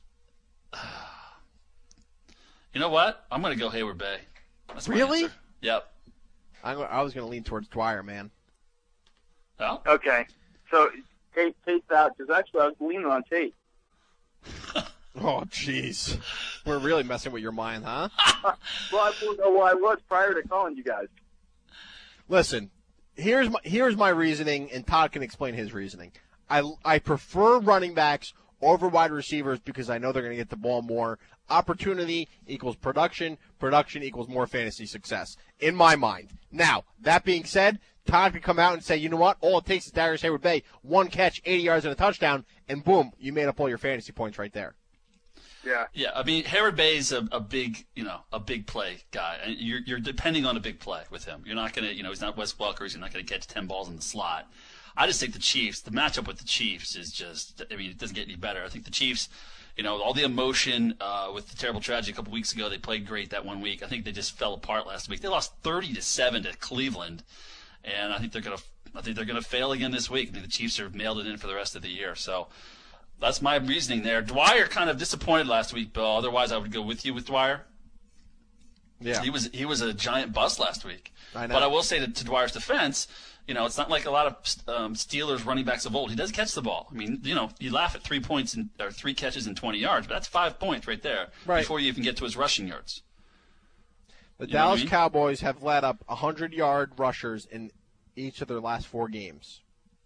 [SPEAKER 4] you know what? I'm going to go Hayward Bay. That's my
[SPEAKER 3] Really?
[SPEAKER 4] answer. Yep.
[SPEAKER 3] I'm, go- I was going to lean towards Dwyer, man.
[SPEAKER 4] Well,
[SPEAKER 7] Okay. So Tate, Tate's out because actually I was leaning on Tate.
[SPEAKER 3] Oh, jeez. We're really messing with your mind, huh?
[SPEAKER 7] Well, I, was- well, I was prior to calling you guys.
[SPEAKER 3] Listen, here's my here's my reasoning, and Todd can explain his reasoning. I I prefer running backs over wide receivers because I know they're going to get the ball more. Opportunity equals production. Production equals more fantasy success, in my mind. Now, that being said, Todd could come out and say, you know what? All it takes is Darius Hayward Bay, one catch, eighty yards and a touchdown, and boom, you made up all your fantasy points right there.
[SPEAKER 7] Yeah.
[SPEAKER 4] yeah. I mean, Hayward Bay's a, a big, you know, a big play guy. And you're you're depending on a big play with him. You're not going to, you know, he's not Wes Welker. He's not going to catch ten balls in the slot. I just think the Chiefs, the matchup with the Chiefs is just, I mean, it doesn't get any better. I think the Chiefs, you know, all the emotion uh, with the terrible tragedy a couple weeks ago, they played great that one week. I think they just fell apart last week. They lost thirty to seven to Cleveland, and I think they're going to, I think they're going to fail again this week. I mean, the Chiefs have mailed it in for the rest of the year. So that's my reasoning there. Dwyer kind of disappointed last week, Bill. Otherwise, I would go with you with Dwyer.
[SPEAKER 3] Yeah.
[SPEAKER 4] He was he was a giant bust last week.
[SPEAKER 3] I know.
[SPEAKER 4] But I will say that to Dwyer's defense, you know, it's not like a lot of um, Steelers running backs of old. He does catch the ball. I mean, you know, you laugh at three points and, or three catches and twenty yards, but that's five points right there
[SPEAKER 3] Right.
[SPEAKER 4] before you even get to his rushing yards.
[SPEAKER 3] The
[SPEAKER 4] You know what
[SPEAKER 3] Dallas
[SPEAKER 4] I mean?
[SPEAKER 3] Cowboys have led up one hundred yard rushers in each of their last four games.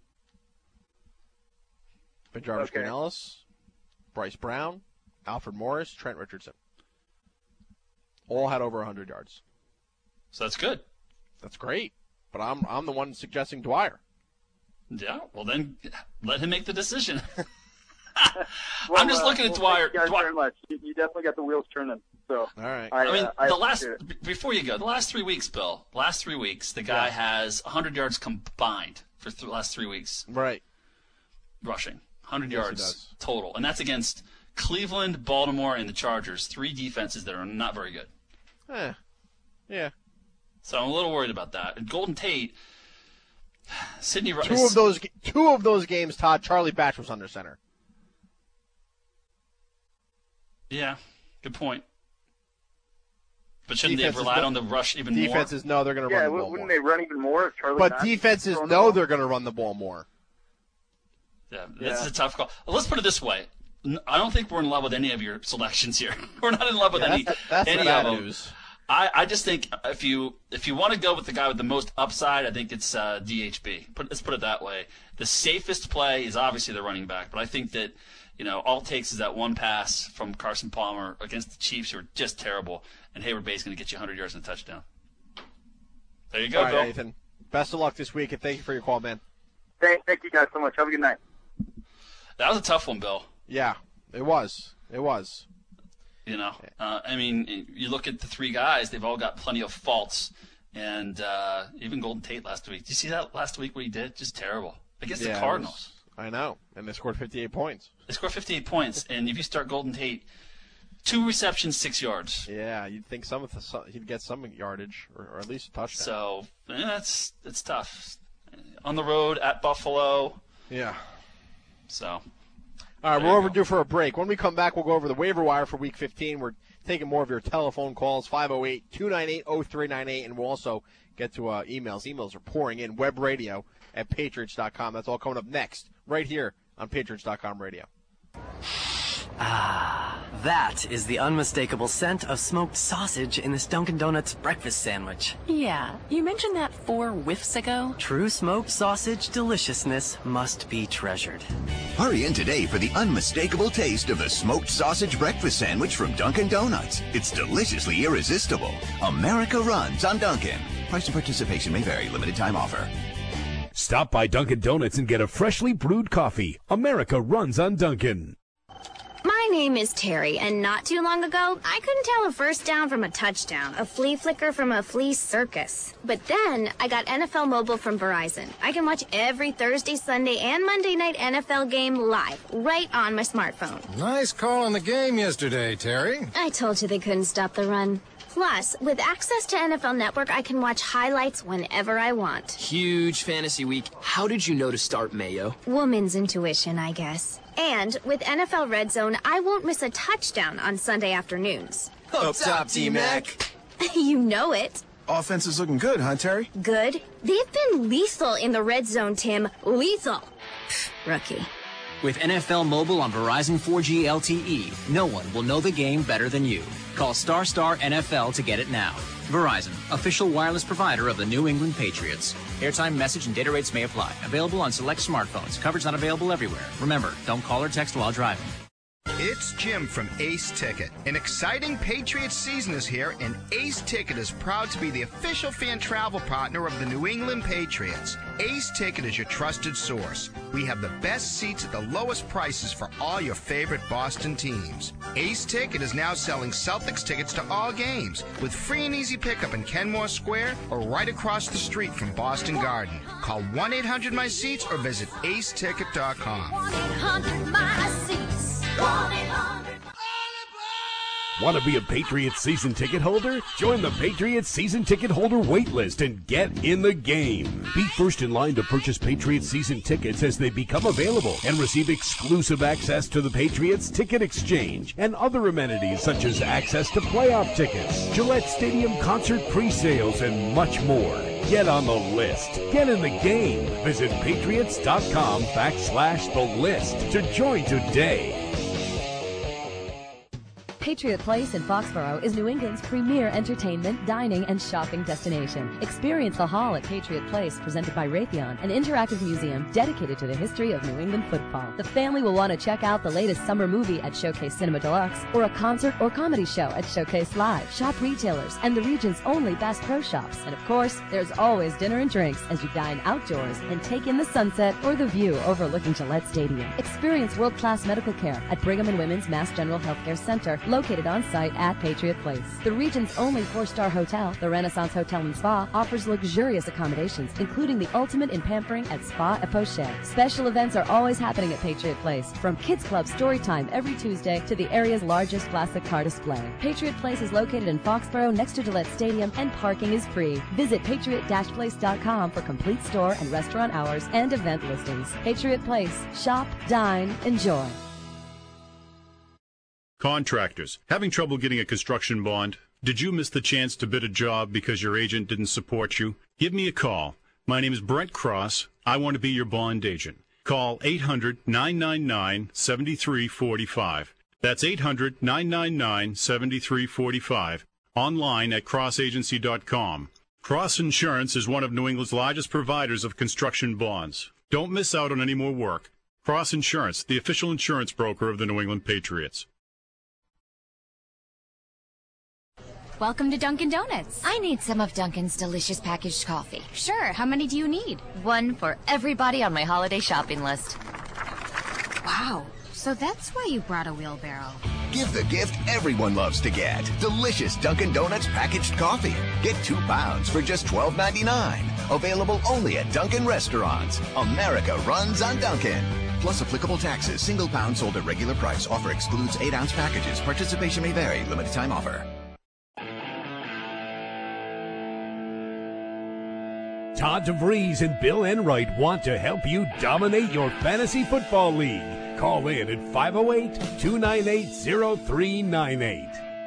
[SPEAKER 3] Ben Jarvis
[SPEAKER 7] Okay.
[SPEAKER 3] Green Ellis, Bryce Brown, Alfred Morris, Trent Richardson. All had over one hundred yards.
[SPEAKER 4] So that's good.
[SPEAKER 3] That's great. But I'm I'm the one suggesting Dwyer.
[SPEAKER 4] Yeah, well then, let him make the decision.
[SPEAKER 7] Well,
[SPEAKER 4] I'm just
[SPEAKER 7] uh,
[SPEAKER 4] looking at
[SPEAKER 7] well,
[SPEAKER 4] Dwyer.
[SPEAKER 7] Thank you guys
[SPEAKER 4] Dwyer-
[SPEAKER 7] very much. You, you definitely got the wheels turning. So,
[SPEAKER 3] all right.
[SPEAKER 7] I,
[SPEAKER 4] I mean,
[SPEAKER 7] uh, I
[SPEAKER 4] the last
[SPEAKER 7] appreciate it.
[SPEAKER 4] b- before you go, the last three weeks, Bill. Last three weeks, the guy
[SPEAKER 3] Yeah.
[SPEAKER 4] has one hundred yards combined for the last three weeks
[SPEAKER 3] Right.
[SPEAKER 4] rushing, one hundred
[SPEAKER 3] Yes, he
[SPEAKER 4] yards
[SPEAKER 3] does.
[SPEAKER 4] total, and that's against Cleveland, Baltimore, and the Chargers. Three defenses that are not very good.
[SPEAKER 3] Eh. Yeah.
[SPEAKER 4] So I'm a little worried about that. And Golden Tate, Sidney Rice.
[SPEAKER 3] Two of those two of those games, Todd, Charlie Batch was under center.
[SPEAKER 4] Yeah, good point. But shouldn't they have
[SPEAKER 3] Defenses
[SPEAKER 4] relied
[SPEAKER 3] know-
[SPEAKER 4] on the rush even more?
[SPEAKER 3] Defenses know they're going to
[SPEAKER 7] Yeah,
[SPEAKER 3] run the
[SPEAKER 7] w-
[SPEAKER 3] ball
[SPEAKER 7] wouldn't
[SPEAKER 3] more.
[SPEAKER 7] they run even more if Charlie
[SPEAKER 3] But
[SPEAKER 7] Batch
[SPEAKER 3] defenses
[SPEAKER 7] throwing the
[SPEAKER 3] know
[SPEAKER 7] ball?
[SPEAKER 3] they're going to run the ball more.
[SPEAKER 4] Yeah, this is
[SPEAKER 7] Yeah.
[SPEAKER 4] a tough call. Let's put it this way. N- I don't think we're in love with any of your selections here. We're not in love with
[SPEAKER 3] Yeah,
[SPEAKER 4] any,
[SPEAKER 3] that's, that's
[SPEAKER 4] any
[SPEAKER 3] the bad
[SPEAKER 4] of them.
[SPEAKER 3] news.
[SPEAKER 4] I, I just think if you if you want to go with the guy with the most upside, I think it's uh, D H B. Put, let's put it that way. The safest play is obviously the running back, but I think that you know all it takes is that one pass from Carson Palmer against the Chiefs, who are just terrible, and Hayward Bay is going to get you one hundred yards and a touchdown. There you go,
[SPEAKER 3] All right,
[SPEAKER 4] Bill.
[SPEAKER 3] Nathan. Best of luck this week, and thank you for your call, man.
[SPEAKER 7] Thank, thank you guys so much. Have a good night.
[SPEAKER 4] That was a tough one, Bill.
[SPEAKER 3] Yeah, it was. It was.
[SPEAKER 4] You know, uh, I mean, you look at the three guys; they've all got plenty of faults, and uh, even Golden Tate last week. Did you see that last week? What he did? Just terrible against
[SPEAKER 3] Yeah,
[SPEAKER 4] the
[SPEAKER 3] it
[SPEAKER 4] Cardinals.
[SPEAKER 3] was- I know, and they scored fifty-eight points.
[SPEAKER 4] They scored fifty-eight points, and if you start Golden Tate, two receptions, six yards.
[SPEAKER 3] Yeah, you'd think some of the, some, he'd get some yardage, or, or at least a touchdown.
[SPEAKER 4] So yeah, that's it's tough. On the road at Buffalo.
[SPEAKER 3] Yeah.
[SPEAKER 4] So.
[SPEAKER 3] All right,
[SPEAKER 4] There
[SPEAKER 3] we're
[SPEAKER 4] you
[SPEAKER 3] overdue for a break. When we come back, we'll go over the waiver wire for Week fifteen. We're taking more of your telephone calls, five oh eight, two nine eight, oh three nine eight, and we'll also get to uh, emails. Emails are pouring in. Web radio at patriots dot com. That's all coming up next, right here on patriots dot com radio.
[SPEAKER 8] Ah, that is the unmistakable scent of smoked sausage in this Dunkin' Donuts breakfast sandwich.
[SPEAKER 9] Yeah, you mentioned that four whiffs ago.
[SPEAKER 8] True smoked sausage deliciousness must be treasured.
[SPEAKER 10] Hurry in today for the unmistakable taste of the smoked sausage breakfast sandwich from Dunkin' Donuts. It's deliciously irresistible. America runs on Dunkin'. Price and participation may vary. Limited time offer.
[SPEAKER 1] Stop by Dunkin' Donuts and get a freshly brewed coffee. America runs on Dunkin'.
[SPEAKER 11] My name is Terry, and not too long ago, I couldn't tell a first down from a touchdown, a flea flicker from a flea circus. But then, I got N F L Mobile from Verizon. I can watch every Thursday, Sunday, and Monday night N F L game live, right on my smartphone.
[SPEAKER 12] Nice call on the game yesterday, Terry.
[SPEAKER 11] I told you they couldn't stop the run. Plus, with access to N F L Network, I can watch highlights whenever I want.
[SPEAKER 6] Huge fantasy week. How did you know to start Mayo?
[SPEAKER 11] Woman's intuition, I guess. And with N F L Red Zone, I won't miss a touchdown on Sunday afternoons.
[SPEAKER 12] Up top, T-Mac.
[SPEAKER 11] You know it.
[SPEAKER 12] Offense is looking good, huh, Terry?
[SPEAKER 11] Good. They've been lethal in the red zone, Tim. Lethal. Rookie.
[SPEAKER 13] With N F L Mobile on Verizon four G L T E, no one will know the game better than you. Call Star Star N F L to get it now. Verizon, official wireless provider of the New England Patriots. Airtime, message, and data rates may apply. Available on select smartphones. Coverage not available everywhere. Remember, don't call or text while driving.
[SPEAKER 14] It's Jim from Ace Ticket. An exciting Patriots season is here, and Ace Ticket is proud to be the official fan travel partner of the New England Patriots. Ace Ticket is your trusted source. We have the best seats at the lowest prices for all your favorite Boston teams. Ace Ticket is now selling Celtics tickets to all games with free and easy pickup in Kenmore Square or right across the street from Boston Garden. Call one eight hundred my seats or visit ace ticket dot com.
[SPEAKER 15] one eight hundred my seats. one eight hundred
[SPEAKER 1] Want to be a Patriots season ticket holder? Join the Patriots season ticket holder waitlist and get in the game. Be first in line to purchase Patriots season tickets as they become available and receive exclusive access to the Patriots Ticket Exchange and other amenities such as access to playoff tickets, Gillette Stadium concert pre-sales, and much more. Get on the list. Get in the game. Visit patriots.com backslash the list to join today.
[SPEAKER 16] Patriot Place in Foxborough is New England's premier entertainment, dining, and shopping destination. Experience the Hall at Patriot Place, presented by Raytheon, an interactive museum dedicated to the history of New England football. The family will want to check out the latest summer movie at Showcase Cinema Deluxe, or a concert or comedy show at Showcase Live. Shop retailers and the region's only Bass Pro Shops. And of course, there's always dinner and drinks as you dine outdoors and take in the sunset or the view overlooking Gillette Stadium. Experience world-class medical care at Brigham and Women's Mass General Healthcare Center, located on site at Patriot Place. The region's only four-star hotel, the Renaissance Hotel and Spa, offers luxurious accommodations, including the ultimate in pampering at Spa et Poche. Special events are always happening at Patriot Place, from Kids Club story time every Tuesday to the area's largest classic car display. Patriot Place is located in Foxborough next to Gillette Stadium, and parking is free. Visit patriot dash place dot com for complete store and restaurant hours and event listings. Patriot Place. Shop, dine, enjoy.
[SPEAKER 22] Contractors, having trouble getting a construction bond? Did you miss the chance to bid a job because your agent didn't support you? Give me a call. My name is Brent Cross. I want to be your bond agent. Call eight hundred, nine nine nine, seven three four five. That's eight hundred, nine nine nine, seven three four five. Online at cross agency dot com. Cross Insurance is one of New England's largest providers of construction bonds. Don't miss out on any more work. Cross Insurance, the official insurance broker of the New England Patriots.
[SPEAKER 23] Welcome to Dunkin' Donuts. I need some of Dunkin's delicious packaged coffee. Sure, how many do you need? One for everybody on my holiday shopping list. Wow, so that's why you brought a wheelbarrow.
[SPEAKER 10] Give the gift everyone loves to get. Delicious Dunkin' Donuts packaged coffee. Get two pounds for just twelve ninety-nine. Available only at Dunkin' restaurants. America runs on Dunkin'. Plus applicable taxes. Single pound sold at regular price. Offer excludes eight ounce packages. Participation may vary. Limited time offer.
[SPEAKER 1] Todd DeVries and Bill Enright want to help you dominate your fantasy football league. Call in at five oh eight, two nine eight, oh three nine eight.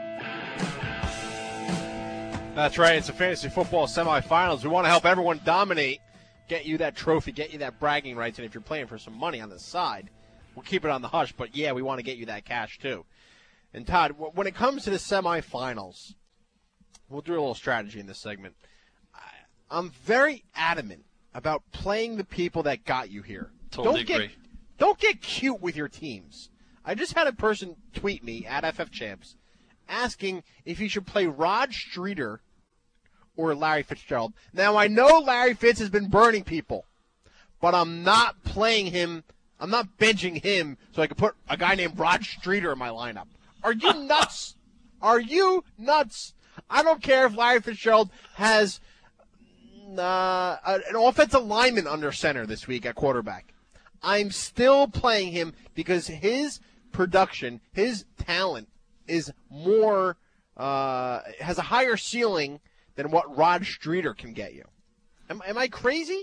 [SPEAKER 3] That's right. It's the fantasy football semifinals. We want to help everyone dominate, get you that trophy, get you that bragging rights. And if you're playing for some money on the side, we'll keep it on the hush. But, yeah, we want to get you that cash, too. And, Todd, when it comes to the semifinals, we'll do a little strategy in this segment. I'm very adamant about playing the people that got you here.
[SPEAKER 4] Totally
[SPEAKER 3] don't
[SPEAKER 4] agree.
[SPEAKER 3] Get, don't get cute with your teams. I just had a person tweet me at F F Champs asking if he should play Rod Streeter or Larry Fitzgerald. Now, I know Larry Fitz has been burning people, but I'm not playing him. I'm not benching him so I can put a guy named Rod Streeter in my lineup. Are you nuts? Are you nuts? I don't care if Larry Fitzgerald has uh, an offensive lineman under center this week at quarterback. I'm still playing him because his production, his talent is more, uh, has a higher ceiling than what Rod Streeter can get you. Am, am I crazy?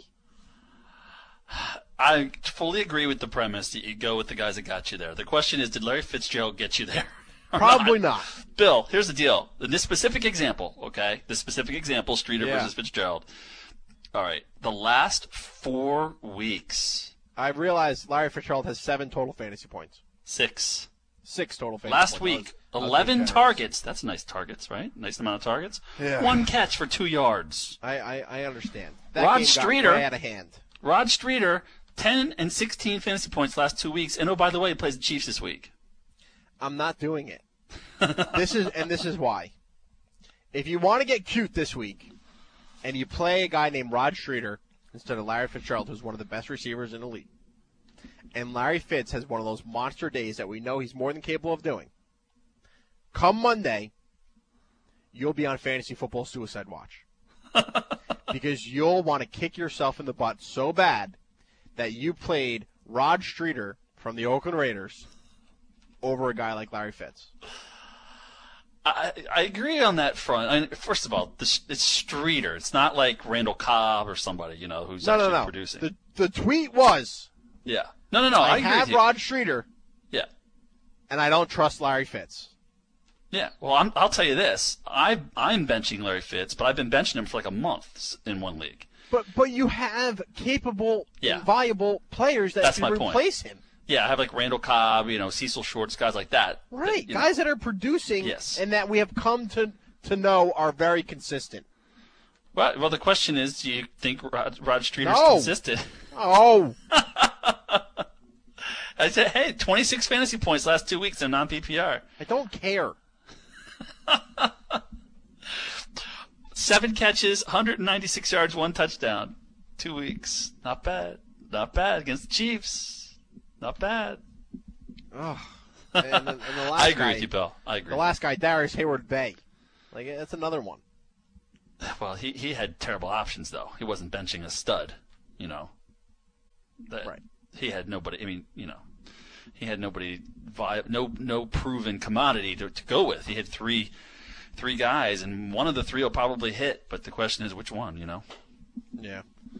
[SPEAKER 4] I fully agree with the premise that you go with the guys that got you there. The question is, did Larry Fitzgerald get you there?
[SPEAKER 3] Probably not?
[SPEAKER 4] not. Bill, here's the deal. In this specific example, okay, this specific example, Streeter
[SPEAKER 3] Yeah.
[SPEAKER 4] versus Fitzgerald. All right, the last four weeks.
[SPEAKER 3] I realized Larry Fitzgerald has seven total fantasy points.
[SPEAKER 4] Six.
[SPEAKER 3] Six total fantasy
[SPEAKER 4] Last
[SPEAKER 3] points.
[SPEAKER 4] week,
[SPEAKER 3] I was- I was
[SPEAKER 4] eleven
[SPEAKER 3] being generous.
[SPEAKER 4] targets. That's nice targets, right? Nice amount of targets.
[SPEAKER 3] Yeah.
[SPEAKER 4] One catch for two yards.
[SPEAKER 3] I, I, I understand. That
[SPEAKER 4] Rod
[SPEAKER 3] game
[SPEAKER 4] Streeter.
[SPEAKER 3] got way out of hand.
[SPEAKER 4] Rod Streeter, ten and sixteen fantasy points last two weeks. And oh, by the way, he plays the Chiefs this week.
[SPEAKER 3] I'm not doing it. This is and this is why. If you want to get cute this week, and you play a guy named Rod Streeter instead of Larry Fitzgerald, who's one of the best receivers in the league, and Larry Fitz has one of those monster days that we know he's more than capable of doing, come Monday, you'll be on Fantasy Football Suicide Watch. Because you'll want to kick yourself in the butt so bad that you played Rod Streeter from the Oakland Raiders over a guy like Larry Fitz.
[SPEAKER 4] I, I agree on that front. I mean, first of all, this, it's Streeter. It's not like Randall Cobb or somebody, you know, who's
[SPEAKER 3] no,
[SPEAKER 4] actually
[SPEAKER 3] no, no.
[SPEAKER 4] producing.
[SPEAKER 3] The, the tweet was,
[SPEAKER 4] yeah. No, no, no.
[SPEAKER 3] I,
[SPEAKER 4] I agree
[SPEAKER 3] have
[SPEAKER 4] with you.
[SPEAKER 3] Rod Streeter.
[SPEAKER 4] Yeah.
[SPEAKER 3] And I don't trust Larry Fitz.
[SPEAKER 4] Yeah. Well, I'm, I'll tell you this. I, I'm benching Larry Fitz, but I've been benching him for like a month in one league.
[SPEAKER 3] But but you have capable,
[SPEAKER 4] Yeah.
[SPEAKER 3] and viable players that
[SPEAKER 4] That's
[SPEAKER 3] can
[SPEAKER 4] my point.
[SPEAKER 3] replace him.
[SPEAKER 4] Yeah, I have like Randall Cobb, you know, Cecil Shorts, guys like that.
[SPEAKER 3] Right,
[SPEAKER 4] You know,
[SPEAKER 3] guys that are producing
[SPEAKER 4] Yes.
[SPEAKER 3] and that we have come to, to know are very consistent.
[SPEAKER 4] Well, well, the question is, do you think Rod, Rod Streeter's
[SPEAKER 3] No.
[SPEAKER 4] consistent?
[SPEAKER 3] Oh.
[SPEAKER 4] I said, hey, twenty-six fantasy points last two weeks in non-P P R.
[SPEAKER 3] I don't care.
[SPEAKER 4] Seven catches, one hundred ninety-six yards, one touchdown. Two weeks. Not bad. Not bad against the Chiefs. Not bad.
[SPEAKER 3] Oh. And, and the last
[SPEAKER 4] I agree
[SPEAKER 3] guy,
[SPEAKER 4] with you, Bill. I agree.
[SPEAKER 3] The last guy, Darius Hayward-Bay. Like, that's another one.
[SPEAKER 4] Well, he, he had terrible options, though. He wasn't benching a stud, you know. That,
[SPEAKER 3] right.
[SPEAKER 4] He had nobody, I mean, you know, he had nobody, vi- no no proven commodity to, to go with. He had three three guys, and one of the three will probably hit, but the question is which one, you know.
[SPEAKER 3] Yeah.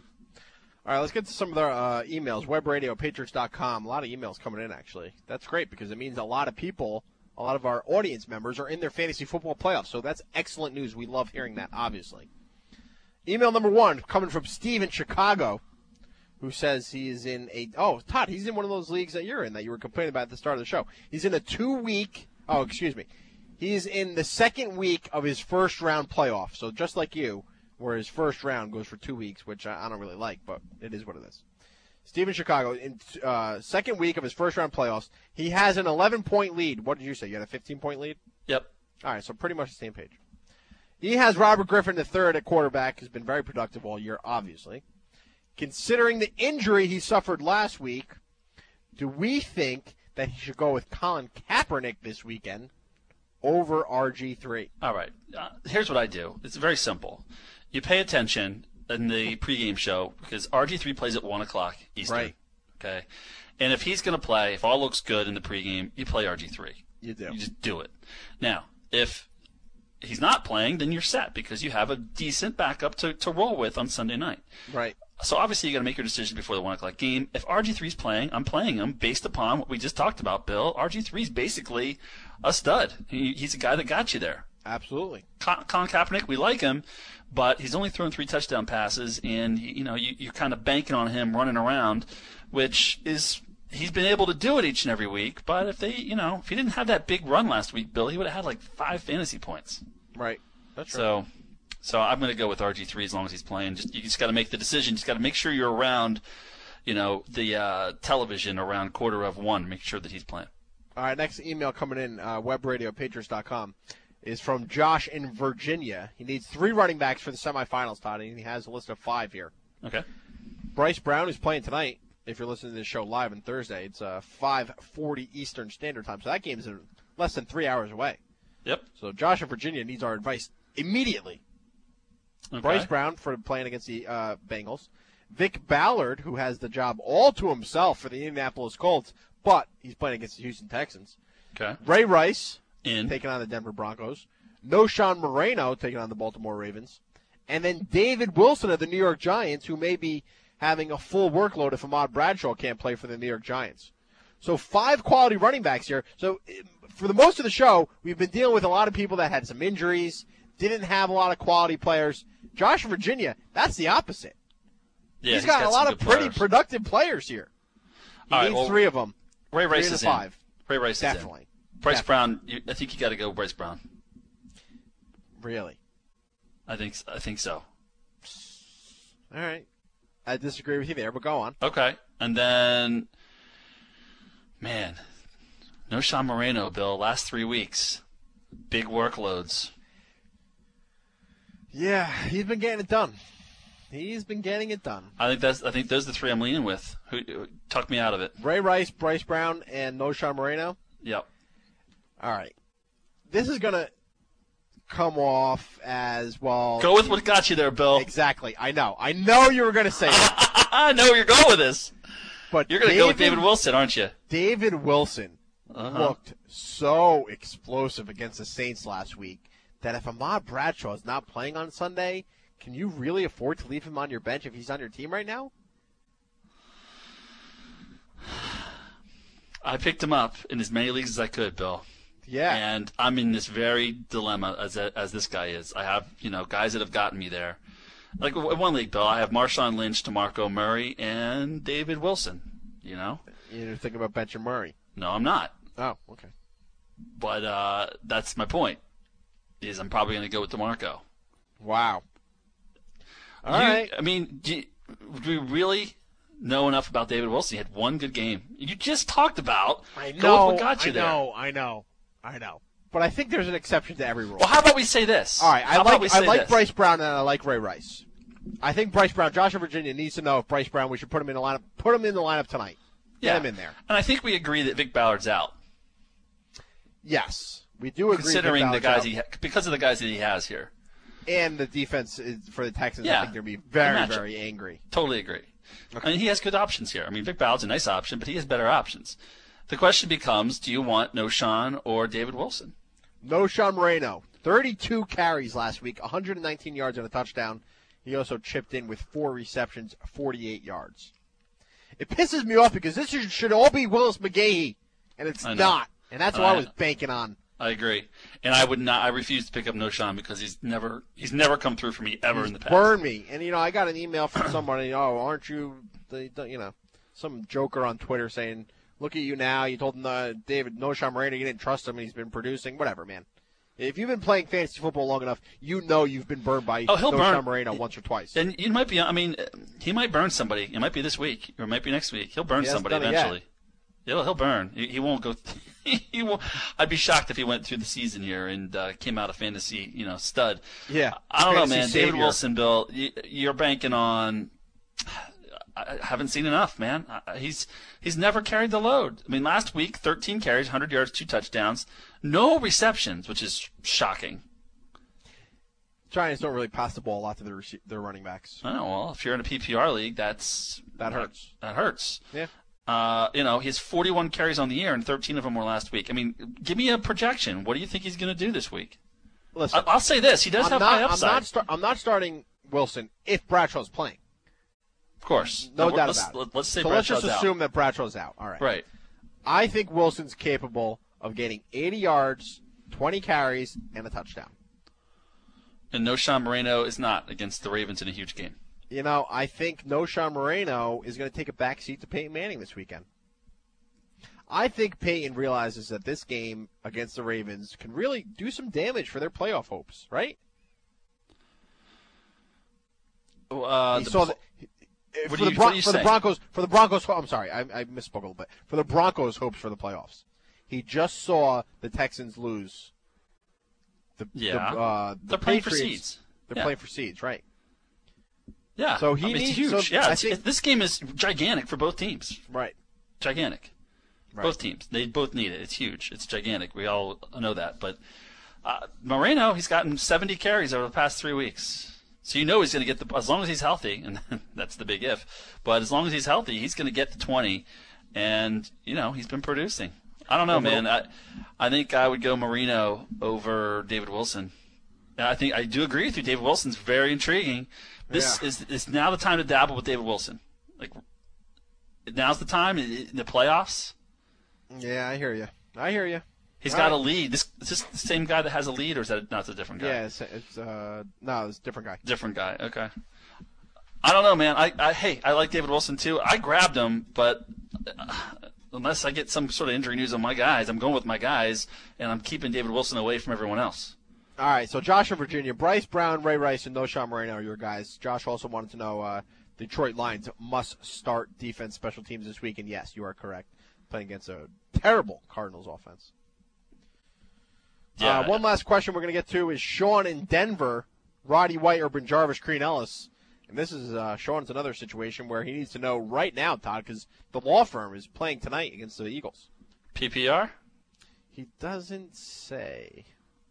[SPEAKER 3] All right, let's get to some of the uh, emails. Web Radio, Patriots dot com. A lot of emails coming in, actually. That's great because it means a lot of people, a lot of our audience members are in their fantasy football playoffs. So that's excellent news. We love hearing that, obviously. Email number one coming from Steve in Chicago, who says he is in a – oh, Todd, he's in one of those leagues that you're in that you were complaining about at the start of the show. He's in a two-week – oh, excuse me. He's in the second week of his first-round playoff. So just like you, where his first round goes for two weeks, which I, I don't really like, but it is what it is. Steve in Chicago, in uh, second week of his first-round playoffs, he has an eleven-point lead. What did you say? You had a fifteen-point lead?
[SPEAKER 4] Yep.
[SPEAKER 3] All right, so pretty much the same page. He has Robert Griffin the third at quarterback, who's been very productive all year, obviously. Considering the injury he suffered last week, do we think that he should go with Colin Kaepernick this weekend over R G three?
[SPEAKER 4] All right. Uh, here's what I do. It's very simple. You pay attention in the pregame show because R G three plays at one o'clock Eastern.
[SPEAKER 3] Right.
[SPEAKER 4] Okay? And if he's going to play, if all looks good in the pregame, you play R G three.
[SPEAKER 3] You do.
[SPEAKER 4] You just do it. Now, if he's not playing, then you're set because you have a decent backup to, to roll with on Sunday night.
[SPEAKER 3] Right.
[SPEAKER 4] So obviously you got to make your decision before the one o'clock game. If R G three's playing, I'm playing him based upon what we just talked about, Bill. R G three's basically a stud. He, he's a guy that got you there.
[SPEAKER 3] Absolutely.
[SPEAKER 4] Colin Kaepernick, we like him, but he's only thrown three touchdown passes, and you know you, you're kind of banking on him running around, which is he's been able to do it each and every week. But if they, you know, if he didn't have that big run last week, Bill, he would have had like five fantasy points.
[SPEAKER 3] Right. That's
[SPEAKER 4] so.
[SPEAKER 3] right.
[SPEAKER 4] So I'm going to go with R G three as long as he's playing. Just you just got to make the decision. You just got to make sure you're around, you know, the uh, television around quarter of one. Make sure that he's playing.
[SPEAKER 3] All right, next email coming in, uh, web radio patriots dot com, is from Josh in Virginia. He needs three running backs for the semifinals, Todd, and he has a list of five here.
[SPEAKER 4] Okay.
[SPEAKER 3] Bryce Brown is playing tonight. If you're listening to this show live on Thursday, it's uh, five forty Eastern Standard Time, so that game is less than three hours away.
[SPEAKER 4] Yep.
[SPEAKER 3] So Josh in Virginia needs our advice immediately.
[SPEAKER 4] Okay.
[SPEAKER 3] Bryce Brown for playing against the uh, Bengals. Vic Ballard, who has the job all to himself for the Indianapolis Colts, but he's playing against the Houston Texans.
[SPEAKER 4] Okay.
[SPEAKER 3] Ray Rice,
[SPEAKER 4] in
[SPEAKER 3] taking on the Denver Broncos. Noshawn Moreno, taking on the Baltimore Ravens. And then David Wilson of the New York Giants, who may be having a full workload if Ahmad Bradshaw can't play for the New York Giants. So five quality running backs here. So for the most of the show, we've been dealing with a lot of people that had some injuries, didn't have a lot of quality players. Josh Virginia, that's the opposite.
[SPEAKER 4] Yeah,
[SPEAKER 3] he's got,
[SPEAKER 4] he's got
[SPEAKER 3] a lot
[SPEAKER 4] some
[SPEAKER 3] of
[SPEAKER 4] good
[SPEAKER 3] pretty
[SPEAKER 4] players.
[SPEAKER 3] productive players here. He
[SPEAKER 4] All right,
[SPEAKER 3] needs
[SPEAKER 4] well,
[SPEAKER 3] three of them.
[SPEAKER 4] Ray Rice
[SPEAKER 3] three
[SPEAKER 4] is
[SPEAKER 3] to five.
[SPEAKER 4] in. Ray Rice
[SPEAKER 3] Definitely.
[SPEAKER 4] is in. Bryce
[SPEAKER 3] Definitely.
[SPEAKER 4] Brown, you, I think you got to go Bryce Brown.
[SPEAKER 3] Really?
[SPEAKER 4] I think I think so.
[SPEAKER 3] All right. I disagree with you there, but go on.
[SPEAKER 4] Okay. And then, man, no Sean Moreno, Bill. Last three weeks, big workloads.
[SPEAKER 3] Yeah, he's been getting it done. He's been getting it done.
[SPEAKER 4] I think that's. I think those are the three I'm leaning with. Who tuck me out of it?
[SPEAKER 3] Ray Rice, Bryce Brown, and Noshawn Moreno.
[SPEAKER 4] Yep.
[SPEAKER 3] All right. This is gonna come off as well.
[SPEAKER 4] Go with what got you there, Bill.
[SPEAKER 3] Exactly. I know. I know you were gonna say that.
[SPEAKER 4] I know where you're going with this.
[SPEAKER 3] But
[SPEAKER 4] you're gonna go with David Wilson, aren't you?
[SPEAKER 3] David Wilson uh-huh. looked so explosive against the Saints last week that if Ahmad Bradshaw is not playing on Sunday, can you really afford to leave him on your bench if he's on your team right now?
[SPEAKER 4] I picked him up in as many leagues as I could, Bill.
[SPEAKER 3] Yeah.
[SPEAKER 4] And I'm in this very dilemma as as this guy is. I have, you know, guys that have gotten me there. Like in one league, Bill, I have Marshawn Lynch, DeMarco Murray, and David Wilson, you know?
[SPEAKER 3] You're thinking about benching Murray.
[SPEAKER 4] No, I'm not.
[SPEAKER 3] Oh, okay.
[SPEAKER 4] But uh, that's my point, is I'm probably going to go with DeMarco.
[SPEAKER 3] Wow. All
[SPEAKER 4] you,
[SPEAKER 3] right.
[SPEAKER 4] I mean, do, you, do we really know enough about David Wilson? He had one good game. You just talked about
[SPEAKER 3] I know,
[SPEAKER 4] go with what got you
[SPEAKER 3] I
[SPEAKER 4] there.
[SPEAKER 3] know, I know, I know. But I think there's an exception to every rule.
[SPEAKER 4] Well, how about we say this?
[SPEAKER 3] All right, I
[SPEAKER 4] how about we
[SPEAKER 3] like
[SPEAKER 4] say
[SPEAKER 3] I like
[SPEAKER 4] this?
[SPEAKER 3] Bryce Brown and I like Ray Rice. I think Bryce Brown, Joshua Virginia needs to know if Bryce Brown, we should put him in the lineup. Put him in the lineup tonight. Get
[SPEAKER 4] Yeah.
[SPEAKER 3] him in there.
[SPEAKER 4] And I think we agree that Vic Ballard's out.
[SPEAKER 3] Yes, we do agree.
[SPEAKER 4] Considering the
[SPEAKER 3] Vic
[SPEAKER 4] guys
[SPEAKER 3] Ballard's
[SPEAKER 4] he
[SPEAKER 3] out.
[SPEAKER 4] ha- because of the guys that he has here.
[SPEAKER 3] And the defense is, for the Texans,
[SPEAKER 4] Yeah.
[SPEAKER 3] I think they'll be very,
[SPEAKER 4] Imagine.
[SPEAKER 3] very angry.
[SPEAKER 4] Totally agree. I mean, he has good options here. I mean, Vic Ballard's a nice option, but he has better options. The question becomes, do you want Noshawn or David Wilson?
[SPEAKER 3] Noshawn Moreno, thirty-two carries last week, one hundred nineteen yards and a touchdown. He also chipped in with four receptions, forty-eight yards. It pisses me off because this should all be Willis McGahee, and it's
[SPEAKER 4] I know.
[SPEAKER 3] not. And that's what
[SPEAKER 4] I-
[SPEAKER 3] I was banking on.
[SPEAKER 4] I agree, and I would not. I refuse to pick up Noshawn because he's never he's never come through for me ever
[SPEAKER 3] He's
[SPEAKER 4] in the past.
[SPEAKER 3] burned me. And, you know, I got an email from somebody, oh, aren't you, the, the, you know, some joker on Twitter saying, look at you now. You told him, uh, David Noshawn Moreno, you didn't trust him, and he's been producing. Whatever, man. If you've been playing fantasy football long enough, you know you've been burned by
[SPEAKER 4] Oh, he'll
[SPEAKER 3] Noshawn
[SPEAKER 4] burn
[SPEAKER 3] Moreno once or twice.
[SPEAKER 4] And you might be. I mean, he might burn somebody. It might be this week, or it might be next week. He'll burn
[SPEAKER 3] He hasn't
[SPEAKER 4] somebody
[SPEAKER 3] done it yet.
[SPEAKER 4] eventually. He'll he'll burn. He, he won't go. he won't. I'd be shocked if he went through the season here and uh, came out a fantasy, you know, stud.
[SPEAKER 3] Yeah,
[SPEAKER 4] I don't know,
[SPEAKER 3] fantasy
[SPEAKER 4] man.
[SPEAKER 3] savior.
[SPEAKER 4] David Wilson, Bill, you, you're banking on. I haven't seen enough, man. I- He's he's never carried the load. I mean, last week, thirteen carries, one hundred yards, two touchdowns, no receptions, which is shocking.
[SPEAKER 3] Giants don't really pass the ball a lot to their rece- their running backs.
[SPEAKER 4] Oh well, if you're in a P P R league, that's
[SPEAKER 3] That hurts.
[SPEAKER 4] That hurts.
[SPEAKER 3] Yeah.
[SPEAKER 4] Uh, you know, he has forty-one carries on the year, and thirteen of them were last week. I mean, give me a projection. What do you think he's going to do this week?
[SPEAKER 3] Listen,
[SPEAKER 4] I- I'll say this: he does
[SPEAKER 3] I'm
[SPEAKER 4] have
[SPEAKER 3] not,
[SPEAKER 4] high upside.
[SPEAKER 3] I'm not, star- I'm not starting Wilson if Bradshaw's playing.
[SPEAKER 4] Of course,
[SPEAKER 3] No
[SPEAKER 4] we're-
[SPEAKER 3] doubt
[SPEAKER 4] let's,
[SPEAKER 3] about it.
[SPEAKER 4] Let's say
[SPEAKER 3] so let's
[SPEAKER 4] Bradshaw's
[SPEAKER 3] just
[SPEAKER 4] out.
[SPEAKER 3] assume that Bradshaw's out. All right.
[SPEAKER 4] Right.
[SPEAKER 3] I think Wilson's capable of getting eighty yards, twenty carries, and a touchdown.
[SPEAKER 4] And Noshawn Moreno is not against the Ravens in a huge game.
[SPEAKER 3] You know, I think Noshawn Moreno is going to take a back seat to Peyton Manning this weekend. I think Peyton realizes that this game against the Ravens can really do some damage for their playoff hopes, right?
[SPEAKER 4] Uh,
[SPEAKER 3] he
[SPEAKER 4] the
[SPEAKER 3] saw
[SPEAKER 4] pl-
[SPEAKER 3] the,
[SPEAKER 4] what
[SPEAKER 3] for,
[SPEAKER 4] do
[SPEAKER 3] the
[SPEAKER 4] you-
[SPEAKER 3] Bron-
[SPEAKER 4] what do you
[SPEAKER 3] for the
[SPEAKER 4] say?
[SPEAKER 3] Broncos. For the Broncos, I'm sorry, I, I misspoke a little bit. For the Broncos' hopes for the playoffs, he just saw the Texans lose. The,
[SPEAKER 4] Yeah.
[SPEAKER 3] the, uh, the
[SPEAKER 4] They're playing for
[SPEAKER 3] Patriots-
[SPEAKER 4] seeds.
[SPEAKER 3] They're
[SPEAKER 4] Yeah.
[SPEAKER 3] playing for seeds, right?
[SPEAKER 4] Yeah.
[SPEAKER 3] So he
[SPEAKER 4] I mean,
[SPEAKER 3] needs
[SPEAKER 4] it's huge.
[SPEAKER 3] so
[SPEAKER 4] yeah.
[SPEAKER 3] I
[SPEAKER 4] It's,
[SPEAKER 3] think-
[SPEAKER 4] it- this game is gigantic for both teams.
[SPEAKER 3] Right.
[SPEAKER 4] Gigantic.
[SPEAKER 3] Right.
[SPEAKER 4] Both teams. They both need it. It's huge. It's gigantic. We all know that. But uh, Moreno, he's gotten seventy carries over the past three weeks. So you know he's going to get the, as long as he's healthy, and that's the big if, but as long as he's healthy, he's going to get the twenty. And, you know, he's been producing. I don't know, man. I, I think I would go Moreno over David Wilson. And I think I do agree with you. David Wilson's very intriguing. This
[SPEAKER 3] Yeah.
[SPEAKER 4] is is now the time to dabble with David Wilson. Like, now's the time in in the playoffs.
[SPEAKER 3] Yeah, I hear you. I hear you.
[SPEAKER 4] He's
[SPEAKER 3] All
[SPEAKER 4] got
[SPEAKER 3] right.
[SPEAKER 4] a lead. This is this the same guy that has a lead, or is that not a different guy?
[SPEAKER 3] Yeah, it's, it's uh no, it's a different guy.
[SPEAKER 4] Different guy. Okay. I don't know, man. I, I hey, I like David Wilson too. I grabbed him, but uh, unless I get some sort of injury news on my guys, I'm going with my guys, and I'm keeping David Wilson away from everyone else.
[SPEAKER 3] All right, so Josh in Virginia, Bryce Brown, Ray Rice, and Noshawn Moreno are your guys. Josh also wanted to know uh, Detroit Lions must start defense special teams this week, and yes, you are correct. Playing against a terrible Cardinals offense.
[SPEAKER 4] Yeah.
[SPEAKER 3] Uh, one last question we're going to get to is Sean in Denver, Roddy White or Ben Jarvis, Crean Ellis. And this is uh, Sean's another situation where he needs to know right now, Todd, because the law firm is playing tonight against the Eagles.
[SPEAKER 4] P P R?
[SPEAKER 3] He doesn't say.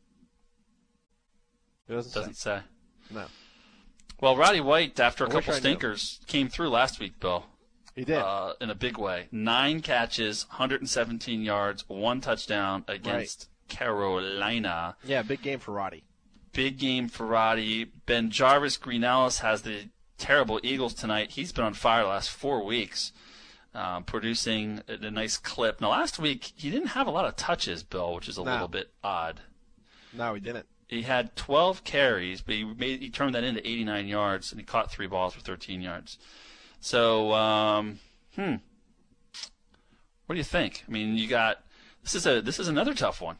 [SPEAKER 3] He doesn't,
[SPEAKER 4] Doesn't
[SPEAKER 3] say.
[SPEAKER 4] say.
[SPEAKER 3] No.
[SPEAKER 4] Well, Roddy White, after a
[SPEAKER 3] I wish
[SPEAKER 4] couple
[SPEAKER 3] I knew.
[SPEAKER 4] stinkers, came through last week, Bill.
[SPEAKER 3] He did.
[SPEAKER 4] Uh, in a big way. Nine catches, one hundred seventeen yards, one touchdown against right. Carolina.
[SPEAKER 3] Yeah, big game for Roddy.
[SPEAKER 4] Big game for Roddy. Ben Jarvis Greenellis has the terrible Eagles tonight. He's been on fire the last four weeks, uh, producing a, a nice clip. Now, last week, he didn't have a lot of touches, Bill, which is a
[SPEAKER 3] no.
[SPEAKER 4] little bit odd.
[SPEAKER 3] No, he didn't.
[SPEAKER 4] He had twelve carries, but he made he turned that into eighty-nine yards, and he caught three balls for thirteen yards. So, um, hmm, what do you think? I mean, you got this is a this is another tough one.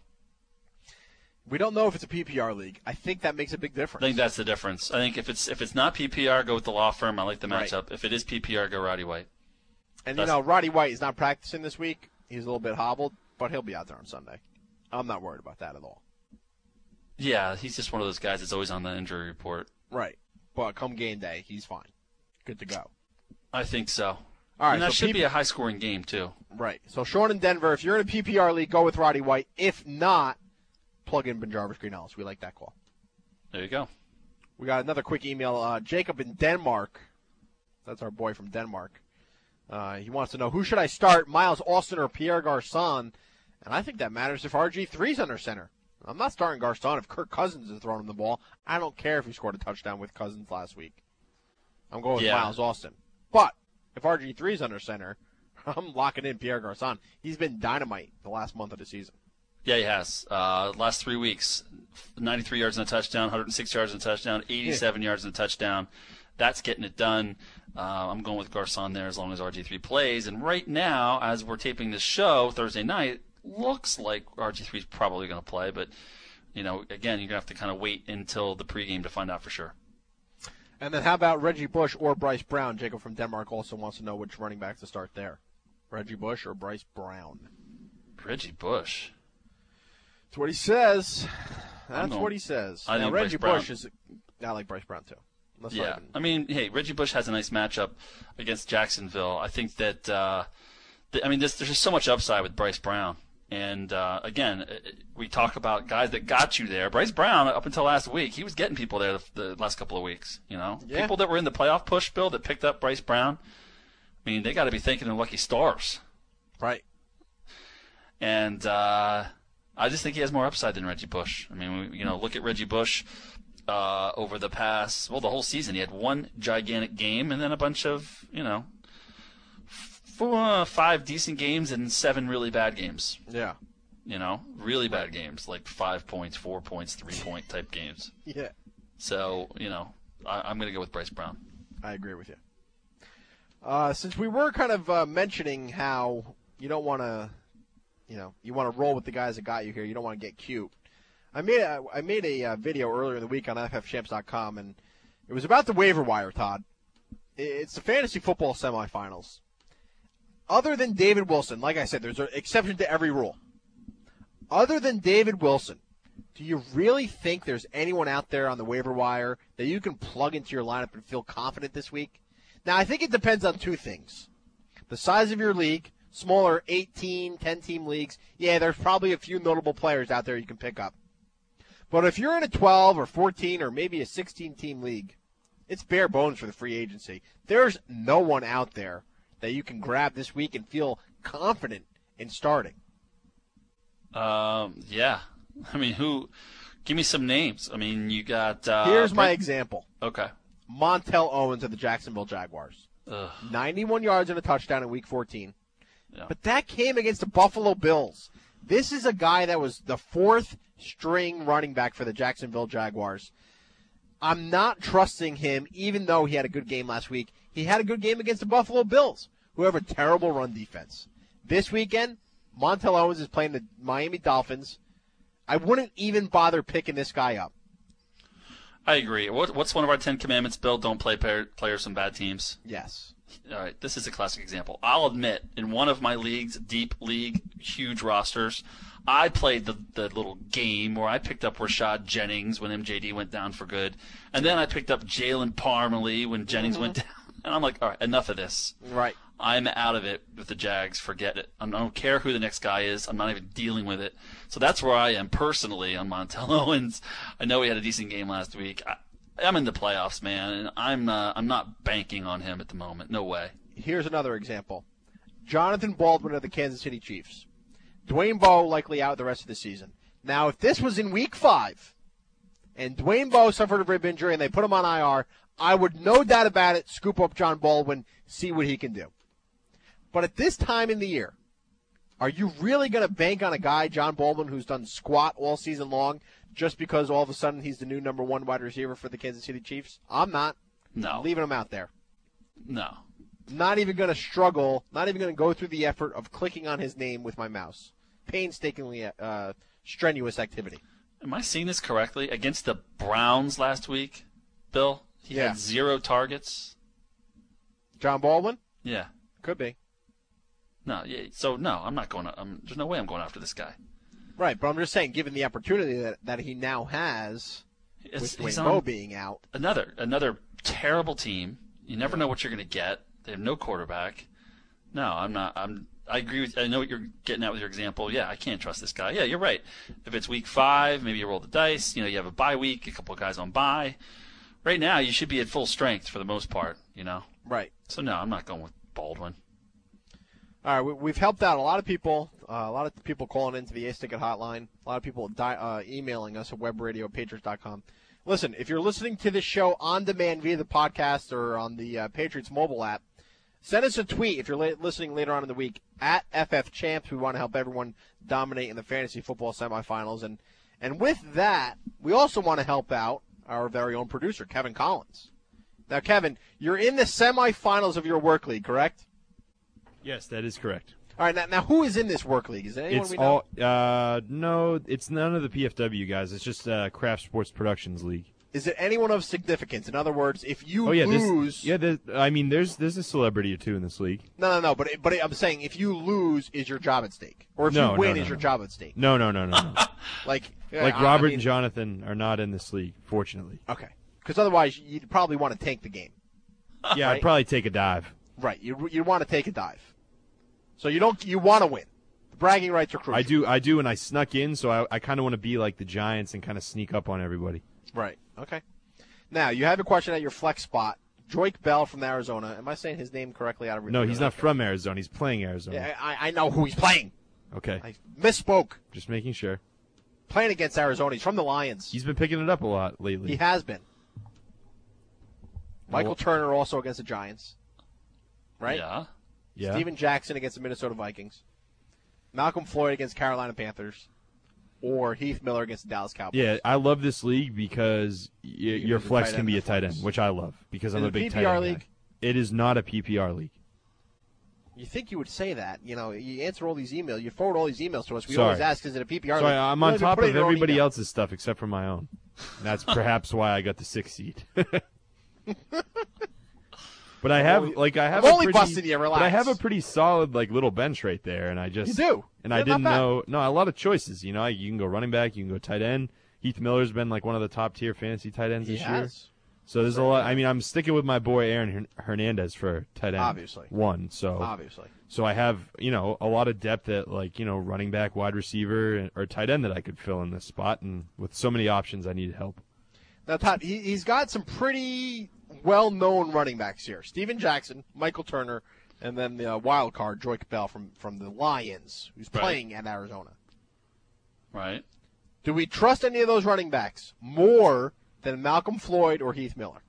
[SPEAKER 3] We don't know if it's a P P R league. I think that makes a big difference.
[SPEAKER 4] I think that's the difference. I think if it's if it's not P P R, go with the law firm. I like the matchup.
[SPEAKER 3] Right.
[SPEAKER 4] If it is P P R, go Roddy White.
[SPEAKER 3] And
[SPEAKER 4] that's
[SPEAKER 3] you know, Roddy White is not practicing this week. He's a little bit hobbled, but he'll be out there on Sunday. I'm not worried about that at all.
[SPEAKER 4] Yeah, he's just one of those guys that's always on the injury report.
[SPEAKER 3] Right. But come game day, he's fine. Good to go.
[SPEAKER 4] I think so.
[SPEAKER 3] All right.
[SPEAKER 4] And that
[SPEAKER 3] so
[SPEAKER 4] should
[SPEAKER 3] P-
[SPEAKER 4] be a high-scoring game, too.
[SPEAKER 3] Right. So, Sean in Denver, if you're in a P P R league, go with Roddy White. If not, plug in Ben Jarvis Greenellis. We like that call.
[SPEAKER 4] There you go.
[SPEAKER 3] We got another quick email. Uh, Jacob in Denmark. That's our boy from Denmark. Uh, he wants to know, who should I start, Miles Austin or Pierre Garçon? And I think that matters if R G three's under center. I'm not starting Garçon if Kirk Cousins is throwing him the ball. I don't care if he scored a touchdown with Cousins last week. I'm going with
[SPEAKER 4] yeah.
[SPEAKER 3] Miles Austin. But if R G three's under center, I'm locking in Pierre Garçon. He's been dynamite the last month of the season.
[SPEAKER 4] Yeah, he has. Uh, last three weeks, ninety-three yards and a touchdown, one hundred six yards and a touchdown, eighty-seven yeah. yards and a touchdown. That's getting it done. Uh, I'm going with Garçon there as long as R G three plays. And right now, as we're taping this show Thursday night, looks like R G three is probably going to play. But, you know, again, you're going to have to kind of wait until the pregame to find out for sure.
[SPEAKER 3] And then how about Reggie Bush or Bryce Brown? Jacob from Denmark also wants to know which running back to start there. Reggie Bush or Bryce Brown?
[SPEAKER 4] Reggie Bush.
[SPEAKER 3] That's what he says. That's
[SPEAKER 4] going,
[SPEAKER 3] what he says.
[SPEAKER 4] I
[SPEAKER 3] now,
[SPEAKER 4] think
[SPEAKER 3] Reggie
[SPEAKER 4] Bryce
[SPEAKER 3] Bush is. I like Bryce Brown too. Let's
[SPEAKER 4] yeah, I mean, hey, Reggie Bush has a nice matchup against Jacksonville. I think that, uh, th- I mean, this, there's just so much upside with Bryce Brown. And, uh, again, we talk about guys that got you there. Bryce Brown, up until last week, he was getting people there the, the last couple of weeks, you know.
[SPEAKER 3] Yeah.
[SPEAKER 4] People that were in the playoff push, Bill, that picked up Bryce Brown, I mean, they got to be thinking of lucky stars.
[SPEAKER 3] Right.
[SPEAKER 4] And uh, I just think he has more upside than Reggie Bush. I mean, we, you know, look at Reggie Bush. Uh, over the past, well, the whole season, he had one gigantic game and then a bunch of, you know, four, uh, five decent games and seven really bad games.
[SPEAKER 3] Yeah.
[SPEAKER 4] You know, really bad games, like five points, four points, three point type games.
[SPEAKER 3] Yeah.
[SPEAKER 4] So, you know, I, I'm going to go with Bryce Brown.
[SPEAKER 3] I agree with you. Uh, since we were kind of uh, mentioning how you don't want to, you know, you want to roll with the guys that got you here, you don't want to get cute. I made a, I made a uh, video earlier in the week on N F F champs dot com, and it was about the waiver wire, Todd. It's the fantasy football semifinals. Other than David Wilson, like I said, there's an exception to every rule. Other than David Wilson, do you really think there's anyone out there on the waiver wire that you can plug into your lineup and feel confident this week? Now, I think it depends on two things. The size of your league, smaller eighteen, ten-team leagues, yeah, there's probably a few notable players out there you can pick up. But if you're in a twelve or fourteen or maybe a sixteen-team league, it's bare bones for the free agency. There's no one out there that you can grab this week and feel confident in starting.
[SPEAKER 4] Um, yeah. I mean, who? Give me some names. I mean, you got. Uh,
[SPEAKER 3] Here's my
[SPEAKER 4] Brent-
[SPEAKER 3] example.
[SPEAKER 4] Okay.
[SPEAKER 3] Montel Owens of the Jacksonville Jaguars.
[SPEAKER 4] Ugh.
[SPEAKER 3] ninety-one yards and a touchdown in week fourteen.
[SPEAKER 4] Yeah.
[SPEAKER 3] But that came against the Buffalo Bills. This is a guy that was the fourth string running back for the Jacksonville Jaguars. I'm not trusting him, even though he had a good game last week. He had a good game against the Buffalo Bills, who have a terrible run defense. This weekend, Montel Owens is playing the Miami Dolphins. I wouldn't even bother picking this guy up.
[SPEAKER 4] I agree. What, what's one of our Ten Commandments, Bill? Don't play player, players from bad teams.
[SPEAKER 3] Yes.
[SPEAKER 4] All right, this is a classic example. I'll admit, in one of my leagues, deep league, huge rosters, I played the, the little game where I picked up Rashad Jennings when M J D went down for good. And then I picked up Jalen Parmalee when Jennings
[SPEAKER 3] Mm-hmm.
[SPEAKER 4] went down. And I'm like, all right, enough of this.
[SPEAKER 3] Right.
[SPEAKER 4] I'm out of it with the Jags. Forget it. I don't care who the next guy is. I'm not even dealing with it. So that's where I am personally on Montel Owens. I know he had a decent game last week. I, I'm in the playoffs, man, and I'm uh, I'm not banking on him at the moment. No way.
[SPEAKER 3] here's another example. Jonathan Baldwin of the Kansas City Chiefs. Dwayne Bowe likely out the rest of the season. Now, if this was in week five and Dwayne Bowe suffered a rib injury and they put him on I R, I would, no doubt about it, scoop up John Baldwin, see what he can do. But at this time in the year, are you really going to bank on a guy, John Baldwin, who's done squat all season long just because all of a sudden he's the new number one wide receiver for the Kansas City Chiefs? I'm not.
[SPEAKER 4] No.
[SPEAKER 3] I'm leaving him out there.
[SPEAKER 4] No.
[SPEAKER 3] Not even going to struggle, not even going to go through the effort of clicking on his name with my mouse. Painstakingly uh, strenuous activity.
[SPEAKER 4] Am I seeing this correctly? Against the Browns last week, Bill, he
[SPEAKER 3] Yeah.
[SPEAKER 4] had zero targets.
[SPEAKER 3] John Baldwin?
[SPEAKER 4] Yeah.
[SPEAKER 3] Could be.
[SPEAKER 4] No, yeah, so no, I'm not going to, um, there's no way I'm going after this guy.
[SPEAKER 3] Right, but I'm just saying, given the opportunity that, that he now has,
[SPEAKER 4] It's-
[SPEAKER 3] with
[SPEAKER 4] he's
[SPEAKER 3] Dwayne
[SPEAKER 4] on
[SPEAKER 3] Bowe being out.
[SPEAKER 4] Another another terrible team. You never know what you're going to get. They have no quarterback. No, I'm not. I'm. I agree with. I know what you're getting at with your example. Yeah, I can't trust this guy. Yeah, you're right. If it's week five, maybe you roll the dice. You know, you have a bye week, a couple of guys on bye. Right now, you should be at full strength for the most part. You know.
[SPEAKER 3] Right.
[SPEAKER 4] So no, I'm not going with Baldwin.
[SPEAKER 3] All right, we, we've helped out a lot of people. Uh, a lot of people calling into the Ace Ticket hotline. A lot of people di- uh, emailing us at webradio at patriots dot com. Listen, if you're listening to this show on demand via the podcast or on the uh, Patriots mobile app, send us a tweet if you're la- listening later on in the week at F F Champs. We want to help everyone dominate in the fantasy football semifinals. And, and with that, we also want to help out our very own producer, Kevin Collins. Now, Kevin, you're in the semifinals of your work league, correct?
[SPEAKER 5] Yes, that is correct.
[SPEAKER 3] All right, now, now who is in this work league? Is it anyone
[SPEAKER 5] It's
[SPEAKER 3] we know?
[SPEAKER 5] all uh, no, it's none of the P F W guys. It's just uh, Craft Sports Productions League.
[SPEAKER 3] Is it anyone of significance? In other words, if you
[SPEAKER 5] oh yeah,
[SPEAKER 3] lose,
[SPEAKER 5] this, yeah. This, I mean, there's there's a celebrity or two in this league.
[SPEAKER 3] no, no, no. But but I'm saying if you lose, is your job at stake, or if
[SPEAKER 5] No,
[SPEAKER 3] you win,
[SPEAKER 5] no, no,
[SPEAKER 3] is your
[SPEAKER 5] no.
[SPEAKER 3] job at stake?
[SPEAKER 5] No, no, no, no, no.
[SPEAKER 3] Like
[SPEAKER 5] like
[SPEAKER 3] I-
[SPEAKER 5] Robert
[SPEAKER 3] I mean-
[SPEAKER 5] and Jonathan are not in this league, fortunately.
[SPEAKER 3] Okay, because otherwise you'd probably want to tank the game.
[SPEAKER 5] Yeah,
[SPEAKER 3] Right?
[SPEAKER 5] I'd probably take a dive.
[SPEAKER 3] Right, you you want to take a dive, so you don't you want to win. The bragging rights are crucial.
[SPEAKER 5] I do, I do, and I snuck in, so I, I kind of want to be like the Giants and kind of sneak up on everybody.
[SPEAKER 3] Right. Okay. Now you have a question at your flex spot. Joik Bell from Arizona. Am I saying his name correctly? Out of
[SPEAKER 5] No, he's not from Arizona. He's playing Arizona.
[SPEAKER 3] Yeah, I, I know who he's playing.
[SPEAKER 5] Okay.
[SPEAKER 3] I misspoke.
[SPEAKER 5] Just making sure.
[SPEAKER 3] Playing against Arizona. He's from the Lions.
[SPEAKER 5] He's been picking it up a lot lately.
[SPEAKER 3] He has been. Michael
[SPEAKER 5] Well-
[SPEAKER 3] Turner also against the Giants. Right?
[SPEAKER 4] Yeah.
[SPEAKER 5] Yeah.
[SPEAKER 3] Steven Jackson against the Minnesota Vikings. Malcolm Floyd against Carolina Panthers. Or Heath Miller against the Dallas Cowboys.
[SPEAKER 5] Yeah, I love this league because y-
[SPEAKER 3] can
[SPEAKER 5] your
[SPEAKER 3] use a
[SPEAKER 5] flex
[SPEAKER 3] tight
[SPEAKER 5] can
[SPEAKER 3] end
[SPEAKER 5] be
[SPEAKER 3] in
[SPEAKER 5] a
[SPEAKER 3] the
[SPEAKER 5] tight
[SPEAKER 3] flex.
[SPEAKER 5] end, which I love because
[SPEAKER 3] Is
[SPEAKER 5] I'm
[SPEAKER 3] it
[SPEAKER 5] a
[SPEAKER 3] a
[SPEAKER 5] big
[SPEAKER 3] P P R
[SPEAKER 5] tight end
[SPEAKER 3] league?
[SPEAKER 5] guy. It is not a P P R league.
[SPEAKER 3] You think you would say that. You know, you answer all these emails. You forward all these emails to us. We
[SPEAKER 5] Sorry.
[SPEAKER 3] always ask, is it a P P R
[SPEAKER 5] Sorry,
[SPEAKER 3] league?
[SPEAKER 5] I'm
[SPEAKER 3] You
[SPEAKER 5] on
[SPEAKER 3] don't even
[SPEAKER 5] top
[SPEAKER 3] put it
[SPEAKER 5] of
[SPEAKER 3] in your own
[SPEAKER 5] everybody
[SPEAKER 3] email.
[SPEAKER 5] else's stuff except for my own. And that's perhaps why I got the sixth seed. But I have
[SPEAKER 3] only-
[SPEAKER 5] like I have
[SPEAKER 3] I'm
[SPEAKER 5] a
[SPEAKER 3] only
[SPEAKER 5] pretty,
[SPEAKER 3] busting you,
[SPEAKER 5] But I
[SPEAKER 3] relax.
[SPEAKER 5] have a pretty solid like little bench right there, and I just
[SPEAKER 3] You do.
[SPEAKER 5] and I
[SPEAKER 3] You're not
[SPEAKER 5] didn't
[SPEAKER 3] bad.
[SPEAKER 5] know no a lot of choices. You know, you can go running back, you can go tight end. Heath Miller's been like one of the top tier fantasy tight ends
[SPEAKER 3] He
[SPEAKER 5] this
[SPEAKER 3] has.
[SPEAKER 5] year. So there's a lot. I mean, I'm sticking with my boy Aaron Hern- Hernandez for tight end.
[SPEAKER 3] Obviously.
[SPEAKER 5] one. So
[SPEAKER 3] Obviously.
[SPEAKER 5] So I have you know a lot of depth at like you know running back, wide receiver, or tight end that I could fill in this spot, and with so many options, I need help.
[SPEAKER 3] Now, Todd, he, he's got some pretty well-known running backs here. Steven Jackson, Michael Turner, and then the uh, wild card, Joik Bell from, from the Lions, who's
[SPEAKER 4] Right.
[SPEAKER 3] playing at Arizona.
[SPEAKER 4] Right.
[SPEAKER 3] Do we trust any of those running backs more than Malcolm Floyd or Heath Miller?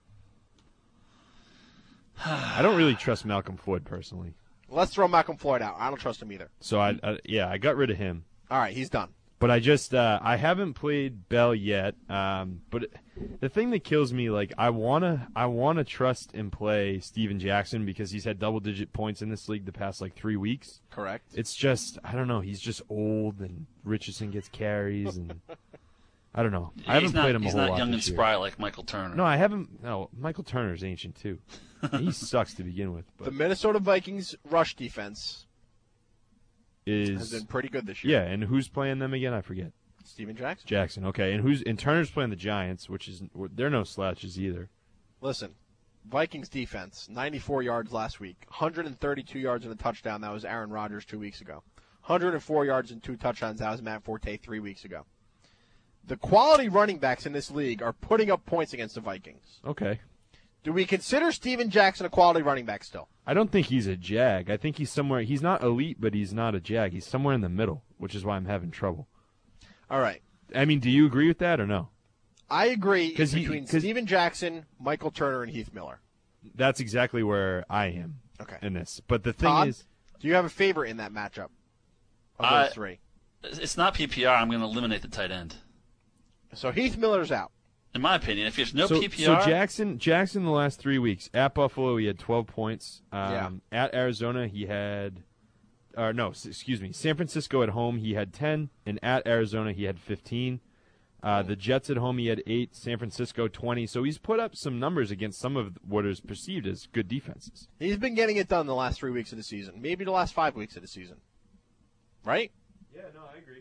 [SPEAKER 5] I don't really trust Malcolm Floyd personally.
[SPEAKER 3] Let's throw Malcolm Floyd out. I don't trust him either.
[SPEAKER 5] So I, I yeah, I got rid of him.
[SPEAKER 3] All right, he's done.
[SPEAKER 5] But I just uh, I haven't played Bell yet. Um, but the thing that kills me, like I wanna I wanna trust and play Steven Jackson because he's had double digit points in this league the past like three weeks.
[SPEAKER 3] Correct.
[SPEAKER 5] It's just I don't know. He's just old and Richardson gets carries and I don't know. I haven't
[SPEAKER 4] he's not,
[SPEAKER 5] played him a
[SPEAKER 4] he's
[SPEAKER 5] whole
[SPEAKER 4] not
[SPEAKER 5] lot
[SPEAKER 4] young and
[SPEAKER 5] this year.
[SPEAKER 4] spry like Michael Turner.
[SPEAKER 5] No, I haven't. No, Michael Turner's ancient too. He sucks to begin with. But
[SPEAKER 3] The Minnesota Vikings rush defense
[SPEAKER 5] is
[SPEAKER 3] has been pretty good this year.
[SPEAKER 5] yeah, and who's playing them again? I forget.
[SPEAKER 3] Steven Jackson.
[SPEAKER 5] Jackson, okay, and who's and Turner's playing the Giants, which is they're no slouches either.
[SPEAKER 3] Listen, Vikings defense, ninety-four yards last week, one hundred thirty-two yards and a touchdown. That was Aaron Rodgers two weeks ago. one hundred four yards and two touchdowns. That was Matt Forte three weeks ago. The quality running backs in this league are putting up points against the Vikings.
[SPEAKER 5] Okay.
[SPEAKER 3] Do we consider Steven Jackson a quality running back still?
[SPEAKER 5] I don't think he's a Jag. I think he's somewhere. He's not elite, but he's not a Jag. He's somewhere in the middle, which is why I'm having trouble.
[SPEAKER 3] All right.
[SPEAKER 5] I mean, do you agree with that or no?
[SPEAKER 3] I agree
[SPEAKER 5] Because he-
[SPEAKER 3] between
[SPEAKER 5] 'cause-
[SPEAKER 3] Steven Jackson, Michael Turner, and Heath Miller.
[SPEAKER 5] That's exactly where I am.
[SPEAKER 3] Okay.
[SPEAKER 5] In this, but the thing
[SPEAKER 3] Todd,
[SPEAKER 5] is,
[SPEAKER 3] do you have a favorite in that matchup of
[SPEAKER 4] I-
[SPEAKER 3] those three?
[SPEAKER 4] It's not P P R. I'm going to eliminate the tight end.
[SPEAKER 3] So Heath Miller's out.
[SPEAKER 4] In my opinion, if there's no
[SPEAKER 5] so,
[SPEAKER 4] P P R,
[SPEAKER 5] so Jackson, Jackson, the last three weeks at Buffalo, he had twelve points. Um, At Arizona, he had, or no, s- excuse me, San Francisco at home, he had ten, and at Arizona, he had fifteen. Uh, the Jets at home, he had eight. San Francisco, twenty. So he's put up some numbers against some of what is perceived as good defenses.
[SPEAKER 3] He's been getting it done the last three weeks of the season, maybe the last five weeks of the season. Right?
[SPEAKER 5] Yeah, no, I agree.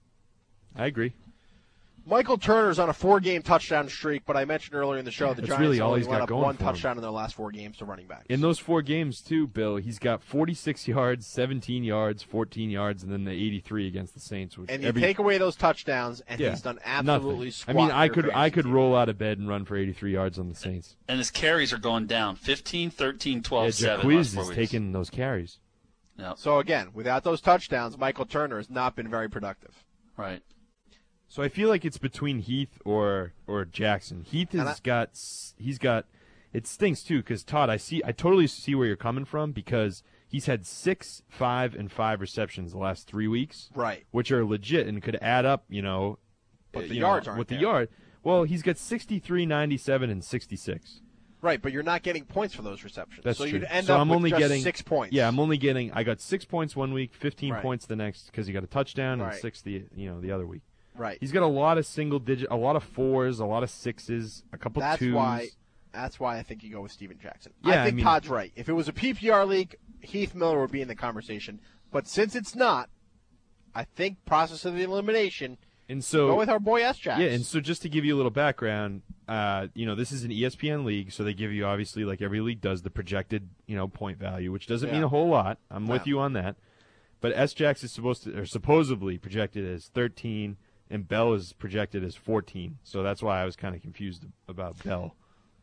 [SPEAKER 5] I agree.
[SPEAKER 3] Michael Turner's on a four-game touchdown streak, but I mentioned earlier in the show the
[SPEAKER 5] That's
[SPEAKER 3] Giants
[SPEAKER 5] really all
[SPEAKER 3] only
[SPEAKER 5] he's
[SPEAKER 3] let
[SPEAKER 5] got
[SPEAKER 3] up
[SPEAKER 5] going
[SPEAKER 3] one
[SPEAKER 5] for him.
[SPEAKER 3] touchdown in their last four games to running backs.
[SPEAKER 5] In those four games, too, Bill, he's got forty-six yards, seventeen yards, fourteen yards, and then the eighty-three against the Saints. Which
[SPEAKER 3] And you
[SPEAKER 5] every,
[SPEAKER 3] take away those touchdowns, and
[SPEAKER 5] yeah,
[SPEAKER 3] he's done absolutely
[SPEAKER 5] nothing.
[SPEAKER 3] squat.
[SPEAKER 5] I mean,
[SPEAKER 3] in
[SPEAKER 5] I
[SPEAKER 3] your
[SPEAKER 5] could I
[SPEAKER 3] fantasy
[SPEAKER 5] could
[SPEAKER 3] team.
[SPEAKER 5] roll out of bed and run for eighty-three yards on the Saints.
[SPEAKER 4] and his carries are going down. fifteen, thirteen, twelve,
[SPEAKER 5] Yeah,
[SPEAKER 4] seven.
[SPEAKER 5] Jacquizz
[SPEAKER 4] last four
[SPEAKER 5] is
[SPEAKER 4] weeks.
[SPEAKER 5] taking those carries.
[SPEAKER 4] Yep.
[SPEAKER 3] So again, without those touchdowns, Michael Turner has not been very productive.
[SPEAKER 4] Right.
[SPEAKER 5] So I feel like it's between Heath or or Jackson. Heath
[SPEAKER 3] And
[SPEAKER 5] has
[SPEAKER 3] I-
[SPEAKER 5] got s- he's got it stinks too because Todd, I see I totally see where you're coming from because he's had six, five, and five receptions the last three weeks,
[SPEAKER 3] Right.
[SPEAKER 5] which are legit and could add up. You know,
[SPEAKER 3] But
[SPEAKER 5] uh,
[SPEAKER 3] the
[SPEAKER 5] you
[SPEAKER 3] yards
[SPEAKER 5] know,
[SPEAKER 3] aren't
[SPEAKER 5] with the
[SPEAKER 3] there.
[SPEAKER 5] yard. Well, he's got sixty-three, ninety-seven, and sixty-six.
[SPEAKER 3] Right, but you're not getting points for those receptions.
[SPEAKER 5] That's
[SPEAKER 3] so
[SPEAKER 5] true.
[SPEAKER 3] you'd end
[SPEAKER 5] so
[SPEAKER 3] up
[SPEAKER 5] I'm
[SPEAKER 3] with
[SPEAKER 5] only
[SPEAKER 3] just
[SPEAKER 5] getting
[SPEAKER 3] six points.
[SPEAKER 5] Yeah, I'm only getting. I got six points one week, fifteen
[SPEAKER 3] Right.
[SPEAKER 5] points the next because he got a touchdown,
[SPEAKER 3] Right.
[SPEAKER 5] and six the you know the other week.
[SPEAKER 3] Right.
[SPEAKER 5] He's got a lot of single digit, a lot of fours, a lot of sixes, a couple
[SPEAKER 3] That's
[SPEAKER 5] twos.
[SPEAKER 3] why. That's why I think you go with Steven Jackson.
[SPEAKER 5] Yeah,
[SPEAKER 3] I think
[SPEAKER 5] I mean-
[SPEAKER 3] Todd's right. If it was a P P R league, Heath Miller would be in the conversation. But since it's not, I think process of the elimination.
[SPEAKER 5] And so
[SPEAKER 3] go with our boy S. Jacks.
[SPEAKER 5] Yeah, and so just to give you a little background, uh, you know, this is an E S P N league, so they give you obviously like every league does the projected, you know, point value, which doesn't mean
[SPEAKER 3] Yeah.
[SPEAKER 5] a whole lot. I'm
[SPEAKER 3] No.
[SPEAKER 5] with you on that. But S. Jacks is supposed to or supposedly projected as thirteen, and Bell is projected as fourteen. So that's why I was kind of confused about Bell.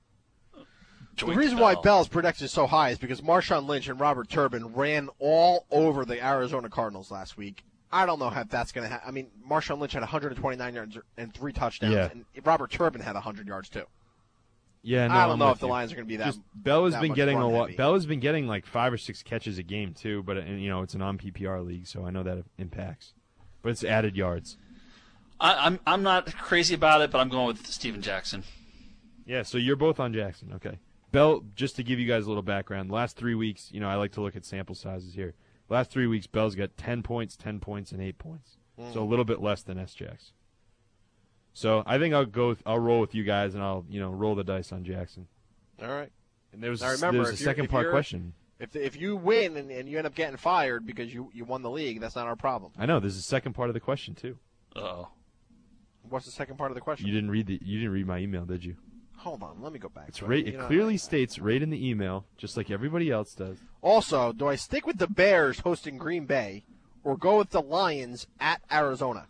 [SPEAKER 3] The reason why Bell's projected so high is because Marshawn Lynch and Robert Turbin ran all over the Arizona Cardinals last week. I don't know if that's going to happen. I mean, Marshawn Lynch had one hundred twenty-nine yards and three touchdowns,
[SPEAKER 5] Yeah.
[SPEAKER 3] and Robert Turbin had one hundred yards too.
[SPEAKER 5] Yeah, no,
[SPEAKER 3] I don't
[SPEAKER 5] I'm
[SPEAKER 3] know
[SPEAKER 5] with
[SPEAKER 3] if the
[SPEAKER 5] you.
[SPEAKER 3] Lions are going to be that.
[SPEAKER 5] Just Bell has
[SPEAKER 3] that
[SPEAKER 5] been
[SPEAKER 3] much
[SPEAKER 5] getting a
[SPEAKER 3] run
[SPEAKER 5] lot.
[SPEAKER 3] heavy.
[SPEAKER 5] Bell has been getting like five or six catches a game too, but and, you know it's a non P P R league, so I know that impacts. But it's added yards.
[SPEAKER 4] I, I'm I'm not crazy about it, but I'm going with Steven Jackson.
[SPEAKER 5] Yeah, so you're both on Jackson. Okay. Bell, just to give you guys a little background, last three weeks, you know, I like to look at sample sizes here. Last three weeks, Bell's got ten points, ten points, and eight points.
[SPEAKER 3] Mm.
[SPEAKER 5] So a little bit less than S. Jacks. So I think I'll go. With, I'll roll with you guys, and I'll you know roll the dice on Jackson.
[SPEAKER 3] All right.
[SPEAKER 5] And there was
[SPEAKER 3] Now
[SPEAKER 5] a,
[SPEAKER 3] remember,
[SPEAKER 5] there was a
[SPEAKER 3] if you're-
[SPEAKER 5] second
[SPEAKER 3] if
[SPEAKER 5] part
[SPEAKER 3] you're-
[SPEAKER 5] question.
[SPEAKER 3] If if you win and, and you end up getting fired because you, you won the league, that's not our problem.
[SPEAKER 5] I know there's a second part of the question too.
[SPEAKER 4] Oh.
[SPEAKER 3] What's the second part of the question?
[SPEAKER 5] You didn't read the. You didn't read my email, did you?
[SPEAKER 3] Hold on, let me go back.
[SPEAKER 5] It's
[SPEAKER 3] to
[SPEAKER 5] right.
[SPEAKER 3] it.
[SPEAKER 5] It
[SPEAKER 3] You know,
[SPEAKER 5] clearly states right in the email, just like everybody else does.
[SPEAKER 3] Also, do I stick with the Bears hosting Green Bay or go with the Lions at Arizona?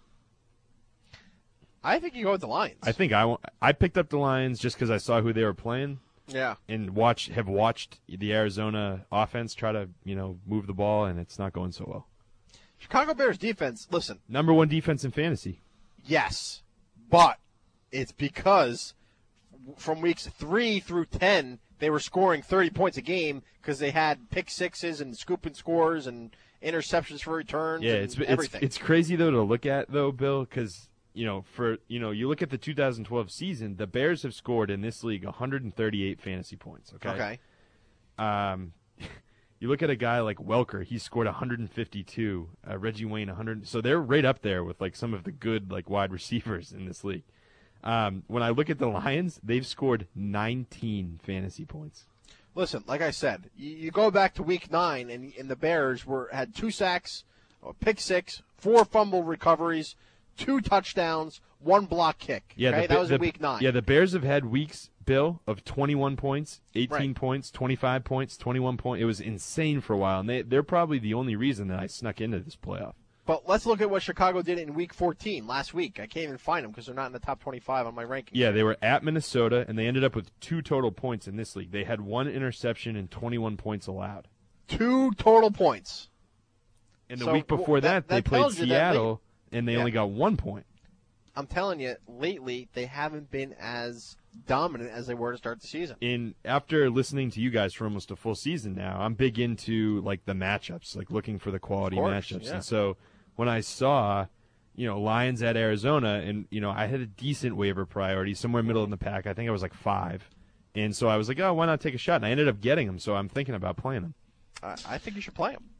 [SPEAKER 3] I think you go with the Lions.
[SPEAKER 5] I think I, wa- I picked up the Lions just because I saw who they were playing.
[SPEAKER 3] Yeah.
[SPEAKER 5] And watch have watched the Arizona offense try to you know move the ball, and it's not going so well.
[SPEAKER 3] Chicago Bears defense, listen,
[SPEAKER 5] Number one defense in fantasy.
[SPEAKER 3] yes, but it's because from weeks three through ten, they were scoring thirty points a game because they had pick sixes and scoop and scores and interceptions for returns.
[SPEAKER 5] Yeah,
[SPEAKER 3] and
[SPEAKER 5] it's it's
[SPEAKER 3] everything.
[SPEAKER 5] it's crazy though to look at though, Bill, because you know for you know you look at the two thousand twelve season, the Bears have scored in this league one hundred thirty-eight fantasy points. Okay.
[SPEAKER 3] Okay.
[SPEAKER 5] Um, you look at a guy like Welker, he scored one hundred fifty-two. Uh, Reggie Wayne one hundred. So they're right up there with like some of the good like wide receivers in this league. Um, when I look at the Lions, they've scored nineteen fantasy points.
[SPEAKER 3] Listen, like I said, you, you go back to week nine, and, and the Bears were had two sacks, a pick six, four fumble recoveries, two touchdowns, one block kick.
[SPEAKER 5] Yeah,
[SPEAKER 3] okay?
[SPEAKER 5] the,
[SPEAKER 3] that was
[SPEAKER 5] the,
[SPEAKER 3] in week nine.
[SPEAKER 5] Yeah, the Bears have had weeks, Bill, of twenty-one points, eighteen
[SPEAKER 3] Right.
[SPEAKER 5] points, twenty-five points, twenty-one points. It was insane for a while, and they they're probably the only reason that I snuck into this playoff.
[SPEAKER 3] But let's look at what Chicago did in Week fourteen last week. I can't even find them because they're not in the top twenty-five on my rankings.
[SPEAKER 5] Yeah, they were at Minnesota, and they ended up with two total points in this league. They had one interception and twenty-one points allowed.
[SPEAKER 3] Two total points.
[SPEAKER 5] And the
[SPEAKER 3] So,
[SPEAKER 5] week before
[SPEAKER 3] well,
[SPEAKER 5] that,
[SPEAKER 3] that-
[SPEAKER 5] they
[SPEAKER 3] that
[SPEAKER 5] played
[SPEAKER 3] tells you that
[SPEAKER 5] Seattle, and they
[SPEAKER 3] Yeah.
[SPEAKER 5] only got one point.
[SPEAKER 3] I'm telling you, lately they haven't been as dominant as they were to start the season.
[SPEAKER 5] In after listening to you guys for almost a full season now, I'm big into like the matchups, like looking for the quality
[SPEAKER 3] Of course,
[SPEAKER 5] matchups.
[SPEAKER 3] yeah.
[SPEAKER 5] And so when I saw, you know, Lions at Arizona, and you know, I had a decent waiver priority, somewhere middle in the pack. I think I was like five, and so I was like, oh, why not take a shot? And I ended up getting them, so I'm thinking about playing them.
[SPEAKER 3] I, I think you should play them.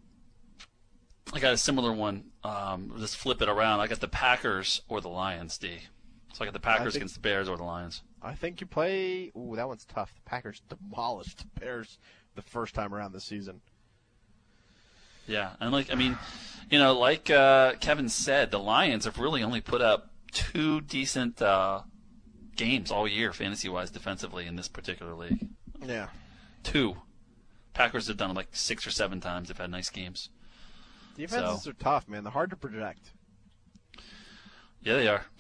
[SPEAKER 4] I got a similar one. Um, just flip it around. I got the Packers or the Lions, D. So I got the Packers
[SPEAKER 3] think-
[SPEAKER 4] against the Bears or the Lions.
[SPEAKER 3] I think you play. Ooh, that one's tough. The Packers demolished the Bears the first time around this season.
[SPEAKER 4] Yeah, and like I mean, you know, like uh, Kevin said, the Lions have really only put up two decent uh, games all year, fantasy-wise, defensively in this particular league.
[SPEAKER 3] Yeah.
[SPEAKER 4] Two. Packers have done it like six or seven times. They've had nice games.
[SPEAKER 3] Defenses
[SPEAKER 4] So-
[SPEAKER 3] are tough, man. They're hard to project.
[SPEAKER 4] Yeah, they are.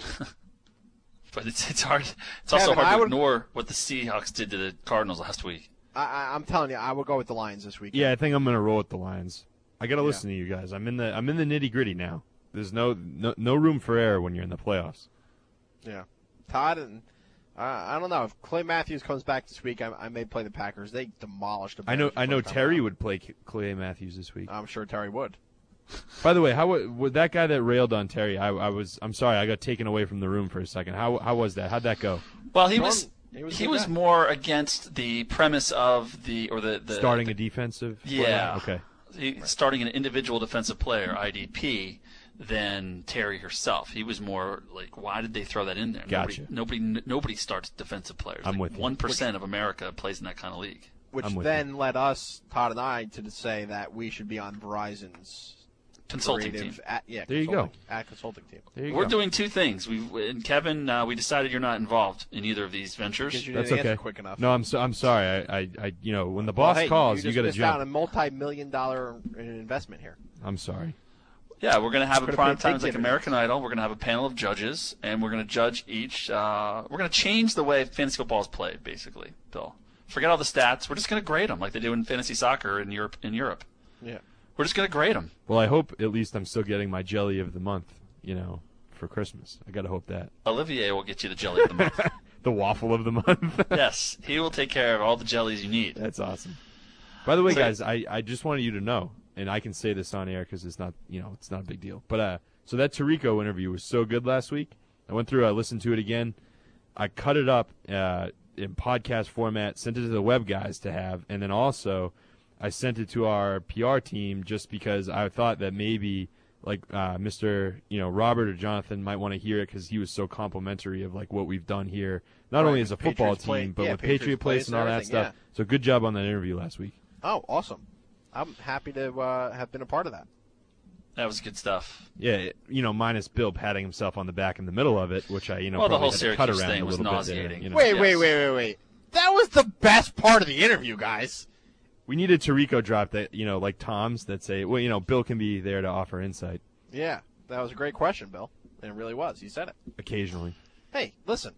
[SPEAKER 4] But it's it's hard. It's also
[SPEAKER 3] Kevin,
[SPEAKER 4] hard
[SPEAKER 3] I
[SPEAKER 4] to
[SPEAKER 3] would-
[SPEAKER 4] ignore what the Seahawks did to the Cardinals last week.
[SPEAKER 3] I, I, I'm telling you, I would go with the Lions this weekend.
[SPEAKER 5] Yeah, I think I'm gonna roll with the Lions. I gotta
[SPEAKER 3] Yeah.
[SPEAKER 5] listen to you guys. I'm in the I'm in the nitty gritty now. There's no, no no room for error when you're in the playoffs.
[SPEAKER 3] Yeah. Todd and uh, I don't know if Clay Matthews comes back this week. I, I may play the Packers. They demolished the Bears.
[SPEAKER 5] I know
[SPEAKER 3] the
[SPEAKER 5] I know
[SPEAKER 3] first time
[SPEAKER 5] Terry
[SPEAKER 3] around.
[SPEAKER 5] would play K- Clay Matthews this week.
[SPEAKER 3] I'm sure Terry would.
[SPEAKER 5] By the way, how wa- would that guy that railed on Terry? I, I was I'm sorry, I got taken away from the room for a second. How how was that? How'd that go?
[SPEAKER 4] Well, he
[SPEAKER 3] Norm-
[SPEAKER 4] was
[SPEAKER 3] he was a
[SPEAKER 4] he
[SPEAKER 3] good
[SPEAKER 4] was
[SPEAKER 3] guy.
[SPEAKER 4] more against the premise of the or the, the
[SPEAKER 5] Starting
[SPEAKER 4] the,
[SPEAKER 5] a defensive?
[SPEAKER 4] Yeah.
[SPEAKER 5] Okay.
[SPEAKER 4] He, starting an individual defensive player, I D P, than Terry herself. He was more like, why did they throw that in there?
[SPEAKER 5] Gotcha.
[SPEAKER 4] Nobody, nobody, nobody starts defensive players.
[SPEAKER 5] I'm
[SPEAKER 4] like
[SPEAKER 5] with you.
[SPEAKER 4] One percent of America plays in that kind of league.
[SPEAKER 3] Which
[SPEAKER 5] I'm with
[SPEAKER 3] then led us, Todd and I, to say that we should be on Verizon's
[SPEAKER 4] Consulting
[SPEAKER 3] creative
[SPEAKER 4] team.
[SPEAKER 3] At, yeah,
[SPEAKER 5] There you
[SPEAKER 3] consulting,
[SPEAKER 5] go.
[SPEAKER 3] At consulting team.
[SPEAKER 5] There you
[SPEAKER 4] We're
[SPEAKER 5] go.
[SPEAKER 4] doing two things. We and Kevin, uh, we decided you're not involved in either of these ventures.
[SPEAKER 3] Because you
[SPEAKER 5] That's
[SPEAKER 3] didn't
[SPEAKER 5] okay.
[SPEAKER 3] answer quick enough.
[SPEAKER 5] No, I'm so, I'm sorry. I, I, I you know when the
[SPEAKER 3] Well,
[SPEAKER 5] boss
[SPEAKER 3] hey,
[SPEAKER 5] calls,
[SPEAKER 3] you,
[SPEAKER 5] you,
[SPEAKER 3] just
[SPEAKER 5] got to
[SPEAKER 3] missed out on a
[SPEAKER 5] jump.
[SPEAKER 3] multi-million dollar investment here.
[SPEAKER 5] I'm sorry.
[SPEAKER 4] Yeah, we're going to have a
[SPEAKER 3] Could've
[SPEAKER 4] prime
[SPEAKER 3] paid
[SPEAKER 4] times
[SPEAKER 3] big
[SPEAKER 4] like
[SPEAKER 3] dividends.
[SPEAKER 4] American Idol. We're going to have a panel of judges, and we're going to judge each. Uh, we're going to change the way fantasy football is played, basically. Bill, forget all the stats. We're just going to grade them like they do in fantasy soccer in Europe. In Europe,
[SPEAKER 3] Yeah.
[SPEAKER 4] we're just going to grade them.
[SPEAKER 5] Well, I hope at least I'm still getting my jelly of the month. You know, for Christmas. I got to hope that
[SPEAKER 4] Olivier will get you the jelly of the month.
[SPEAKER 5] the waffle of the month.
[SPEAKER 4] Yes, he will take care of all the jellies you need.
[SPEAKER 5] That's awesome. By the way,
[SPEAKER 4] So-
[SPEAKER 5] guys, I, I just wanted you to know, and I can say this on air because it's not, you know, it's not a big deal. But uh, so that Tirico interview was so good last week. I went through, I listened to it again. I cut it up uh, in podcast format, sent it to the web guys to have, and then also I sent it to our P R team just because I thought that maybe like uh, Mister you know Robert or Jonathan might want to hear it because he was so complimentary of like what we've done here, not
[SPEAKER 3] Right,
[SPEAKER 5] only
[SPEAKER 3] with
[SPEAKER 5] as a football
[SPEAKER 3] Patriots play-
[SPEAKER 5] team, but
[SPEAKER 3] yeah,
[SPEAKER 5] with
[SPEAKER 3] Patriots
[SPEAKER 5] Patriot Place
[SPEAKER 3] Place
[SPEAKER 5] and
[SPEAKER 3] and
[SPEAKER 5] all that
[SPEAKER 3] everything,
[SPEAKER 5] stuff. So good job on that interview last week.
[SPEAKER 3] Oh, awesome. I'm happy to uh, have been a part of that.
[SPEAKER 4] That was good stuff.
[SPEAKER 5] Yeah, it- you know, minus Bill patting himself on the back in the middle of it, which I, you know,
[SPEAKER 4] Well, the
[SPEAKER 5] probably
[SPEAKER 4] whole
[SPEAKER 5] had to cut
[SPEAKER 4] Syracuse
[SPEAKER 5] around
[SPEAKER 4] thing
[SPEAKER 5] a
[SPEAKER 4] was
[SPEAKER 5] little bit there,
[SPEAKER 4] nauseating.
[SPEAKER 5] you know.
[SPEAKER 3] Wait,
[SPEAKER 4] Yes.
[SPEAKER 3] wait, wait, wait, wait. That was the best part of the interview, guys.
[SPEAKER 5] We need a Tirico drop that, you know, like Tom's that say, well, you know, Bill can be there to offer insight
[SPEAKER 3] Yeah, that was a great question, Bill. And it really was. You said it.
[SPEAKER 5] occasionally.
[SPEAKER 3] Hey, listen.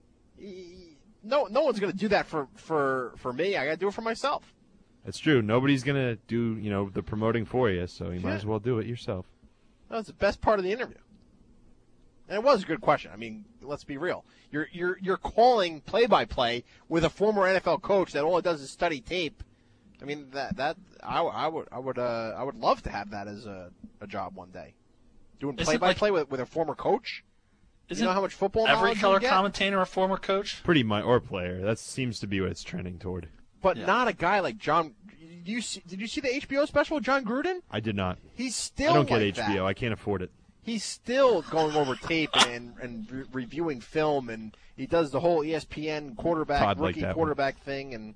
[SPEAKER 3] Y- No, no one's going to do that for, for, for me. I got to do it for myself.
[SPEAKER 5] That's true. Nobody's going to do, you know, the promoting for you, so you might
[SPEAKER 3] Yeah.
[SPEAKER 5] as well do it yourself.
[SPEAKER 3] That was the best part of the interview. And it was a good question. I mean, let's be real. You're you're you're calling play by play with a former N F L coach that all it does is study tape. I mean that that I, I would I would uh, I would love to have that as a, a job one day. Doing
[SPEAKER 4] Isn't
[SPEAKER 3] play by
[SPEAKER 4] like-
[SPEAKER 3] play with with a former coach.
[SPEAKER 4] Isn't
[SPEAKER 3] you know how much football
[SPEAKER 4] every
[SPEAKER 3] knowledge
[SPEAKER 4] color
[SPEAKER 3] you get?
[SPEAKER 4] commentator a former coach?
[SPEAKER 5] Pretty much, or player. That seems to be what it's trending toward.
[SPEAKER 3] But
[SPEAKER 4] Yeah.
[SPEAKER 3] not a guy like John. Did you see, did you see the H B O special with John Gruden?
[SPEAKER 5] I did not.
[SPEAKER 3] He's still
[SPEAKER 5] I don't get
[SPEAKER 3] like
[SPEAKER 5] H B O.
[SPEAKER 3] that.
[SPEAKER 5] I can't afford it.
[SPEAKER 3] He's still going over tape and and re- reviewing film, and he does the whole E S P N quarterback
[SPEAKER 5] Todd liked
[SPEAKER 3] rookie
[SPEAKER 5] that one.
[SPEAKER 3] quarterback thing and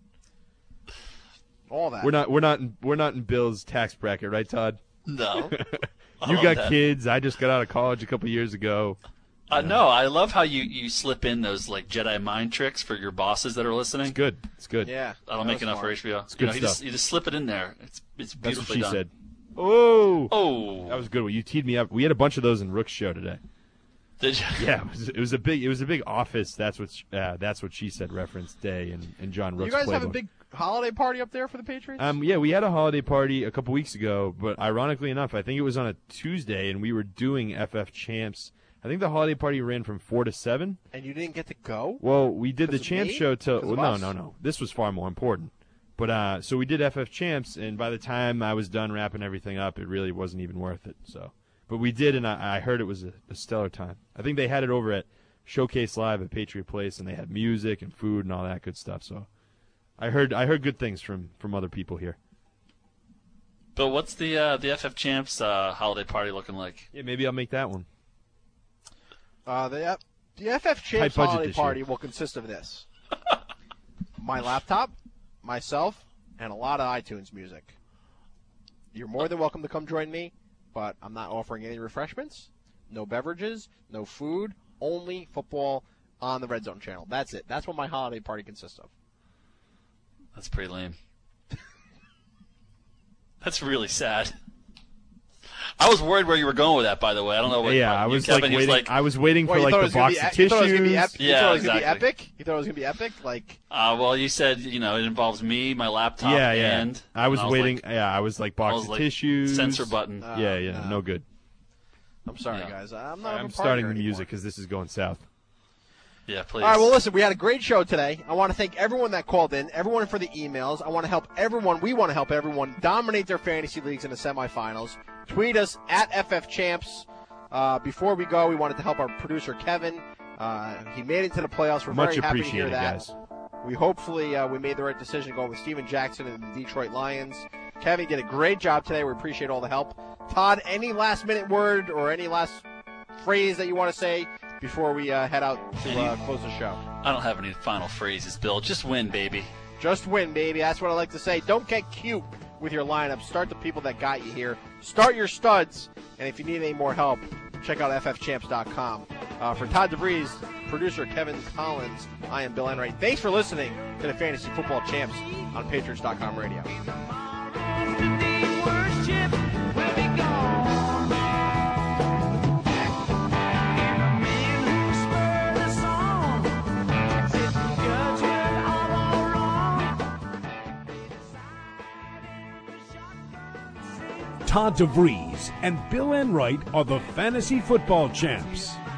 [SPEAKER 3] all that.
[SPEAKER 5] We're not. We're not. In, we're not in Bill's tax bracket, right, Todd?
[SPEAKER 4] No.
[SPEAKER 5] You
[SPEAKER 4] Oh,
[SPEAKER 5] got
[SPEAKER 4] that-
[SPEAKER 5] kids. I just got out of college a couple years ago.
[SPEAKER 4] Uh, no, I love how you, you slip in those like Jedi mind tricks for your bosses that are listening.
[SPEAKER 5] It's good. It's good.
[SPEAKER 3] Yeah,
[SPEAKER 4] That'll
[SPEAKER 3] that
[SPEAKER 4] make
[SPEAKER 3] was
[SPEAKER 4] enough
[SPEAKER 3] smart.
[SPEAKER 4] for H B O.
[SPEAKER 5] It's
[SPEAKER 4] you
[SPEAKER 5] good
[SPEAKER 4] know, you
[SPEAKER 5] stuff.
[SPEAKER 4] just you just slip it in there. It's it's
[SPEAKER 5] That's what
[SPEAKER 4] beautifully
[SPEAKER 5] she
[SPEAKER 4] done.
[SPEAKER 5] said. Oh,
[SPEAKER 4] oh,
[SPEAKER 5] that was a good one. You teed me up. We had a bunch of those in Rook's show today.
[SPEAKER 4] Did you?
[SPEAKER 5] Yeah, it was, it was a big. It was a big office. That's what. She, uh, that's what she said. Reference day and, and John Rook's.
[SPEAKER 3] You guys
[SPEAKER 5] playbook.
[SPEAKER 3] have a big holiday party up there for the Patriots?
[SPEAKER 5] Um, yeah, we had a holiday party a couple weeks ago, but ironically enough, I think it was on a Tuesday, and we were doing F F Champs. I think the holiday party ran from four to seven.
[SPEAKER 3] And you didn't get to go?
[SPEAKER 5] Well, we did the
[SPEAKER 3] of
[SPEAKER 5] Champs
[SPEAKER 3] me?
[SPEAKER 5] show till.
[SPEAKER 3] Because
[SPEAKER 5] Well,
[SPEAKER 3] of
[SPEAKER 5] no,
[SPEAKER 3] us?
[SPEAKER 5] no, no. This was far more important. But uh, so we did F F Champs, and by the time I was done wrapping everything up, it really wasn't even worth it. So, but we did, and I, I heard it was a, a stellar time. I think they had it over at Showcase Live at Patriot Place, and they had music and food and all that good stuff. So, I heard I heard good things from, from other people here.
[SPEAKER 4] Bill, what's the uh, the F F Champs uh, holiday party looking like?
[SPEAKER 5] Yeah, maybe I'll make that one.
[SPEAKER 3] Uh, the, F- the F F Champs
[SPEAKER 5] budget
[SPEAKER 3] holiday
[SPEAKER 5] this year.
[SPEAKER 3] party will consist of this. My laptop, myself, and a lot of iTunes music. You're more than welcome to come join me, but I'm not offering any refreshments, no beverages, no food, only football on the Red Zone channel. That's it. That's what my holiday party consists of.
[SPEAKER 4] That's pretty lame. That's really sad. I was worried where you were going with that, by the way. I don't know what.
[SPEAKER 5] Yeah,
[SPEAKER 4] what
[SPEAKER 5] I
[SPEAKER 4] you,
[SPEAKER 5] was
[SPEAKER 4] Kevin,
[SPEAKER 5] like
[SPEAKER 4] he was
[SPEAKER 5] waiting.
[SPEAKER 4] like,
[SPEAKER 5] I was waiting
[SPEAKER 3] What,
[SPEAKER 5] for
[SPEAKER 3] you
[SPEAKER 5] like
[SPEAKER 3] thought it
[SPEAKER 5] the
[SPEAKER 3] was gonna
[SPEAKER 5] box
[SPEAKER 3] be
[SPEAKER 5] of
[SPEAKER 3] ep- you thought it was gonna be
[SPEAKER 5] tissues.
[SPEAKER 3] ep- you
[SPEAKER 4] Yeah,
[SPEAKER 3] thought it was gonna be
[SPEAKER 4] exactly.
[SPEAKER 3] epic? You thought it was gonna be epic? Like,
[SPEAKER 4] Uh, well, you said, you know, it involves me, my laptop,
[SPEAKER 5] Yeah, yeah.
[SPEAKER 4] and
[SPEAKER 5] I was
[SPEAKER 4] and
[SPEAKER 5] waiting.
[SPEAKER 4] like,
[SPEAKER 5] yeah, I was like
[SPEAKER 4] I
[SPEAKER 5] box
[SPEAKER 4] was
[SPEAKER 5] of
[SPEAKER 4] like,
[SPEAKER 5] tissues.
[SPEAKER 4] censor button.
[SPEAKER 3] Uh,
[SPEAKER 5] yeah, yeah,
[SPEAKER 3] no.
[SPEAKER 5] no good.
[SPEAKER 3] I'm sorry,
[SPEAKER 4] Yeah.
[SPEAKER 3] guys. I'm not.
[SPEAKER 5] I'm
[SPEAKER 3] a party
[SPEAKER 5] starting the
[SPEAKER 3] anymore.
[SPEAKER 5] music because this is going south.
[SPEAKER 4] Yeah, please.
[SPEAKER 3] All right, well, listen, we had a great show today. I want to thank everyone that called in, everyone for the emails. I want to help everyone. We want to help everyone dominate their fantasy leagues in the semifinals. Tweet us at F F Champs. Uh, before we go, we wanted to help our producer, Kevin. Uh, he made it to the playoffs. We're
[SPEAKER 5] Much
[SPEAKER 3] very happy to hear
[SPEAKER 5] appreciated,
[SPEAKER 3] that.
[SPEAKER 5] guys.
[SPEAKER 3] We hopefully uh, we made the right decision going with Steven Jackson and the Detroit Lions. Kevin did a great job today. We appreciate all the help. Todd, any last minute word or any last phrase that you want to say before we uh, head out to uh, close the show?
[SPEAKER 4] I don't have any final phrases, Bill. Just win, baby.
[SPEAKER 3] Just win, baby. That's what I like to say. Don't get cute with your lineup. Start the people that got you here. Start your studs. And if you need any more help, check out F F champs dot com. Uh, for Todd DeVries, producer Kevin Collins, I am Bill Enright. Thanks for listening to the Fantasy Football Champs on Patriots dot com radio.
[SPEAKER 1] Todd DeVries and Bill Enright are the Fantasy Football Champs.